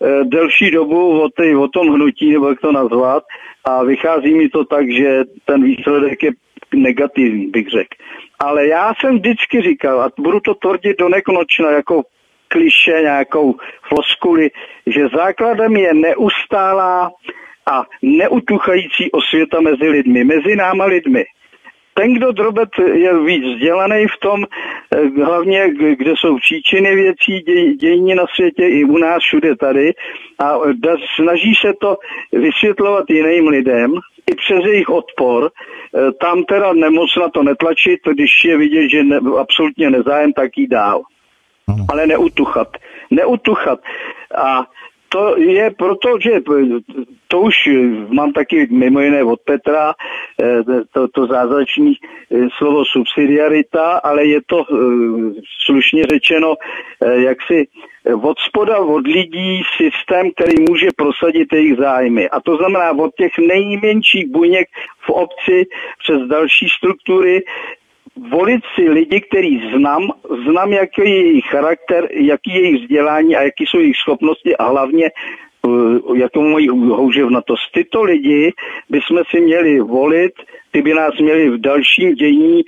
delší dobu o, ty, o tom hnutí, nebo jak to nazvat, a vychází mi to tak, že ten výsledek je negativní, bych řekl. Ale já jsem vždycky říkal, a budu to tvrdit do nekonečna jako kliše, nějakou floskuli, že základem je neustálá a neutuchající osvěta mezi lidmi, mezi náma lidmi. Ten, kdo drobet je víc vzdělaný v tom, hlavně kde jsou příčiny věcí, děj, dějní na světě i u nás všude tady a snaží se to vysvětlovat jiným lidem i přes jejich odpor, tam teda nemoc na to netlačit, když je vidět, že ne, absolutně nezájem, tak jí dál. Ale neutuchat. Neutuchat. A to je proto, že to už mám taky mimo jiné od Petra, to, to zázračné slovo subsidiarita, ale je to slušně řečeno jaksi od spoda, od lidí systém, který může prosadit jejich zájmy. A to znamená od těch nejmenších buněk v obci přes další struktury volit si lidi, který znám, znám, jaký je jejich charakter, jaký je jejich vzdělání a jaký jsou jejich schopnosti a hlavně uh, jakou mají houževnatost. Tyto lidi bychom si měli volit, ty by nás měli v dalším dění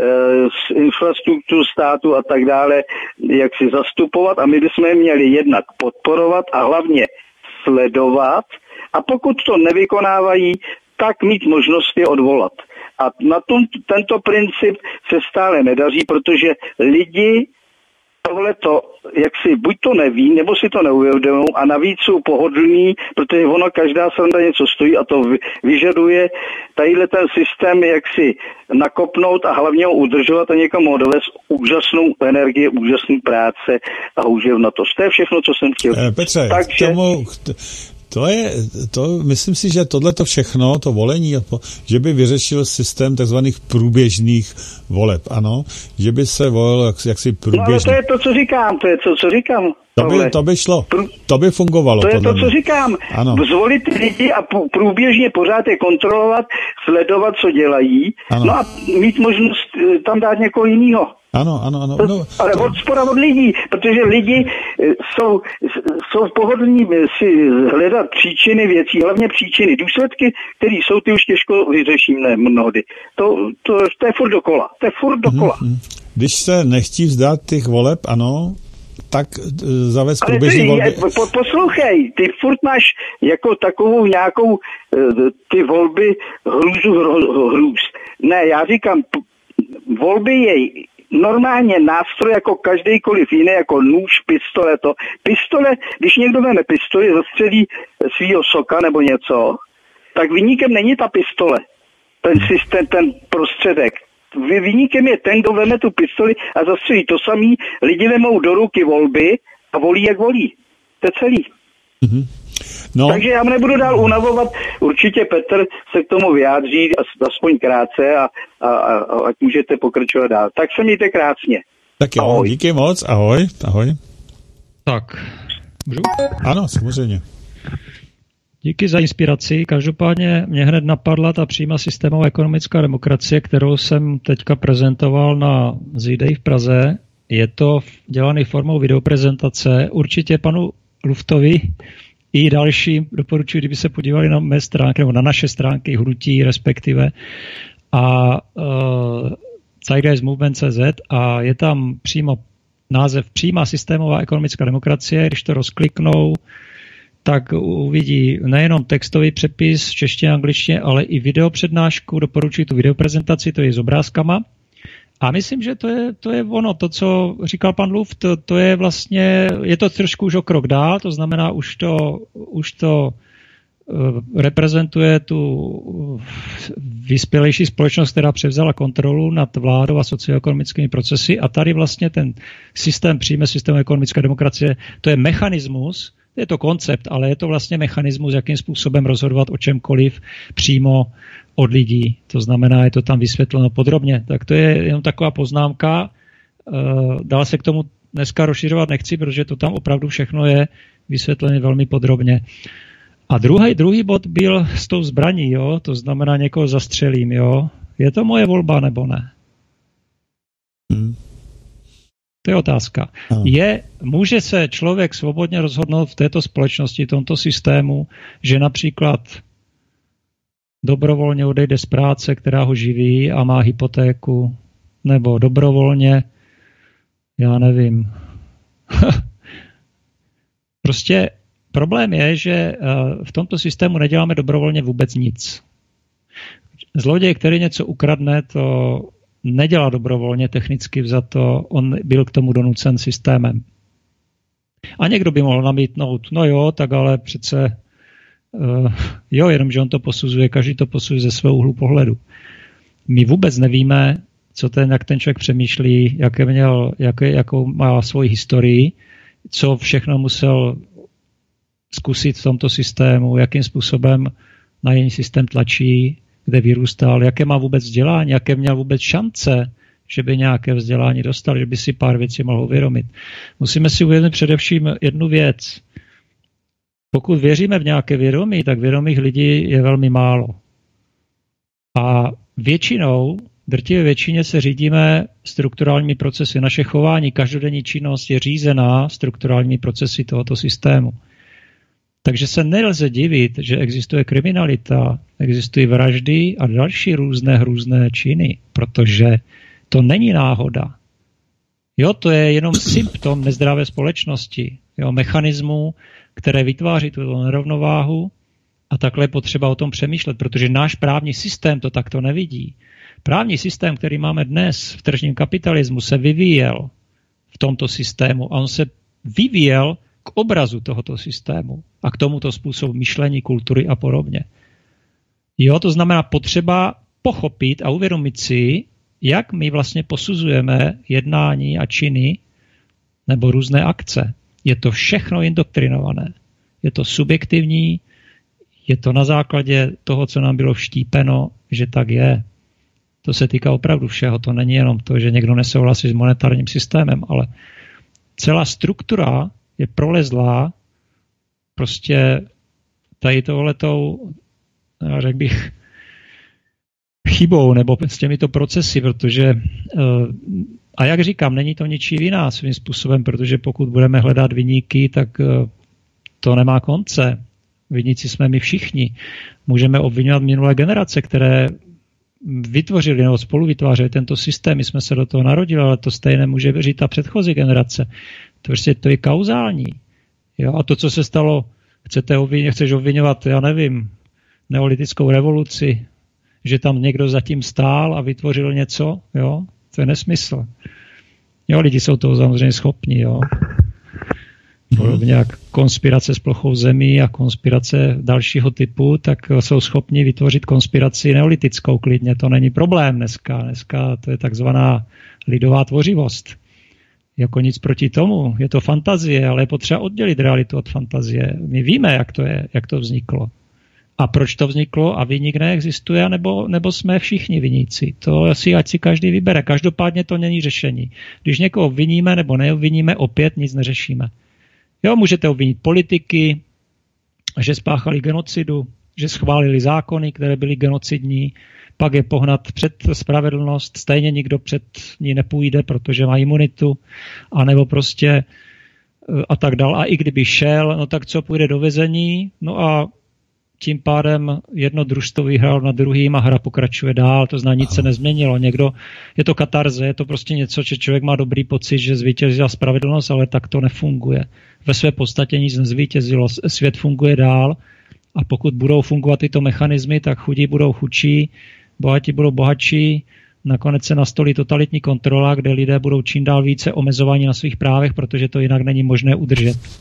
uh, infrastrukturu státu a tak dále, jak si zastupovat a my bychom je měli jednak podporovat a hlavně sledovat a pokud to nevykonávají, tak mít možnost je odvolat. A na tom, tento princip se stále nedaří, protože lidi tohleto, jak si buď to neví, nebo si to neuvědomují a navíc jsou pohodlní, protože ono každá sranda něco stojí a to vyžaduje tadyhle ten systém, jak si nakopnout a hlavně ho udržovat a někam ho dovést úžasnou energii, úžasný práce a houževnatost. To je všechno, co jsem chtěl. Eh, Petře, Takže... k tomu... To je, to, myslím si, že tohleto všechno, to volení, že by vyřešil systém takzvaných průběžných voleb, ano, že by se volil jak, jaksi průběžně. No ale to je to, co říkám, to je to, co říkám. To by, to by šlo, to by fungovalo. To je to, co říkám. Ano. Zvolit lidi a průběžně pořád je kontrolovat, sledovat, co dělají, ano. No a mít možnost tam dát někoho jiného. Ano, ano, ano. No, ale to... od spora od lidí, protože lidi jsou, jsou pohodlní si hledat příčiny věcí, hlavně příčiny, důsledky, které jsou, ty už těžko vyřešíme mnohdy. To, to, to je furt dokola, to je furt dokola. Hmm, když se nechtí vzdát těch voleb, ano, tak zavést průběžný volby. Po, poslouchej, ty furt máš jako takovou nějakou ty volby hrůzu hrůz. Ne, já říkám, volby je normálně nástroj jako každýkoliv jiný, jako nůž, pistole, to. Pistole, když někdo veme pistoli, zastřelí svýho soka nebo něco, tak viníkem není ta pistole, ten systém, ten prostředek. Viníkem je ten, kdo veme tu pistoli a zastřelí. To samý lidi vemou do ruky volby a volí, jak volí. To je celý. Mm-hmm. No. Takže já nebudu dál unavovat. Určitě Petr se k tomu vyjádří aspoň krátce a, a, a, a ať můžete pokračovat dál. Tak se mějte krásně. Tak jo, ahoj. Díky moc. Ahoj. Ahoj. Tak. Můžu? Ano, samozřejmě. Díky za inspiraci. Každopádně mě hned napadla ta přímá systémová ekonomická demokracie, kterou jsem teďka prezentoval na Zídej v Praze. Je to dělaný formou videoprezentace. Určitě panu Luftovi i dalším doporučuji, kdyby se podívali na mé stránky, nebo na naše stránky hnutí respektive a uh, Zeitgeist Movement tečka cé zet a je tam přímo název Přímá systémová ekonomická demokracie. Když to rozkliknou, tak uvidí nejenom textový přepis v češtině a angličtině, ale i videopřednášku. Doporučuji tu videoprezentaci, to je s obrázkama. A myslím, že to je, to je ono, to, co říkal pan Luft, to, to je vlastně, je to trošku už o krok dál, to znamená, už to, už to reprezentuje tu vyspělejší společnost, která převzala kontrolu nad vládou a socioekonomickými procesy a tady vlastně ten systém přímé systému ekonomické demokracie, to je mechanismus, je to koncept, ale je to vlastně mechanismus, jakým způsobem rozhodovat o čemkoliv přímo od lidí. To znamená, je to tam vysvětleno podrobně. Tak to je jenom taková poznámka. Dál se k tomu dneska rozšiřovat nechci, protože to tam opravdu všechno je vysvětlené velmi podrobně. A druhý, druhý bod byl s tou zbraní, jo? To znamená, někoho zastřelím, jo? Je to moje volba nebo ne? Hmm. To je otázka. Je, může se člověk svobodně rozhodnout v této společnosti, v tomto systému, že například dobrovolně odejde z práce, která ho živí a má hypotéku, nebo dobrovolně, já nevím. Prostě problém je, že v tomto systému neděláme dobrovolně vůbec nic. Zloděj, který něco ukradne, to nedělá dobrovolně, technicky vzato, on byl k tomu donucen systémem. A někdo by mohl namítnout, no jo, tak ale přece, uh, jo, jenomže on to posuzuje, každý to posuzuje ze svého úhlu pohledu. My vůbec nevíme, co ten, jak ten člověk přemýšlí, jaké měl, jaké, jakou má svoji historii, co všechno musel zkusit v tomto systému, jakým způsobem na jiný systém tlačí, kde vyrůstal, jaké má vůbec vzdělání, jaké měl vůbec šance, že by nějaké vzdělání dostal, že by si pár věcí mohl uvědomit. Musíme si uvědomit především jednu věc. Pokud věříme v nějaké vědomí, tak vědomých lidí je velmi málo. A většinou, drtivé většině se řídíme strukturálními procesy. Naše chování, každodenní činnost je řízená strukturálními procesy tohoto systému. Takže se nelze divit, že existuje kriminalita, existují vraždy a další různé hrůzné činy, protože to není náhoda. Jo, to je jenom symptom nezdravé společnosti, jo, mechanismu, které vytváří tuto nerovnováhu a takhle je potřeba o tom přemýšlet, protože náš právní systém to takto nevidí. Právní systém, který máme dnes v tržním kapitalismu, se vyvíjel v tomto systému a on se vyvíjel k obrazu tohoto systému a k tomuto způsobu myšlení, kultury a podobně. Jo, to znamená potřeba pochopit a uvědomit si, jak my vlastně posuzujeme jednání a činy nebo různé akce. Je to všechno indoktrinované. Je to subjektivní, je to na základě toho, co nám bylo vštípeno, že tak je. To se týká opravdu všeho. To není jenom to, že někdo nesouhlasí s monetárním systémem, ale celá struktura je prolezlá prostě tady tohletou, řekl bych, chybou nebo s těmito procesy, protože a jak říkám, není to ničí vina svým způsobem, protože pokud budeme hledat viníky, tak to nemá konce. Viníci jsme my všichni. Můžeme obvinovat minulé generace, které vytvořili nebo spolu vytvářeli tento systém. My jsme se do toho narodili, ale to stejné může říct ta předchozí generace. To, prostě to je kauzální. Jo? A to, co se stalo, chcete obvinit, chceš obvinovat, já nevím, neolitickou revoluci, že tam někdo zatím stál a vytvořil něco, jo? To je nesmysl. Jo, lidi jsou toho samozřejmě schopni, jo. Podobně jak konspirace s plochou zemí a konspirace dalšího typu, tak jsou schopni vytvořit konspiraci neolitickou klidně. To není problém dneska. Dneska to je takzvaná lidová tvořivost. Jako nic proti tomu. Je to fantazie, ale je potřeba oddělit realitu od fantazie. My víme, jak to je, jak to vzniklo. A proč to vzniklo a viník neexistuje, nebo, nebo jsme všichni viníci. To si ať si každý vybere. Každopádně to není řešení. Když někoho viníme nebo neobviníme, opět nic neřešíme. Jo, můžete obvinit politiky, že spáchali genocidu, že schválili zákony, které byly genocidní, pak je pohnat před spravedlnost, stejně nikdo před ní nepůjde, protože má imunitu, anebo prostě a tak dál. A i kdyby šel, no tak co, půjde do vězení, no a tím pádem jedno družstvo vyhrál nad druhým a hra pokračuje dál, to znamená, nic se nezměnilo. Někdo, je to katarze, je to prostě něco, že člověk má dobrý pocit, že zvítězila spravedlnost, ale tak to nefunguje. Ve své podstatě nic nezvítězilo, svět funguje dál a pokud budou fungovat tyto mechanismy, tak chudí budou chudší, bohatí budou bohatší, nakonec se nastolí totalitní kontrola, kde lidé budou čím dál více omezování na svých právech, protože to jinak není možné udržet.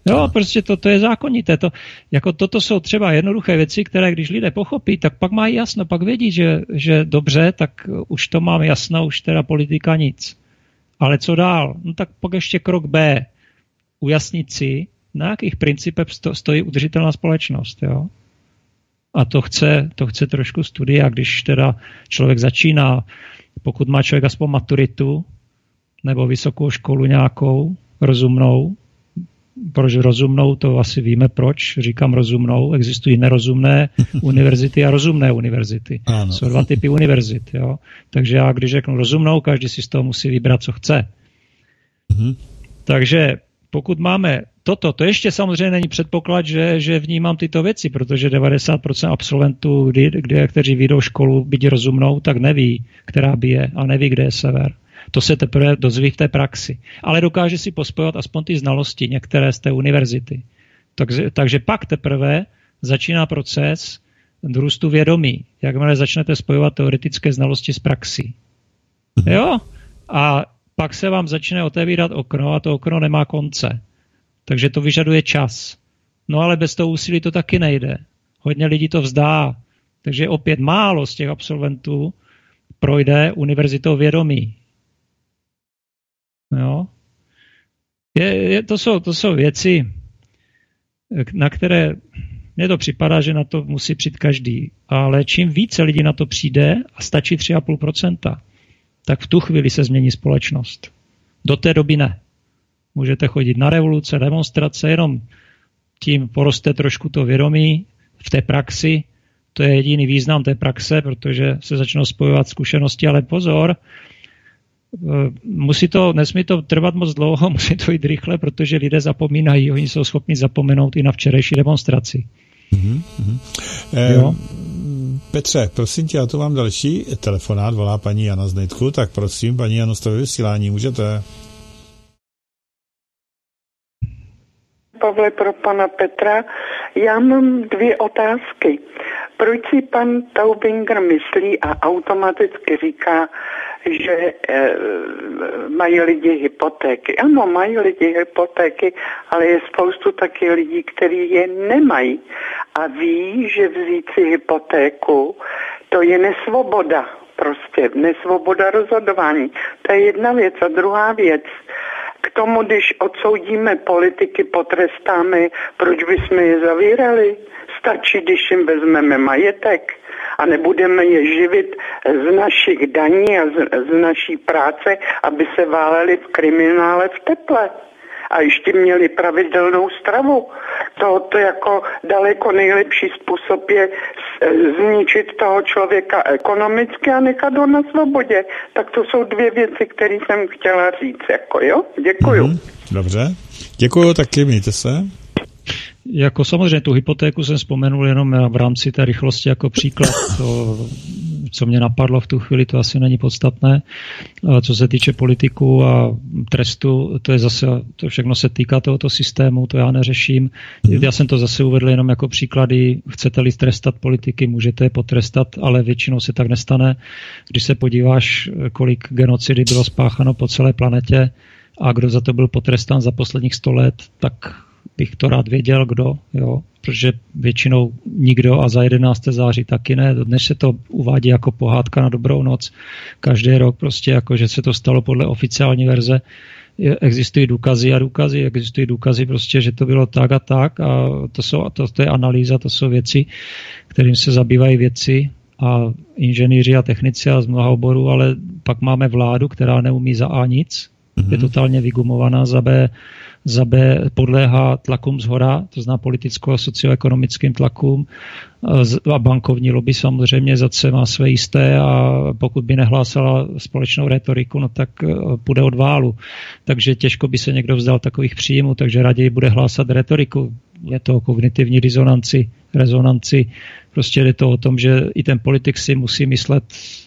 Jo, prostě to, to je zákonité. To, jako toto jsou třeba jednoduché věci, které když lidé pochopí, tak pak mají jasno, pak vědí, že, že dobře, tak už to mám jasno, už teda politika nic. Ale co dál? No tak pak ještě krok B. Ujasnit si, na jakých principech stojí udržitelná společnost. Jo? A to chce, to chce trošku studia, když teda člověk začíná, pokud má člověk aspoň maturitu, nebo vysokou školu nějakou, rozumnou. Proč rozumnou, to asi víme proč, říkám rozumnou, existují nerozumné univerzity a rozumné univerzity. Ano. Jsou dva typy univerzit. Jo? Takže já, když řeknu rozumnou, každý si z toho musí vybrat, co chce. Mhm. Takže pokud máme toto, to ještě samozřejmě není předpoklad, že, že vnímám tyto věci, protože devadesát procent absolventů, kdy, kdy, kteří vyjdou školu, byť rozumnou, tak neví, která by je a neví, kde je sever. To se teprve dozví v té praxi. Ale dokáže si pospojovat aspoň ty znalosti některé z té univerzity. Takže, takže pak teprve začíná proces růstu vědomí. Jakmile začnete spojovat teoretické znalosti s praxí. Jo? A pak se vám začne otevírat okno a to okno nemá konce. Takže to vyžaduje čas. No ale bez toho úsilí to taky nejde. Hodně lidí to vzdá. Takže opět málo z těch absolventů projde univerzitou vědomí. Jo? Je, je, to, jsou, to jsou věci, na které mně to připadá, že na to musí přijít každý. Ale čím více lidí na to přijde a stačí tři a půl procenta, tak v tu chvíli se změní společnost. Do té doby ne. Můžete chodit na revoluce, demonstrace, jenom tím poroste trošku to vědomí v té praxi. To je jediný význam té praxe, protože se začnou spojovat zkušenosti, ale pozor, musí to, nesmí to trvat moc dlouho, musí to jít rychle, protože lidé zapomínají, oni jsou schopni zapomenout i na včerejší demonstraci. Mm-hmm. Eh, jo? Petře, prosím tě, já tu mám další telefonát, volá paní Jana z Nitku, tak prosím, paní Jano, jste ve vysílání, můžete? Pavle, pro pana Petra. Já mám dvě otázky. Proč si pan Taubinger myslí a automaticky říká, že e, mají lidi hypotéky? Ano, mají lidi hypotéky, ale je spoustu taky lidí, kteří je nemají. A ví, že vzít si hypotéku, to je nesvoboda. Prostě nesvoboda rozhodování. To je jedna věc. A druhá věc, k tomu, když odsoudíme politiky, potrestáme, proč bychom je zavírali? Stačí, když jim vezmeme majetek a nebudeme je živit z našich daní a z, z naší práce, aby se váleli v kriminále v teple. A ještě měli pravidelnou stravu. To, to jako daleko nejlepší způsob je zničit toho člověka ekonomicky a nechat ho na svobodě. Tak to jsou dvě věci, které jsem chtěla říct. Jako, jo? Děkuju. Mm, dobře. Děkuju taky, mějte se. Jako samozřejmě tu hypotéku jsem vzpomenul jenom v rámci té rychlosti jako příklad. To, co mě napadlo v tu chvíli, to asi není podstatné. Co se týče politiků a trestu, to je zase, to všechno se týká tohoto systému, to já neřeším. Já jsem to zase uvedl jenom jako příklady. Chcete-li trestat politiky, můžete je potrestat, ale většinou se tak nestane. Když se podíváš, kolik genocidy bylo spáchano po celé planetě a kdo za to byl potrestán za posledních sto let, tak bych to rád věděl, kdo, jo, protože většinou nikdo a za jedenáctého září taky ne. Dnes se to uvádí jako pohádka na dobrou noc. Každý rok prostě jako, že se to stalo podle oficiální verze. Existují důkazy a důkazy, existují důkazy prostě, že to bylo tak a tak a to, jsou, to, to je analýza, to jsou věci, kterým se zabývají vědci a inženýři a technici a z mnoha oborů, ale pak máme vládu, která neumí za A nic, mm-hmm. je totálně vygumovaná, za B za B podléhá tlakům zhora, to znamená politicko- a socioekonomickým tlakům a bankovní lobby samozřejmě za C má své jisté a pokud by nehlásala společnou retoriku, no tak půjde od válu. Takže těžko by se někdo vzdal takových příjmů, takže raději bude hlásat retoriku. Je to o kognitivní disonanci, rezonanci. Prostě je to o tom, že i ten politik si musí myslet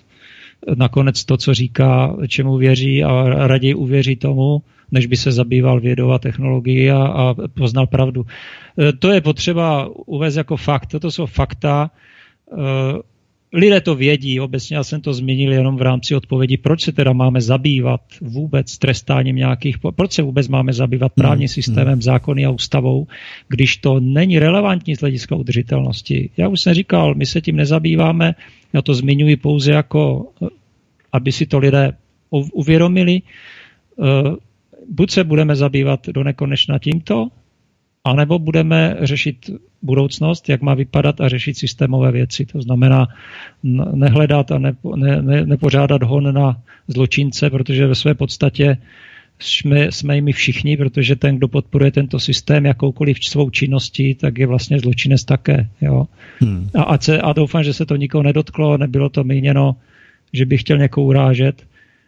nakonec to, co říká, čemu věří a raději uvěří tomu, než by se zabýval vědou a technologií a, a poznal pravdu. To je potřeba uvést jako fakt. Toto jsou fakta. lidé to vědí, obecně já jsem to zmínil jenom v rámci odpovědi, proč se teda máme zabývat vůbec trestáním nějakých, proč se vůbec máme zabývat právním systémem, zákony a ústavou, když to není relevantní z hlediska udržitelnosti. Já už jsem říkal, my se tím nezabýváme, já to zmiňuji pouze jako, aby si to lidé uvědomili. Buď se budeme zabývat do nekonečna tímto, anebo budeme řešit budoucnost, jak má vypadat a řešit systémové věci. To znamená nehledat a nepo, ne, ne, nepořádat hon na zločince, protože ve své podstatě jsme, jsme jimi všichni, protože ten, kdo podporuje tento systém jakoukoliv svou činností, tak je vlastně zločinec také. Jo? Hmm. A, a, se, a doufám, že se to nikoho nedotklo, nebylo to míněno, že bych chtěl někoho urážet.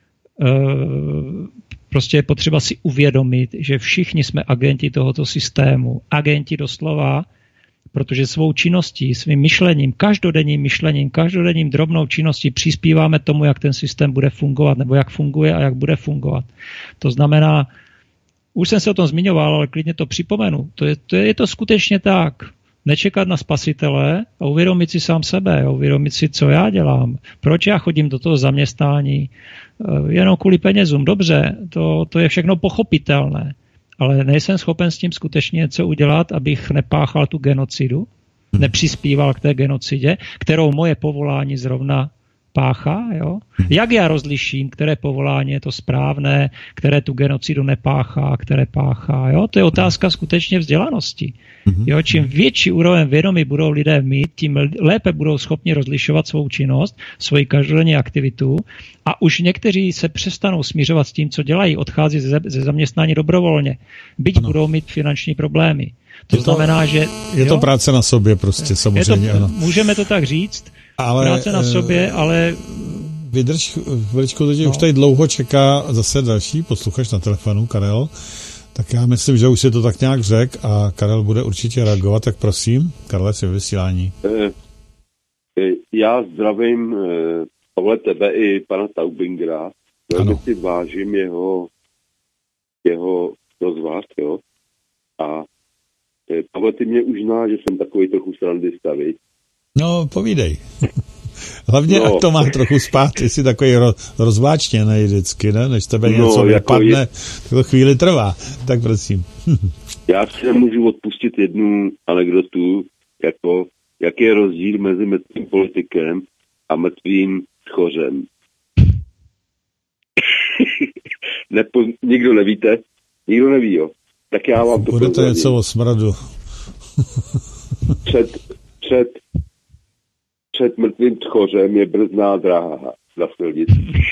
Uh, Prostě je potřeba si uvědomit, že všichni jsme agenti tohoto systému. Agenti doslova, protože svou činností, svým myšlením, každodenním myšlením, každodenním drobnou činností přispíváme tomu, jak ten systém bude fungovat, nebo jak funguje a jak bude fungovat. To znamená, už jsem se o tom zmiňoval, ale klidně to připomenu. To je to, je to skutečně tak. Nečekat na spasitele a uvědomit si sám sebe, a uvědomit si, co já dělám, proč já chodím do toho zaměstnání, jenom kvůli penězům. Dobře, to, to je všechno pochopitelné, ale nejsem schopen s tím skutečně něco udělat, abych nepáchal tu genocidu, nepřispíval k té genocidě, kterou moje povolání zrovna páchá. Jo? Jak já rozliším, které povolání je to správné, které tu genocidu nepáchá, které páchá. Jo? To je otázka skutečně vzdělanosti. Jo? Čím větší úroveň vědomí budou lidé mít, tím lépe budou schopni rozlišovat svou činnost, svoji každodenní aktivitu a už někteří se přestanou smířovat s tím, co dělají, odchází ze, ze zaměstnání dobrovolně, byť ano. budou mít finanční problémy. To, to znamená, že... Je jo? to práce na sobě prostě, samozřejmě. To, ano. Můžeme to tak říct, ale, práce na sobě, ale... Vydrž, veličko, to no. už tady dlouho čeká zase další posluchač na telefonu, Karel. Tak já myslím, že už si to tak nějak řek a Karel bude určitě reagovat, tak prosím, Karle, si vysílání. Já zdravím, Pavle, tebe i pana Taubingera. Velmi si vážím jeho, jeho rozvah, jo. A Pavle, ty mě už zná, že jsem takový trochu srandista, viď? No, povídej. Hlavně, no. ať to má trochu spát, jestli takový rozváčněnej vždycky, ne? Než tebe no, něco vypadne, je... to chvíli trvá. Tak prosím. Já si nemůžu odpustit jednu anekdotu, jako, jaký je rozdíl mezi mrtvým politikem a mrtvým tchořem. Nepo... Nikdo nevíte? Nikdo neví, jo? Tak já vám to Bude to něco o smradu. před, před Před mrtvým tchořem je brzná dráha na silnici.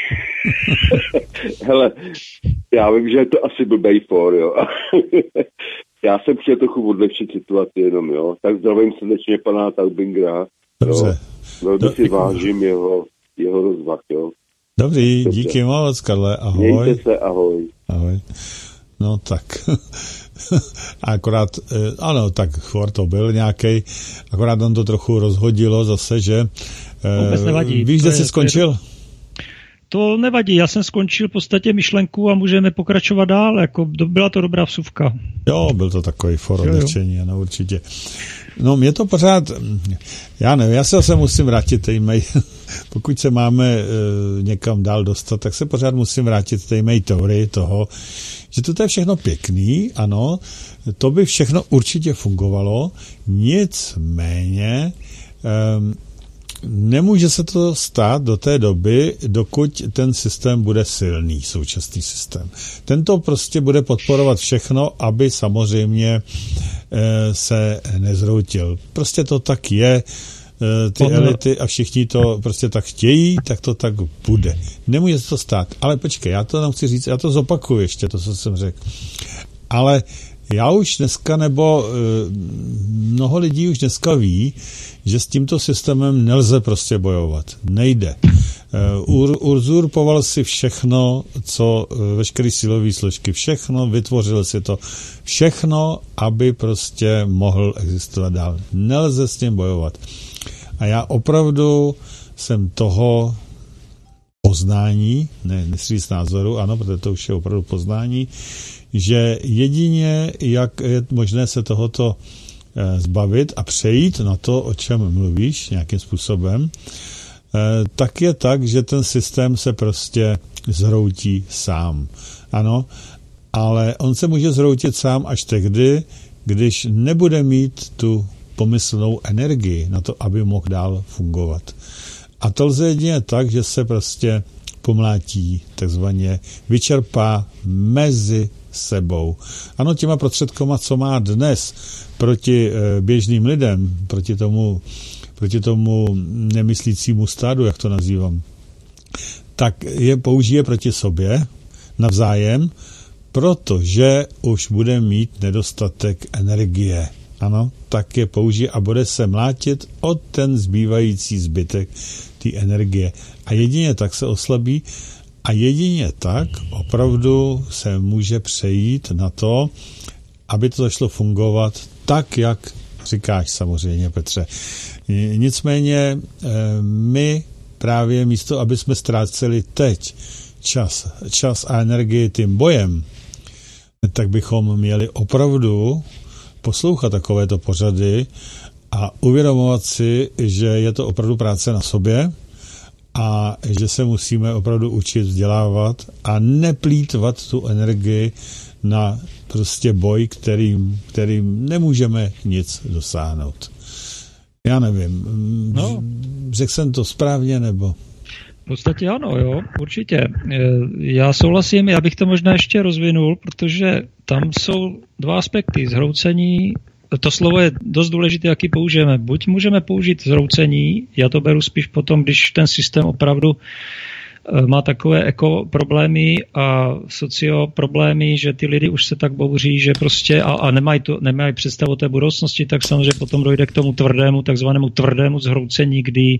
Hele, já vím, že je to asi blbej for, jo. Já jsem chtěl trochu odlehčit situaci jenom, jo. Tak zdravím srdečně pana Taubingera. Dobře. Velmi si vážím jeho, jeho rozvah, jo. Dobrý, Dobře. Díky moc, Karle, ahoj. Mějte se, ahoj. Ahoj. No tak... akorát, ano, tak chor to byl nějaký, akorát on to trochu rozhodilo zase, že... Vůbec nevadí. Víš, kde jsi skončil? To nevadí, já jsem skončil v podstatě myšlenku a můžeme pokračovat dál, jako byla to dobrá vsuvka. Jo, byl to takový for odlehčení, ano, určitě. No, mě to pořád, já nevím, já se zase musím vrátit té mé, pokud se máme e, někam dál dostat, tak se pořád musím vrátit té mé teorii toho, že to je všechno pěkný, ano, to by všechno určitě fungovalo, nicméně e, nemůže se to stát do té doby, dokud ten systém bude silný, současný systém. Tento prostě bude podporovat všechno, aby samozřejmě e, se nezroutil. Prostě to tak je, e, ty Ono... elity a všichni to prostě tak chtějí, tak to tak bude. Nemůže se to stát. Ale počkej, já to nechci říct, já to zopakuju ještě, to, co jsem řekl. Ale já už dneska, nebo e, mnoho lidí už dneska ví, že s tímto systémem nelze prostě bojovat. Nejde. E, ur, uzurpoval si všechno, co e, veškeré silové složky, všechno, vytvořil si to, všechno, aby prostě mohl existovat dál. Nelze s tím bojovat. A já opravdu jsem toho poznání, ne, nechci říct názoru, ano, protože to už je opravdu poznání, že jedině, jak je možné se tohoto zbavit a přejít na to, o čem mluvíš nějakým způsobem, tak je tak, že ten systém se prostě zhroutí sám. Ano, ale on se může zhroutit sám až tehdy, když nebude mít tu pomyslnou energii na to, aby mohl dál fungovat. A to lze jedině tak, že se prostě pomlátí, takzvaně vyčerpá mezi sebou. Ano, těma prostředkama, co má dnes proti běžným lidem, proti tomu, proti tomu nemyslícímu stádu, jak to nazývám, tak je použije proti sobě navzájem, protože už bude mít nedostatek energie. Ano, tak je použije a bude se mlátit o ten zbývající zbytek té energie. A jedině tak se oslabí a jedině tak opravdu se může přejít na to, aby to začalo fungovat tak, jak říkáš samozřejmě, Petře. Nicméně my právě místo, aby jsme ztráceli teď čas, čas a energii tím bojem, tak bychom měli opravdu poslouchat takovéto pořady a uvědomovat si, že je to opravdu práce na sobě a že se musíme opravdu učit vzdělávat a neplýtvat tu energii na prostě boj, kterým, kterým nemůžeme nic dosáhnout. Já nevím, no. Řekl jsem to správně, nebo... V podstatě ano, jo, určitě. Já souhlasím, já bych to možná ještě rozvinul, protože tam jsou dva aspekty. Zhroucení, to slovo je dost důležité, jaký použijeme. Buď můžeme použít zhroucení, já to beru spíš potom, když ten systém opravdu má takové ekoproblémy a socioproblémy, že ty lidi už se tak bouří, že prostě a, a nemají, to, nemají představu o té budoucnosti, tak samozřejmě potom dojde k tomu tvrdému, takzvanému tvrdému zhroucení, kdy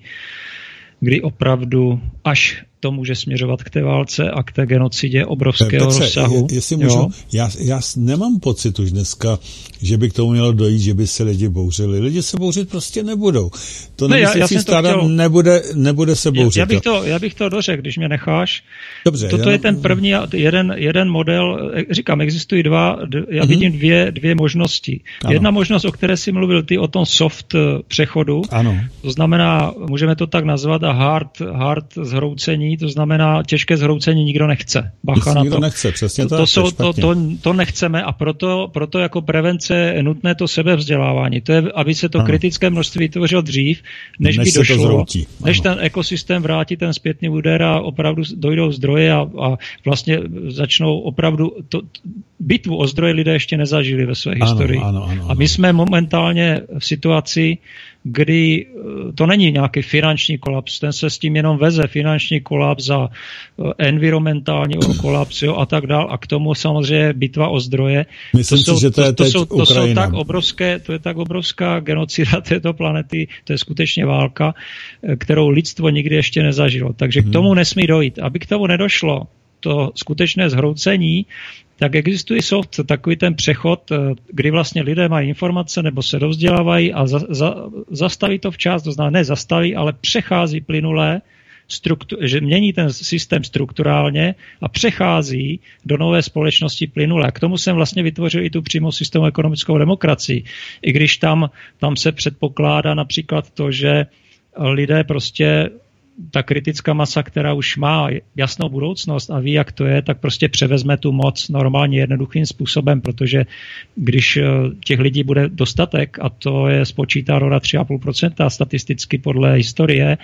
kdy opravdu až to může směřovat k té válce a k té genocidě obrovského Petře, rozsahu. Jestli můžu, já, já nemám pocit už dneska, že by k tomu mělo dojít, že by se lidi bouřili. Lidi se bouřit prostě nebudou. To ne, nemyslící stáda chtěl... nebude, nebude se bouřit. Já bych to, já bych to dořekl, když mě necháš. Dobře. Toto já... je ten první, jeden, jeden model, říkám, existují dva, já vidím mm-hmm. dvě, dvě možnosti. Ano. Jedna možnost, o které jsi mluvil ty, o tom soft přechodu. Ano. To znamená, můžeme to tak nazvat, a hard, hard zhroucení, to znamená těžké zhroucení nikdo nechce. Bacha nikdo na to. nechce, přesně to, tak, to, jsou, to, to, to nechceme a proto, proto jako prevence je nutné to sebevzdělávání. To je, aby se to ano. kritické množství tvořilo dřív, než, než by došlo, než ten ekosystém vrátí ten zpětný úder a opravdu dojdou zdroje a, a vlastně začnou opravdu to, bitvu o zdroje lidé ještě nezažili ve své ano, historii. Ano, ano, a my jsme momentálně v situaci, kdy to není nějaký finanční kolaps, ten se s tím jenom veze, finanční kolaps a environmentální kolaps, jo, a tak dál. A k tomu samozřejmě bitva o zdroje. Myslím to si, jsou, že to je to, teď to jsou, to Ukrajina. jsou tak obrovské, to je tak obrovská genocida této planety, to je skutečně válka, kterou lidstvo nikdy ještě nezažilo. Takže hmm. k tomu nesmí dojít. Aby k tomu nedošlo, to skutečné zhroucení, tak existuje soft, takový ten přechod, kdy vlastně lidé mají informace nebo se dovzdělávají a za, za, zastaví to včas, to znamená ne zastaví, ale přechází plynulé, struktu, že mění ten systém strukturálně a přechází do nové společnosti plynulé. K tomu jsem vlastně vytvořil i tu přímou systému ekonomickou demokracii. I když tam, tam se předpokládá například to, že lidé prostě ta kritická masa, která už má jasnou budoucnost a ví, jak to je, tak prostě převezme tu moc normálně jednoduchým způsobem, protože když těch lidí bude dostatek, a to je spočítáno na tři celá pět procenta statisticky podle historie,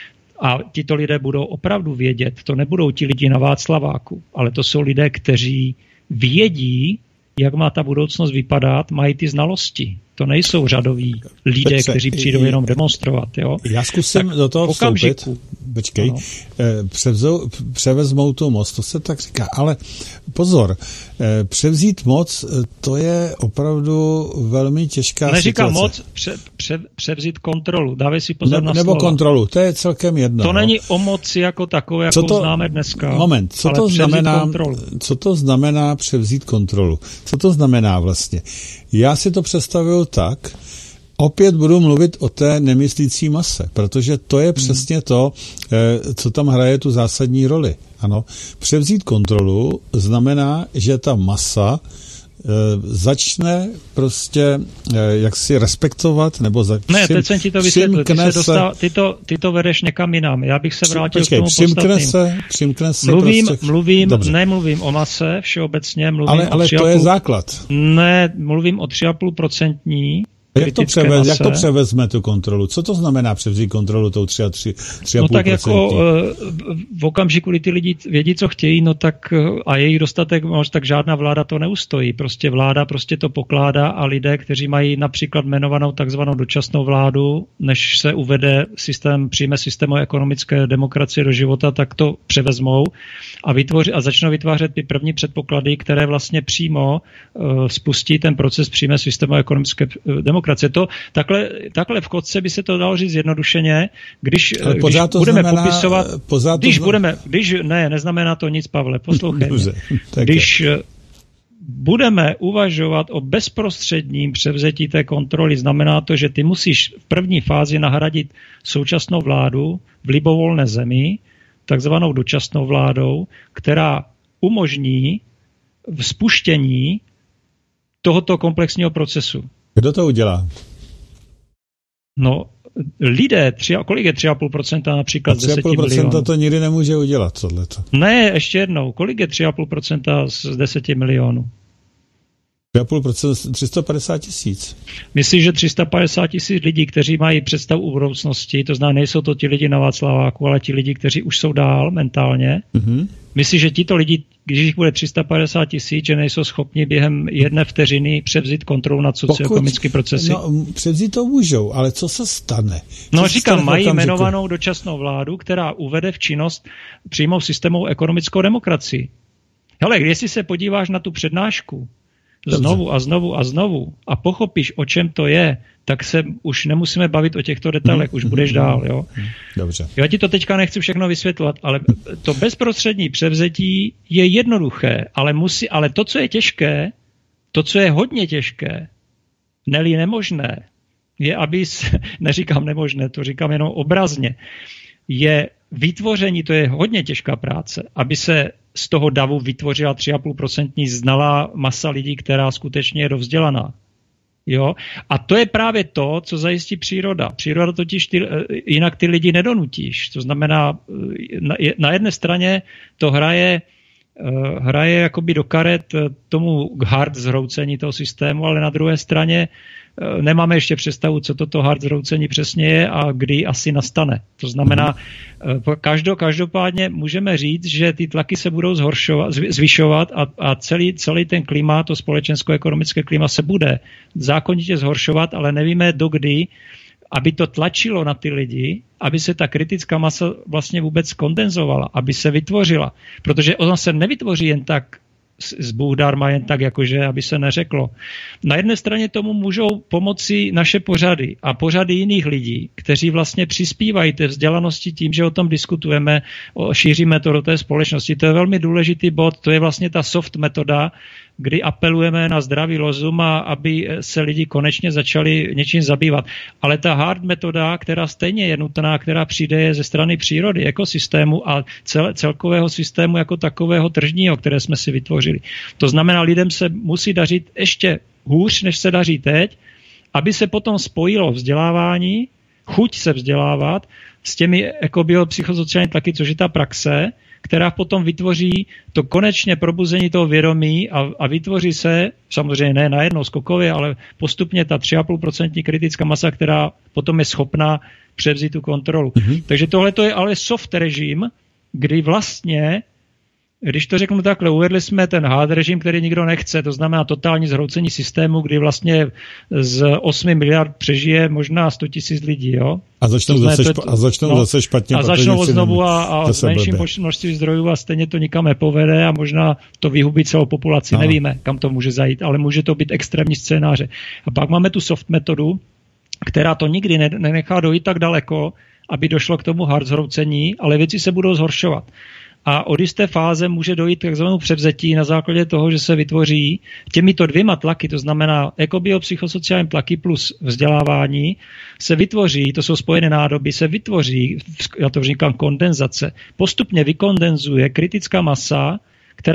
a tito lidé budou opravdu vědět, to nebudou ti lidi na Václaváku, ale to jsou lidé, kteří vědí, jak má ta budoucnost vypadat, mají ty znalosti. To nejsou řadoví lidé, Petře, kteří přijdou jenom demonstrovat. Jo? Já zkusím tak do toho vstoupit. Počkej. Převzou, převezmou tu moc, to se tak říká. Ale pozor, převzít moc, to je opravdu velmi těžká Neříká situace. moc, pře, pře, převzít kontrolu. Dávej si pozor ne, na Nebo slova. kontrolu, to je celkem jedno. To není o moci jako takové, jako to, známe dneska. Moment, co to, znamená, co to znamená převzít kontrolu? Co to znamená vlastně? Já si to představuju tak, opět budu mluvit o té nemyslící mase, protože to je přesně to, co tam hraje tu zásadní roli. Ano, převzít kontrolu znamená, že ta masa začne prostě jak si respektovat, nebo za, ne, přim, teď jsem ti to vysvětlil, ty, se dostal, ty, to, ty to vedeš někam jinam, já bych se vrátil Počkej, k tomu přimkne podstatným. Se, přimkne se mluvím, prostě... mluvím, Dobře. nemluvím o mase všeobecně, mluvím ale, ale o tři a půl... to je základ. Ne, mluvím o tři a půl procentní Jak to, převez, jak to převezme tu kontrolu? Co to znamená převzít kontrolu tou tři a tři, tři a No půl tak jako v okamžiku, kdy ty lidi vědí, co chtějí, no tak a její dostatek, tak žádná vláda to neustojí. Prostě vláda prostě to pokládá a lidé, kteří mají například jmenovanou takzvanou dočasnou vládu, než se uvede systém, přijme systému ekonomické demokracie do života, tak to převezmou a, vytvoří, a začnou vytvářet ty první předpoklady, které vlastně přímo uh, spustí ten proces přijme systému ekonomické demokracie. To, takhle, takhle v kotce by se to dalo říct jednodušeně, když, když budeme znamená, popisovat, když znamená... budeme, když, ne, neznamená to nic, Pavle, poslouchej. Dobře, když budeme uvažovat o bezprostředním převzetí té kontroly, znamená to, že ty musíš v první fázi nahradit současnou vládu v libovolné zemi, takzvanou dočasnou vládou, která umožní spuštění tohoto komplexního procesu. Kdo to udělá? No, lidé, tři, kolik je tři a půl procenta například z deseti milionů? tři a půl procenta to nikdy nemůže udělat, tohleto. Ne, ještě jednou, kolik je tři a půl procenta z deseti milionů? tři a půl procenta tři sta padesát tisíc. Myslíš, že tři sta padesát tisíc lidí, kteří mají představu o budoucnosti, to znamená, nejsou to ti lidi na Václaváku, ale ti lidi, kteří už jsou dál mentálně, mm-hmm. Myslíš, že tito lidi, když jich bude tři sta padesát tisíc, že nejsou schopni během jedné vteřiny převzít kontrolu nad socioekonomickými procesy? No, převzít to můžou, ale co se stane? Co no se říkám, stane mají jmenovanou dočasnou vládu, která uvede v činnost přímou systémovou ekonomickou demokracii. Hele, jestli se podíváš na tu přednášku, Dobře. znovu a znovu a znovu a pochopíš, o čem to je, tak se už nemusíme bavit o těchto detailech, už budeš dál. Jo? Dobře. Já ti to teďka nechci všechno vysvětlovat, ale to bezprostřední převzetí je jednoduché, ale, musí, ale to, co je těžké, to, co je hodně těžké, ne-li nemožné, je, aby, neříkám nemožné, to říkám jenom obrazně, je vytvoření, to je hodně těžká práce, aby se z toho davu vytvořila tři a půl procentní znalá masa lidí, která skutečně je dovzdělaná. Jo? A to je právě to, co zajistí příroda. Příroda totiž ty, jinak ty lidi nedonutíš. To znamená, na, na jedné straně to hraje, hraje jakoby do karet tomu hard zhroucení toho systému, ale na druhé straně nemáme ještě představu, co toto hard zhroucení přesně je a kdy asi nastane. To znamená, každo, každopádně můžeme říct, že ty tlaky se budou zhoršovat, zvyšovat a, a celý, celý ten klima, to společensko-ekonomické klima se bude zákonitě zhoršovat, ale nevíme dokdy, aby to tlačilo na ty lidi, aby se ta kritická masa vlastně vůbec kondenzovala, aby se vytvořila. Protože ona se nevytvoří jen tak z Bůh dárma, jen tak, jakože, aby se neřeklo. Na jedné straně tomu můžou pomoci naše pořady a pořady jiných lidí, kteří vlastně přispívají té vzdělanosti tím, že o tom diskutujeme, šíříme to do té společnosti. To je velmi důležitý bod, to je vlastně ta soft metoda, kdy apelujeme na zdravý rozum a aby se lidi konečně začali něčím zabývat. Ale ta hard metoda, která stejně je nutná, která přijde ze strany přírody, ekosystému a cel, celkového systému jako takového tržního, které jsme si vytvořili. To znamená, lidem se musí dařit ještě hůř, než se daří teď, aby se potom spojilo vzdělávání, chuť se vzdělávat s těmi ekobiopsychosociální tlaky, což je ta praxe, která potom vytvoří to konečně probuzení toho vědomí a, a vytvoří se, samozřejmě ne najednou skokově, ale postupně ta tři a půl procentní kritická masa, která potom je schopná převzít tu kontrolu. Mm-hmm. Takže tohle to je ale soft režim, kdy vlastně, když to řeknu takhle, uvedli jsme ten hard režim, který nikdo nechce, to znamená totální zhroucení systému, kdy vlastně z osmi miliard přežije možná sto tisíc lidí, jo? A začnou, zase, špa- a začnou no, zase špatně. A začnou znovu a, a s menším množství zdrojů a stejně to nikam nepovede a možná to vyhubí celou populaci. Aha. Nevíme, kam to může zajít, ale může to být extrémní scénáře. A pak máme tu soft metodu, která to nikdy nenechá dojít tak daleko, aby došlo k tomu hard zhroucení, ale věci se budou zhoršovat. A od jisté fáze může dojít k takzvanému převzetí na základě toho, že se vytvoří těmito dvěma tlaky, to znamená ekobiopsychosociální tlaky plus vzdělávání, se vytvoří, to jsou spojené nádoby, se vytvoří, já to říkám kondenzace, postupně vykondenzuje kritická masa, která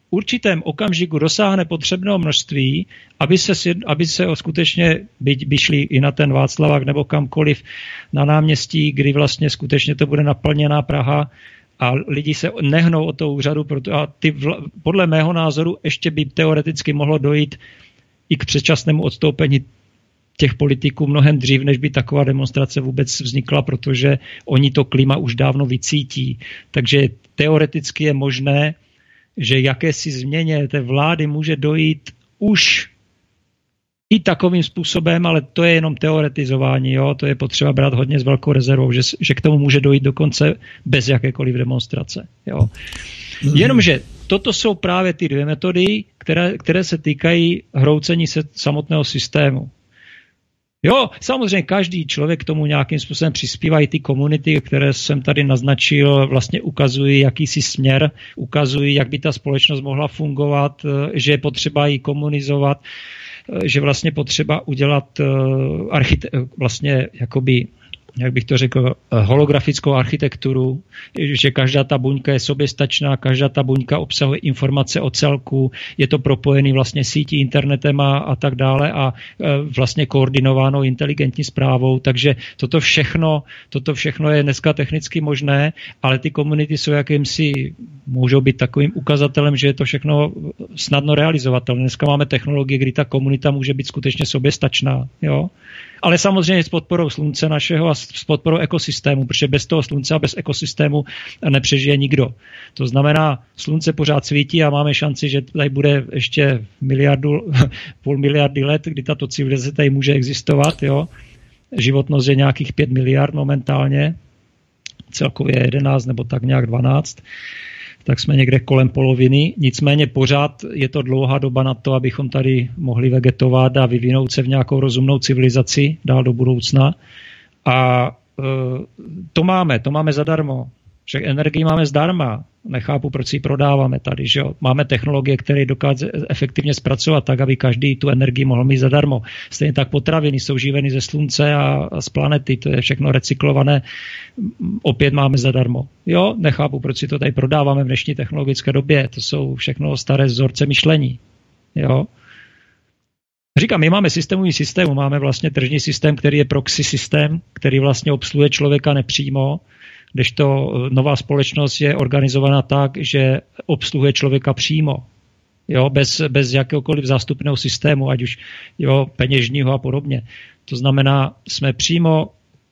určitém okamžiku dosáhne potřebného množství, aby se, aby se skutečně, byť by šli i na ten Václavák nebo kamkoliv na náměstí, kdy vlastně skutečně to bude naplněná Praha a lidi se nehnou od toho úřadu, proto, a ty vla, podle mého názoru ještě by teoreticky mohlo dojít i k předčasnému odstoupení těch politiků mnohem dřív, než by taková demonstrace vůbec vznikla, protože oni to klima už dávno vycítí. Takže teoreticky je možné, že jakési změně té vlády může dojít už i takovým způsobem, ale to je jenom teoretizování, jo? To je potřeba brát hodně s velkou rezervou, že, že k tomu může dojít dokonce bez jakékoliv demonstrace. Jo? Jenomže toto jsou právě ty dvě metody, které, které se týkají hroucení se samotného systému. Jo, samozřejmě každý člověk k tomu nějakým způsobem přispívá, i ty komunity, které jsem tady naznačil, vlastně ukazují jakýsi směr, ukazují, jak by ta společnost mohla fungovat, že je potřeba ji komunizovat, že vlastně potřeba udělat archite- vlastně jakoby, jak bych to řekl, holografickou architekturu, že každá ta buňka je soběstačná, každá ta buňka obsahuje informace o celku, je to propojený vlastně sítí internetem a, a tak dále a vlastně koordinováno inteligentní správou, takže toto všechno, toto všechno je dneska technicky možné, ale ty komunity jsou jakýmsi, můžou být takovým ukazatelem, že je to všechno snadno realizovatelné. Dneska máme technologie, kdy ta komunita může být skutečně soběstačná, jo? Ale samozřejmě s podporou slunce našeho a s podporou ekosystému, protože bez toho slunce a bez ekosystému nepřežije nikdo. To znamená, slunce pořád svítí a máme šanci, že tady bude ještě miliardu, půl miliardy let, kdy tato civilizace tady může existovat. Jo. Životnost je nějakých pět miliard momentálně, celkově jedenáct nebo tak nějak dvanáct. Tak jsme někde kolem poloviny. Nicméně pořád je to dlouhá doba na to, abychom tady mohli vegetovat a vyvinout se v nějakou rozumnou civilizaci dál do budoucna. A e, to máme, to máme zadarmo. Však energii máme zdarma. Nechápu, proč si ji prodáváme tady. Že jo? Máme technologie, které dokáže efektivně zpracovat tak, aby každý tu energii mohl mít zadarmo. Stejně tak potraviny jsou živeny ze slunce a, a z planety. To je všechno recyklované. Opět máme zadarmo. Jo, nechápu, proč si to tady prodáváme v dnešní technologické době. To jsou všechno staré vzorce myšlení. Jo. Říkám, my máme systémový systém, máme vlastně tržní systém, který je proxy systém, který vlastně obsluhuje člověka nepřímo, kdežto nová společnost je organizovaná tak, že obsluhuje člověka přímo, jo, bez, bez jakéhokoliv zástupného systému, ať už jo, peněžního a podobně. To znamená, jsme přímo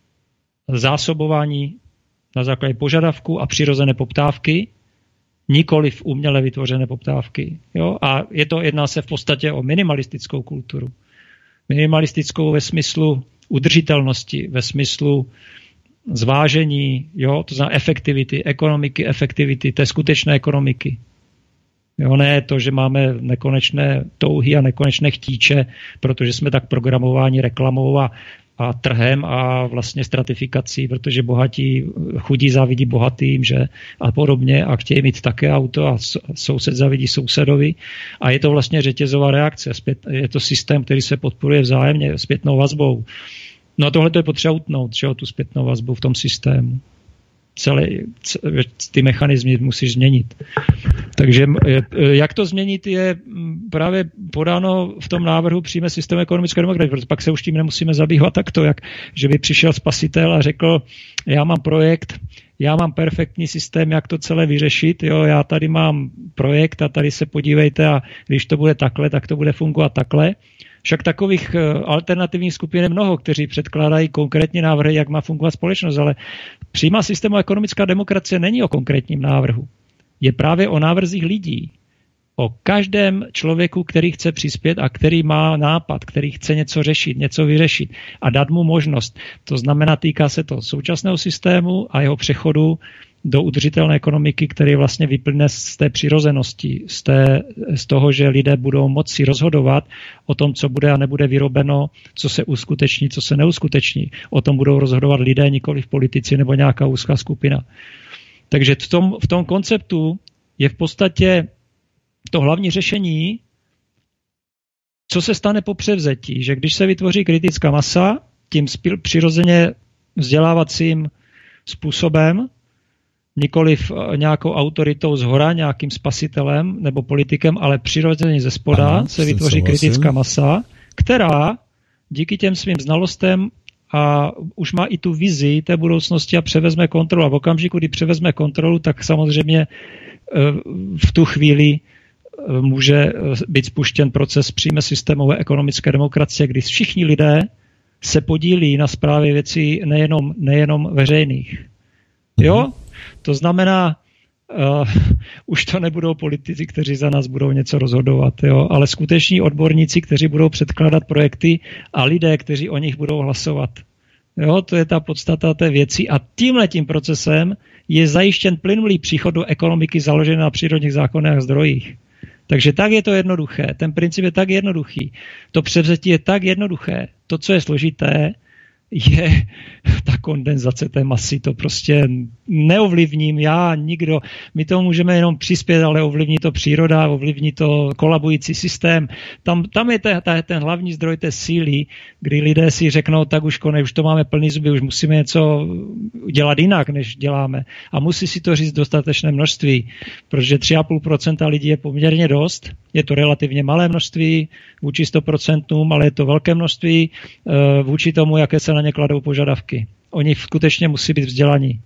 zásobování na základě požadavku a přirozené poptávky, nikoliv uměle vytvořené poptávky. Jo? A je to, jedná se v podstatě o minimalistickou kulturu. Minimalistickou ve smyslu udržitelnosti, ve smyslu zvážení, jo? To znamená efektivity, ekonomiky, efektivity, té skutečné ekonomiky. Jo, ne to, že máme nekonečné touhy a nekonečné chtíče, protože jsme tak programováni reklamou a, a trhem a vlastně stratifikací, protože bohatí, chudí závidí bohatým, že a podobně a chtějí mít také auto a soused závidí sousedovi a je to vlastně řetězová reakce. Je to systém, který se podporuje vzájemně zpětnou vazbou. No a tohle to je potřeba utnout, že, tu zpětnou vazbu v tom systému. Celé ty mechanismy musíš změnit. Takže jak to změnit je právě podáno v tom návrhu přímé systému ekonomické demokracie, protože pak se už tím nemusíme zabývat takto, jak že by přišel spasitel a řekl, já mám projekt, já mám perfektní systém, jak to celé vyřešit, jo, já tady mám projekt a tady se podívejte a když to bude takhle, tak to bude fungovat takhle. Však takových alternativních skupin je mnoho, kteří předkládají konkrétní návrhy, jak má fungovat společnost, ale přímá systémová ekonomická demokracie není o konkrétním návrhu. Je právě o návrzích lidí. O každém člověku, který chce přispět a který má nápad, který chce něco řešit, něco vyřešit a dát mu možnost. To znamená, týká se to současného systému a jeho přechodu do udržitelné ekonomiky, který vlastně vyplyne z té přirozenosti, z, té, z toho, že lidé budou moci rozhodovat o tom, co bude a nebude vyrobeno, co se uskuteční, co se neuskuteční. O tom budou rozhodovat lidé, nikoli v politici nebo nějaká úzká skupina. Takže v tom, v tom konceptu je v podstatě to hlavní řešení, co se stane po převzetí, že když se vytvoří kritická masa, tím přirozeně vzdělávacím způsobem, nikoliv nějakou autoritou zhora, nějakým spasitelem nebo politikem, ale přirozeně ze spoda ano, se vytvoří kritická masa, která díky těm svým znalostem a už má i tu vizi té budoucnosti a převezme kontrolu. A v okamžiku, kdy převezme kontrolu, tak samozřejmě v tu chvíli může být spuštěn proces přímé systémové ekonomické demokracie, kdy všichni lidé se podílí na správě věcí nejenom, nejenom veřejných. Jo? To znamená, uh, už to nebudou politici, kteří za nás budou něco rozhodovat, jo? Ale skuteční odborníci, kteří budou předkládat projekty a lidé, kteří o nich budou hlasovat. Jo? To je ta podstata té věci a tímhletím procesem je zajištěn plynulý příchod do ekonomiky založené na přírodních zákonech a zdrojích. Takže tak je to jednoduché. Ten princip je tak jednoduchý. To převzetí je tak jednoduché. To, co je složité, je ta kondenzace té masy. To prostě neovlivním já, nikdo. My to můžeme jenom přispět, ale ovlivní to příroda, ovlivní to kolabující systém. Tam, tam je te, te, ten hlavní zdroj té síly, kdy lidé si řeknou, tak už konec, už to máme plný zuby, už musíme něco dělat jinak, než děláme. A musí si to říct dostatečné množství, protože tři a půl procenta lidí je poměrně dost. Je to relativně malé množství vůči sto procent, ale je to velké množství vůči tomu, jaké se na ně kladou požadavky. Oni skutečně musí být vzdělaní.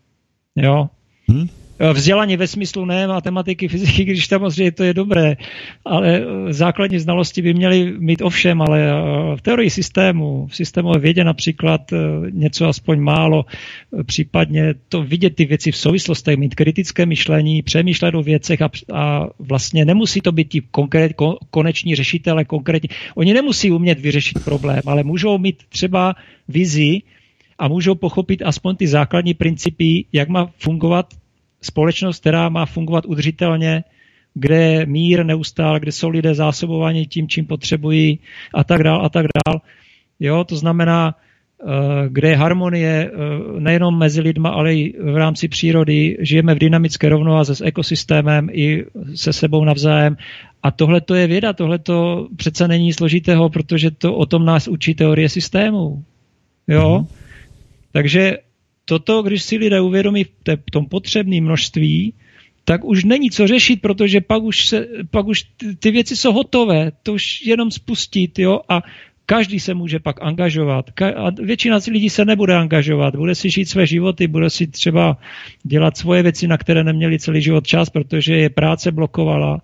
Jo? Hmm? Vzdělaní ve smyslu ne matematiky, fyziky, když tam samozřejmě to je dobré, ale základní znalosti by měly mít ovšem, ale v teorii systému, v systémové vědě například něco aspoň málo, případně to vidět ty věci v souvislostech, mít kritické myšlení, přemýšlet o věcech a, a vlastně nemusí to být ti konkrét, kon, koneční řešitele konkrétní. Oni nemusí umět vyřešit problém, ale můžou mít třeba vizi a můžou pochopit aspoň ty základní principy, jak má fungovat společnost, která má fungovat udržitelně, kde je mír neustále, kde jsou lidé zásobovaní tím, čím potřebují a tak dál a tak dál. Jo, to znamená, kde je harmonie nejenom mezi lidma, ale i v rámci přírody. Žijeme v dynamické rovnováze s ekosystémem i se sebou navzájem. A tohle to je věda, tohle to přece není složitého, protože to o tom nás učí teorie systému. Jo? Mm. Takže toto, když si lidé uvědomí v tom potřebném množství, tak už není co řešit, protože pak už, se, pak už ty věci jsou hotové, to už jenom spustit, jo, a každý se může pak angažovat. A většina lidí se nebude angažovat, bude si žít své životy, bude si třeba dělat svoje věci, na které neměli celý život čas, protože je práce blokovala.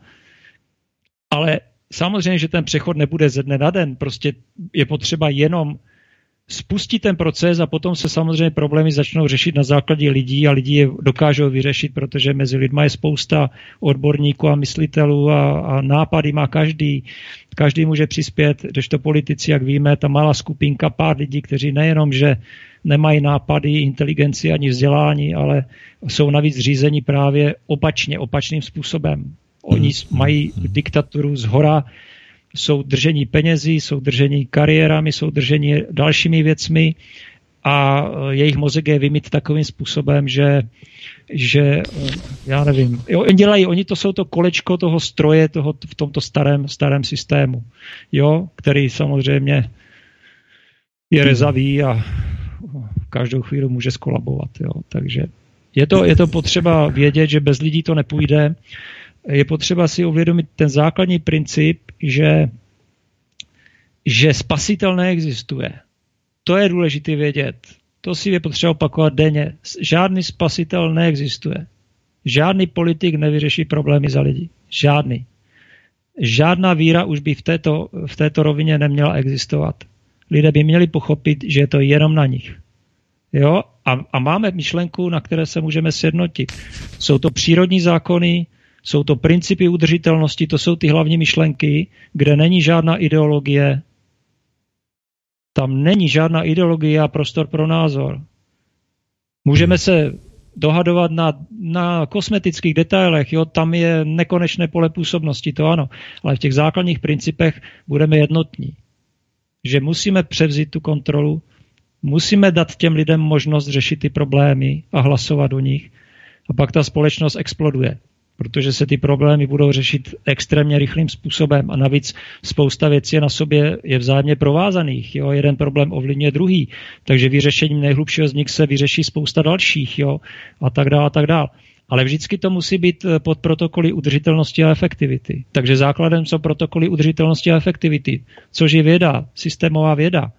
Ale samozřejmě, že ten přechod nebude ze dne na den, prostě je potřeba jenom spustí ten proces a potom se samozřejmě problémy začnou řešit na základě lidí a lidi je dokážou vyřešit, protože mezi lidma je spousta odborníků a myslitelů a, a nápady má každý. Každý může přispět, kdežto politici, jak víme, ta malá skupinka, pár lidí, kteří nejenom, že nemají nápady, inteligenci ani vzdělání, ale jsou navíc řízení právě opačně, opačným způsobem. Oni mají diktaturu zhora, jsou držení penězi, jsou držení kariérami, jsou držení dalšími věcmi a jejich mozek je vymyt takovým způsobem, že, že já nevím, jo, oni dělají, oni to jsou to kolečko toho stroje toho, v tomto starém, starém systému, jo, který samozřejmě je rezavý a každou chvíli může skolabovat, jo, takže je to, je to potřeba vědět, že bez lidí to nepůjde. Je potřeba si uvědomit ten základní princip, že, že spasitel neexistuje. To je důležité vědět. To si je potřeba opakovat denně. Žádný spasitel neexistuje. Žádný politik nevyřeší problémy za lidi. Žádný. Žádná víra už by v této, v této rovině neměla existovat. Lidé by měli pochopit, že je to jenom na nich. Jo? A, a máme myšlenku, na které se můžeme sjednotit. Jsou to přírodní zákony, jsou to principy udržitelnosti, to jsou ty hlavní myšlenky, kde není žádná ideologie. Tam není žádná ideologie a prostor pro názor. Můžeme se dohadovat na, na kosmetických detailech, jo, tam je nekonečné pole působnosti, to ano, ale v těch základních principech budeme jednotní. Že musíme převzít tu kontrolu, musíme dát těm lidem možnost řešit ty problémy a hlasovat o nich a pak ta společnost exploduje. protože se ty problémy budou řešit extrémně rychlým způsobem a navíc spousta věcí je na sobě je vzájemně provázaných. Jo? Jeden problém ovlivňuje druhý, takže vyřešením nejhlubšího z nich se vyřeší spousta dalších, jo? A tak dále, a tak dále. Ale vždycky to musí být pod protokoly udržitelnosti a efektivity. Takže základem jsou protokoly udržitelnosti a efektivity, což je věda, systémová věda.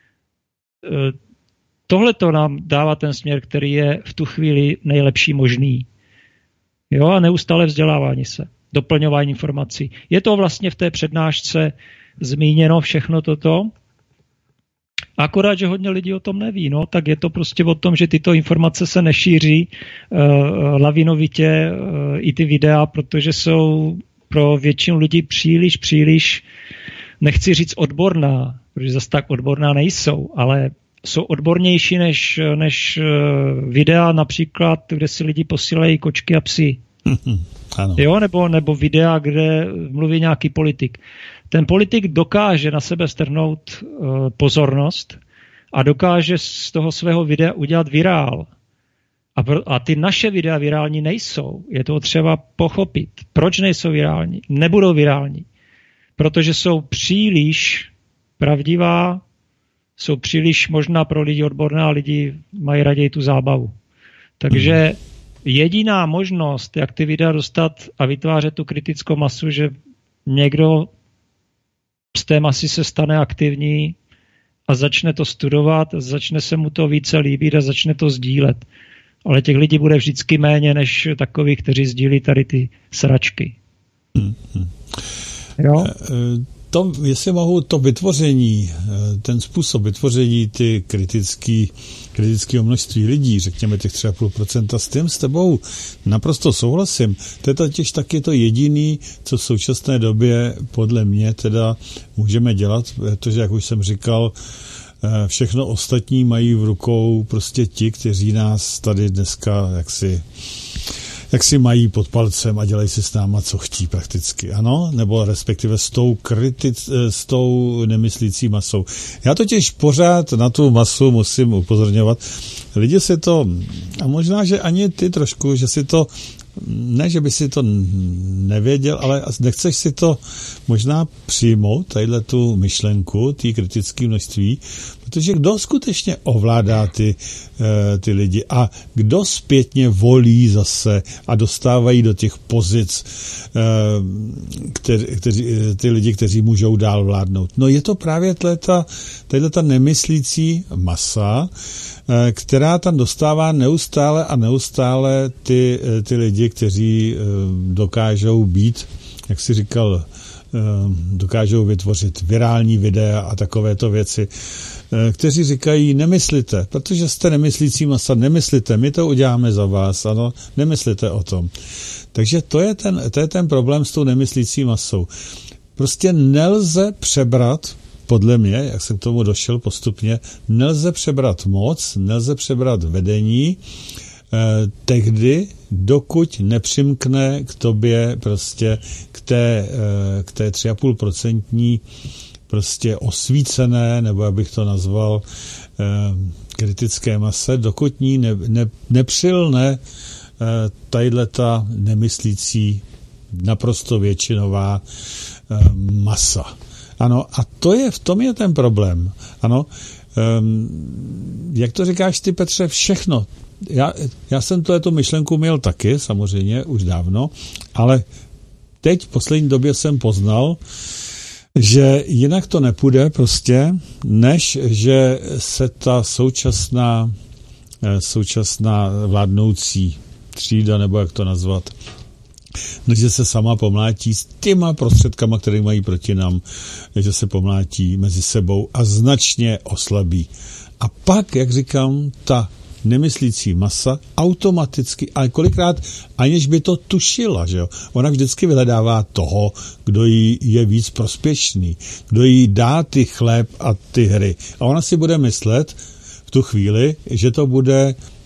Tohle to nám dává ten směr, který je v tu chvíli nejlepší možný. Jo, a neustále vzdělávání se, doplňování informací. Je to vlastně v té přednášce zmíněno všechno toto, akorát, že hodně lidí o tom neví, no, tak je to prostě o tom, že tyto informace se nešíří uh, lavinovitě, uh, i ty videa, protože jsou pro většinu lidí příliš, příliš, nechci říct odborná, protože zase tak odborná nejsou, ale jsou odbornější než, než videa například, kde si lidi posílají kočky a psy. Ano. Jo, nebo, nebo videa, kde mluví nějaký politik. Ten politik dokáže na sebe strhnout uh, pozornost a dokáže z toho svého videa udělat virál. A, pro, a ty naše videa virální nejsou. Je to třeba pochopit. Proč nejsou virální? Nebudou virální. Protože jsou příliš pravdivá, jsou příliš možná pro lidi odborné a lidi mají raději tu zábavu. Takže jediná možnost, jak ty videa dostat a vytvářet tu kritickou masu, že někdo z té masy se stane aktivní a začne to studovat, začne se mu to více líbit a začne to sdílet. Ale těch lidí bude vždycky méně, než takových, kteří sdílí tady ty sračky. Jo? To, jestli mohu, to vytvoření, ten způsob vytvoření ty kritický, kritického množství lidí, řekněme těch tři a půl procenta, s tím s tebou naprosto souhlasím. To je totiž taky to jediný, co v současné době podle mě teda můžeme dělat, protože, jak už jsem říkal, všechno ostatní mají v rukou prostě ti, kteří nás tady dneska jaksi jak si mají pod palcem a dělají si s náma, co chtí prakticky, ano? Nebo respektive s tou, kritic, s tou nemyslící masou. Já totiž pořád na tu masu musím upozorňovat. Lidi si to, a možná, že ani ty trošku, že si to, ne, že by si to nevěděl, ale nechceš si to možná přijmout, tadyhle tu myšlenku, ty kritické množství, protože kdo skutečně ovládá ty, ty lidi a kdo zpětně volí zase a dostávají do těch pozic kteří, kteří, ty lidi, kteří můžou dál vládnout. No je to právě tato, tato nemyslící masa, která tam dostává neustále a neustále ty, ty lidi, kteří dokážou být, jak jsi říkal, dokážou vytvořit virální videa a takovéto věci, kteří říkají, nemyslíte, protože jste nemyslící masa, nemyslíte, my to uděláme za vás, ano, nemyslíte o tom. Takže to je ten, to je ten problém s tou nemyslící masou. Prostě nelze přebrat, podle mě, jak jsem k tomu došel postupně, nelze přebrat moc, nelze přebrat vedení eh, tehdy, dokud nepřimkne k tobě prostě k té, eh, k té tři a půl procentní prostě osvícené, nebo abych to nazval, eh, kritické mase, dokud ní ne, ne, nepřilne eh, tadyhleta nemyslící naprosto většinová eh, masa. Ano, a to je, v tom je ten problém. Ano, um, jak to říkáš ty, Petře, všechno. Já, já jsem tuhletu myšlenku měl taky, samozřejmě, už dávno, ale teď v poslední době jsem poznal, že jinak to nepůjde prostě, než že se ta současná, současná vládnoucí třída, nebo jak to nazvat, že se sama pomlátí s těma prostředkama, které mají proti nám, že se pomlátí mezi sebou a značně oslabí. A pak, jak říkám, ta nemyslící masa automaticky, ale kolikrát aniž by to tušila, že jo? Ona vždycky vyhledává toho, kdo jí je víc prospěšný, kdo jí dá ty chléb a ty hry. A ona si bude myslet v tu chvíli, že to bude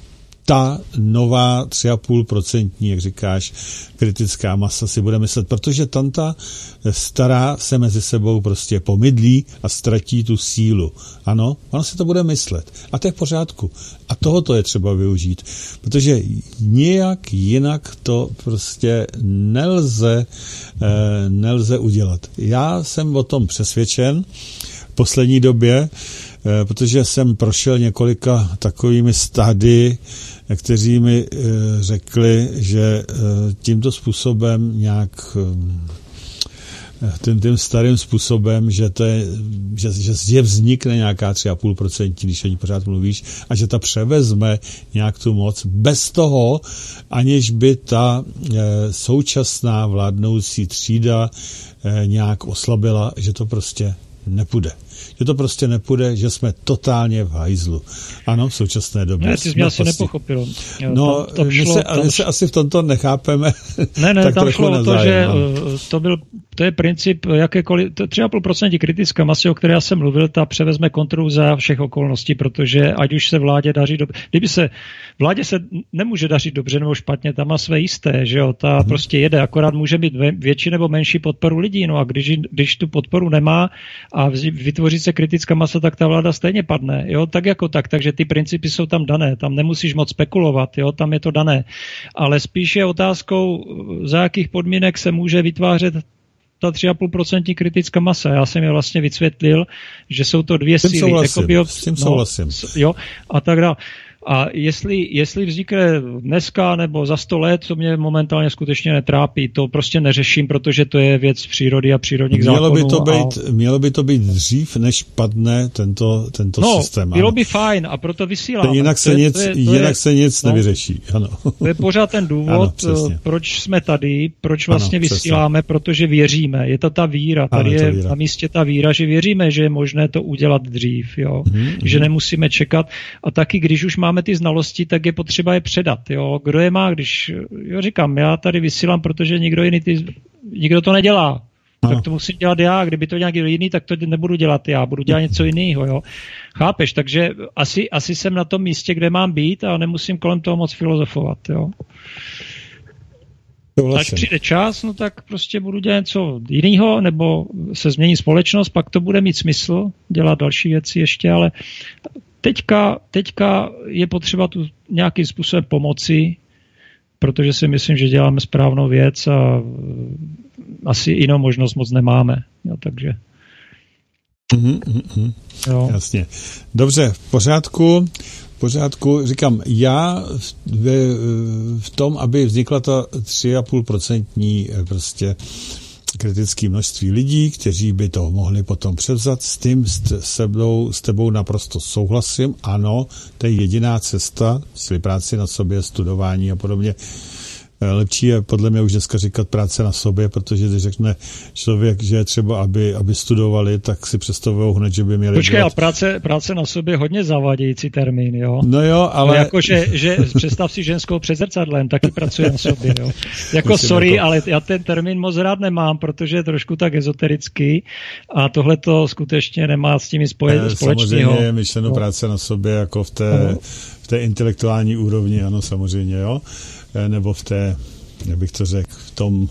ta nová tři a půl procentní, jak říkáš, kritická masa si bude myslet, protože tam ta stará se mezi sebou prostě pomydlí a ztratí tu sílu. Ano, ona si to bude myslet. A to je v pořádku. A tohoto je třeba využít, protože nijak jinak to prostě nelze, eh, nelze udělat. Já jsem o tom přesvědčen v poslední době, eh, protože jsem prošel několika takovými stády, kteří mi eh, řekli, že eh, tímto způsobem nějak tím, tím starým způsobem, že, to je, že, že vznikne nějaká tři a půl procenta, když o ní pořád mluvíš, a že ta převezme nějak tu moc bez toho, aniž by ta e, současná vládnoucí třída e, nějak oslabila, že to prostě nepůjde. Že to prostě nepůjde, že jsme totálně v hajzlu. Ano, v současné době. Ne, ty jsi mě asi nepochopil. Jo, no, tam, tam my, šlo, se, tam... my se asi v tomto nechápeme. Ne, ne, tak tam šlo o to, že no. to, byl, to je princip jakékoliv, tři a půl procenta kritická masy, o které já jsem mluvil, ta převezme kontrolu za všech okolností, protože ať už se vládě daří dobře, kdyby se vládě se nemůže dařit dobře nebo špatně, ta má své jisté, že jo, ta hmm. prostě jede, akorát může mít větší nebo menší podporu lidí, no a když, když tu podporu nemá a vytvoří se kritická masa, tak ta vláda stejně padne, jo, tak jako tak, takže ty principy jsou tam dané, tam nemusíš moc spekulovat, jo, tam je to dané, ale spíš je otázkou, za jakých podmínek se může vytvářet ta tři a půl procenta kritická masa. Já jsem je vlastně vysvětlil, že jsou to dvě síly. Souhlasím, Ekobio, s tím souhlasím. No, jo, a tak dále. A jestli, jestli vznikne dneska nebo za sto let, co mě momentálně skutečně netrápí, to prostě neřeším, protože to je věc přírody a přírodních mělo zákonů. By to být, a... Mělo by to být dřív, než padne tento, tento no, systém. No, bylo by fajn a proto vysíláme. Jinak se to je, nic, to je, to jinak je, se nic no, nevyřeší. Ano. To je pořád ten důvod, ano, proč jsme tady, proč vlastně ano, vysíláme, protože věříme. Je to ta víra. Tady ano, je víra. Na místě ta víra, že věříme, že je možné to udělat dřív. Jo? Mm-hmm. Že nemusíme čekat. A taky, když už máme ty znalosti, tak je potřeba je předat. Jo? Kdo je má, když, jo, říkám, já tady vysílám, protože nikdo jiný ty, nikdo to nedělá. Ano. Tak to musím dělat já, kdyby to nějaký jiný, tak to nebudu dělat já, budu dělat něco jiného, jo. Chápeš, takže asi, asi jsem na tom místě, kde mám být a nemusím kolem toho moc filozofovat, jo. Až přijde čas, no tak prostě budu dělat něco jiného, nebo se změní společnost, pak to bude mít smysl dělat další věci ještě, ale teďka, teďka je potřeba tu nějakým způsobem pomoci, protože si myslím, že děláme správnou věc a asi jinou možnost moc nemáme. Jo, takže. Mm, mm, mm. Jo. Jasně. Dobře, v pořádku. V pořádku. Říkám, já v, v tom, aby vznikla ta tři a půl procentní prostě kritické množství lidí, kteří by to mohli potom převzat, s tím s tebou, s tebou naprosto souhlasím. Ano, to je jediná cesta, čili práci na sobě, studování a podobně. Lepší je podle mě už dneska říkat práce na sobě, protože když řekne člověk, že je třeba, aby, aby studovali, tak si představují hned, že by měli... Počkej, dělat... a práce, práce na sobě je hodně zavádějící termín, jo? No jo, ale... No jako, že, že představ si ženskou před zrcadlem, taky pracuje na sobě, jo? Jako Myslím, sorry, jako... ale já ten termín moc rád nemám, protože je trošku tak ezoterický a tohle to skutečně nemá s tím společného. Samozřejmě je myšleno no. práce na sobě jako v té, no. v té intelektuální úrovni, ano, samozřejmě, jo? Nebo v té, jak bych to řekl, v tom,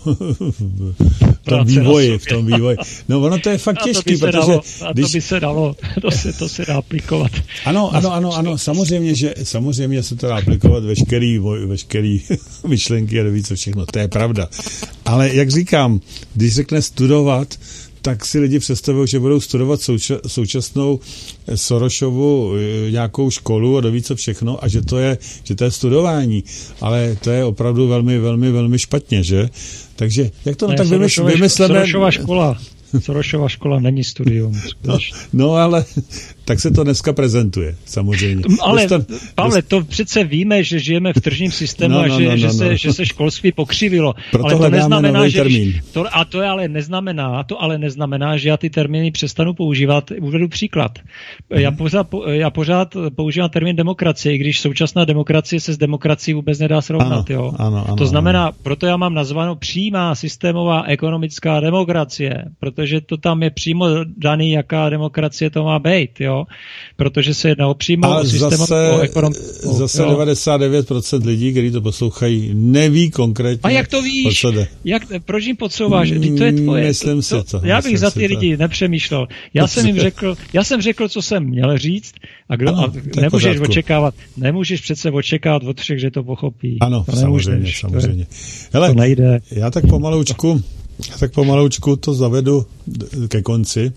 v tom vývoji, v tom vývoji. No ono to je fakt těžký, protože... Dalo, a když... to by se dalo, to se, to se dá aplikovat. Ano, ano, ano, ano, samozřejmě, že samozřejmě se to dá aplikovat veškerý, veškerý myšlenky a neví co všechno, to je pravda. Ale jak říkám, když řekne studovat, tak si lidi představují, že budou studovat souča- současnou Soroshovu nějakou školu a doví co všechno a že to je, že to je studování. Ale to je opravdu velmi, velmi, velmi špatně, že? Takže jak to no, ne, tak vymyslíme? vymysleme... Sorošova škola. Sorošova škola není studium. No, no ale tak se to dneska prezentuje, samozřejmě. Ale, Dostan, Pavle, dost... to přece víme, že žijeme v tržním systému no, no, a že, no, no, že, se, no. že se školství pokřivilo. Proto ale to neznamená, že termín. To, a to ale neznamená, to ale neznamená, že já ty termíny přestanu používat. Uvedu příklad. Hmm. Já, pořád, já pořád používám termín demokracie, i když současná demokracie se s demokracií vůbec nedá srovnat. Ano, jo? Ano, ano, to znamená, ano. proto já mám nazvanou přímá systémová ekonomická demokracie, proto protože to tam je přímo daný, jaká demokracie to má být, jo, protože se jedná o přímo o systémovou ekonomickou. Zase jo. devadesát devět procent lidí, kteří to poslouchají, neví konkrétně. A jak to víš? Jak, proč jim podsouváš? To je tvoje. Myslím to, to, si to. Já bych za ty lidi to. nepřemýšlel. Já jsem jim řekl, já jsem řekl, co jsem měl říct a, kdo, ano, a nemůžeš očekávat, nemůžeš přece očekávat od všech, že to pochopí. Ano, to samozřejmě, samozřejmě. Hele, to nejde. Já tak pomaloučku, já tak pomaloučku to zavedu ke konci.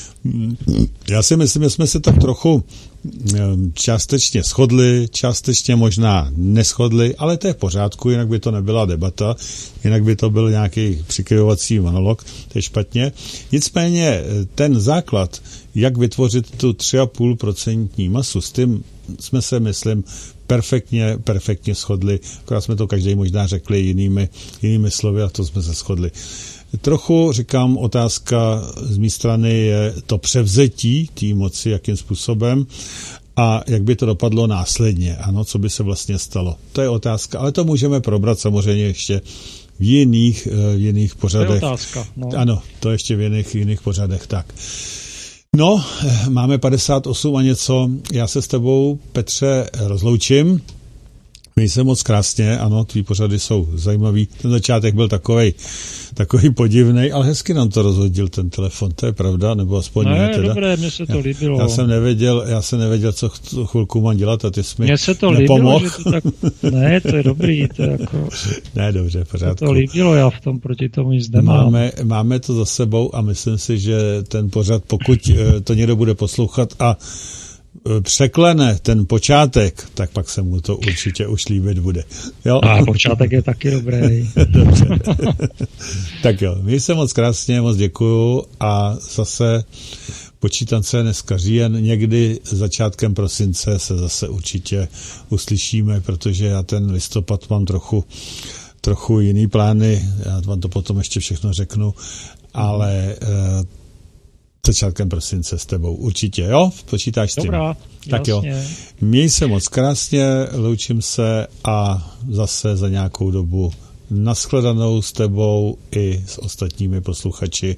Já si myslím, že jsme se tak trochu částečně shodli, částečně možná neshodli, ale to je v pořádku, jinak by to nebyla debata, jinak by to byl nějaký přikryvovací monolog, to je špatně. Nicméně ten základ, jak vytvořit tu tři a půl procentní masu, s tím jsme se, myslím, perfektně, perfektně shodli, akorát jsme to každý možná řekli jinými, jinými slovy a to jsme se shodli. Trochu, říkám, otázka z mé strany je to převzetí té moci, jakým způsobem a jak by to dopadlo následně, ano, co by se vlastně stalo. To je otázka, ale to můžeme probrat samozřejmě ještě v jiných, v jiných pořadech. To je otázka, no. Ano, to ještě v jiných, jiných pořadech, tak. No, máme padesát osm a něco, já se s tebou, Petře, rozloučím. Měj se moc krásně, ano, tvý pořady jsou zajímavý. Ten začátek byl takovej, takový podivnej, ale hezky nám to rozhodil ten telefon, to je pravda, nebo aspoň ne, ne, teda. Dobré, mně se to já, líbilo. Já jsem nevěděl, já jsem nevěděl, co chvilku mám dělat a ty jsi mi Mně se to nepomohl. líbilo, že to tak, ne, to je dobrý, to je jako... Ne, dobře, pořádku. To líbilo, já v tom proti tomu nic nemám. Máme, máme to za sebou a myslím si, že ten pořad, pokud to někdo bude poslouchat a překlene ten počátek, tak pak se mu to určitě už líbit bude. Jo? A počátek je taky dobrý. Dobře. Tak jo, měj se moc krásně, moc děkuju a zase počítám se dneska říjen, někdy začátkem prosince se zase určitě uslyšíme, protože já ten listopad mám trochu, trochu jiný plány, já vám to potom ještě všechno řeknu, ale začátkem prosince s tebou. Určitě, jo? Počítáš s tím? Dobrá, tak jasně. Jo. Měj se moc krásně, loučím se a zase za nějakou dobu nashledanou s tebou i s ostatními posluchači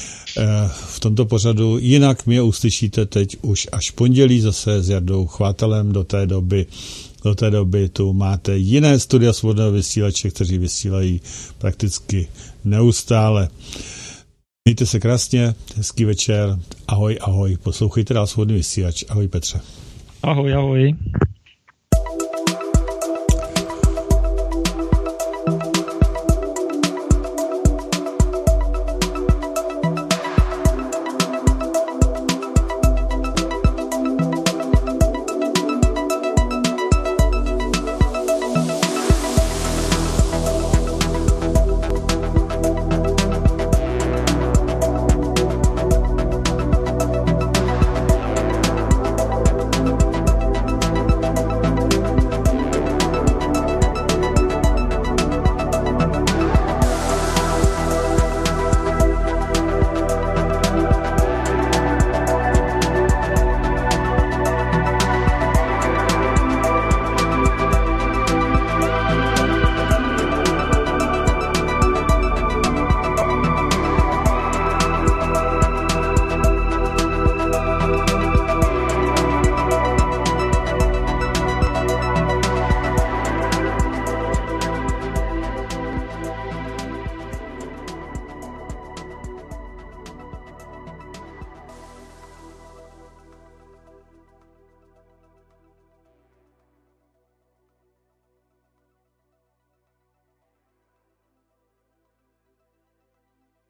v tomto pořadu. Jinak mě uslyšíte teď už až pondělí zase s Jardou Chvátalem. Do té doby do té doby tu máte jiné studia svobodného vysílače, kteří vysílají prakticky neustále. Mějte se krásně, hezký večer, ahoj, ahoj, poslouchejte dál Svobodný vysílač, ahoj Petře. Ahoj, ahoj.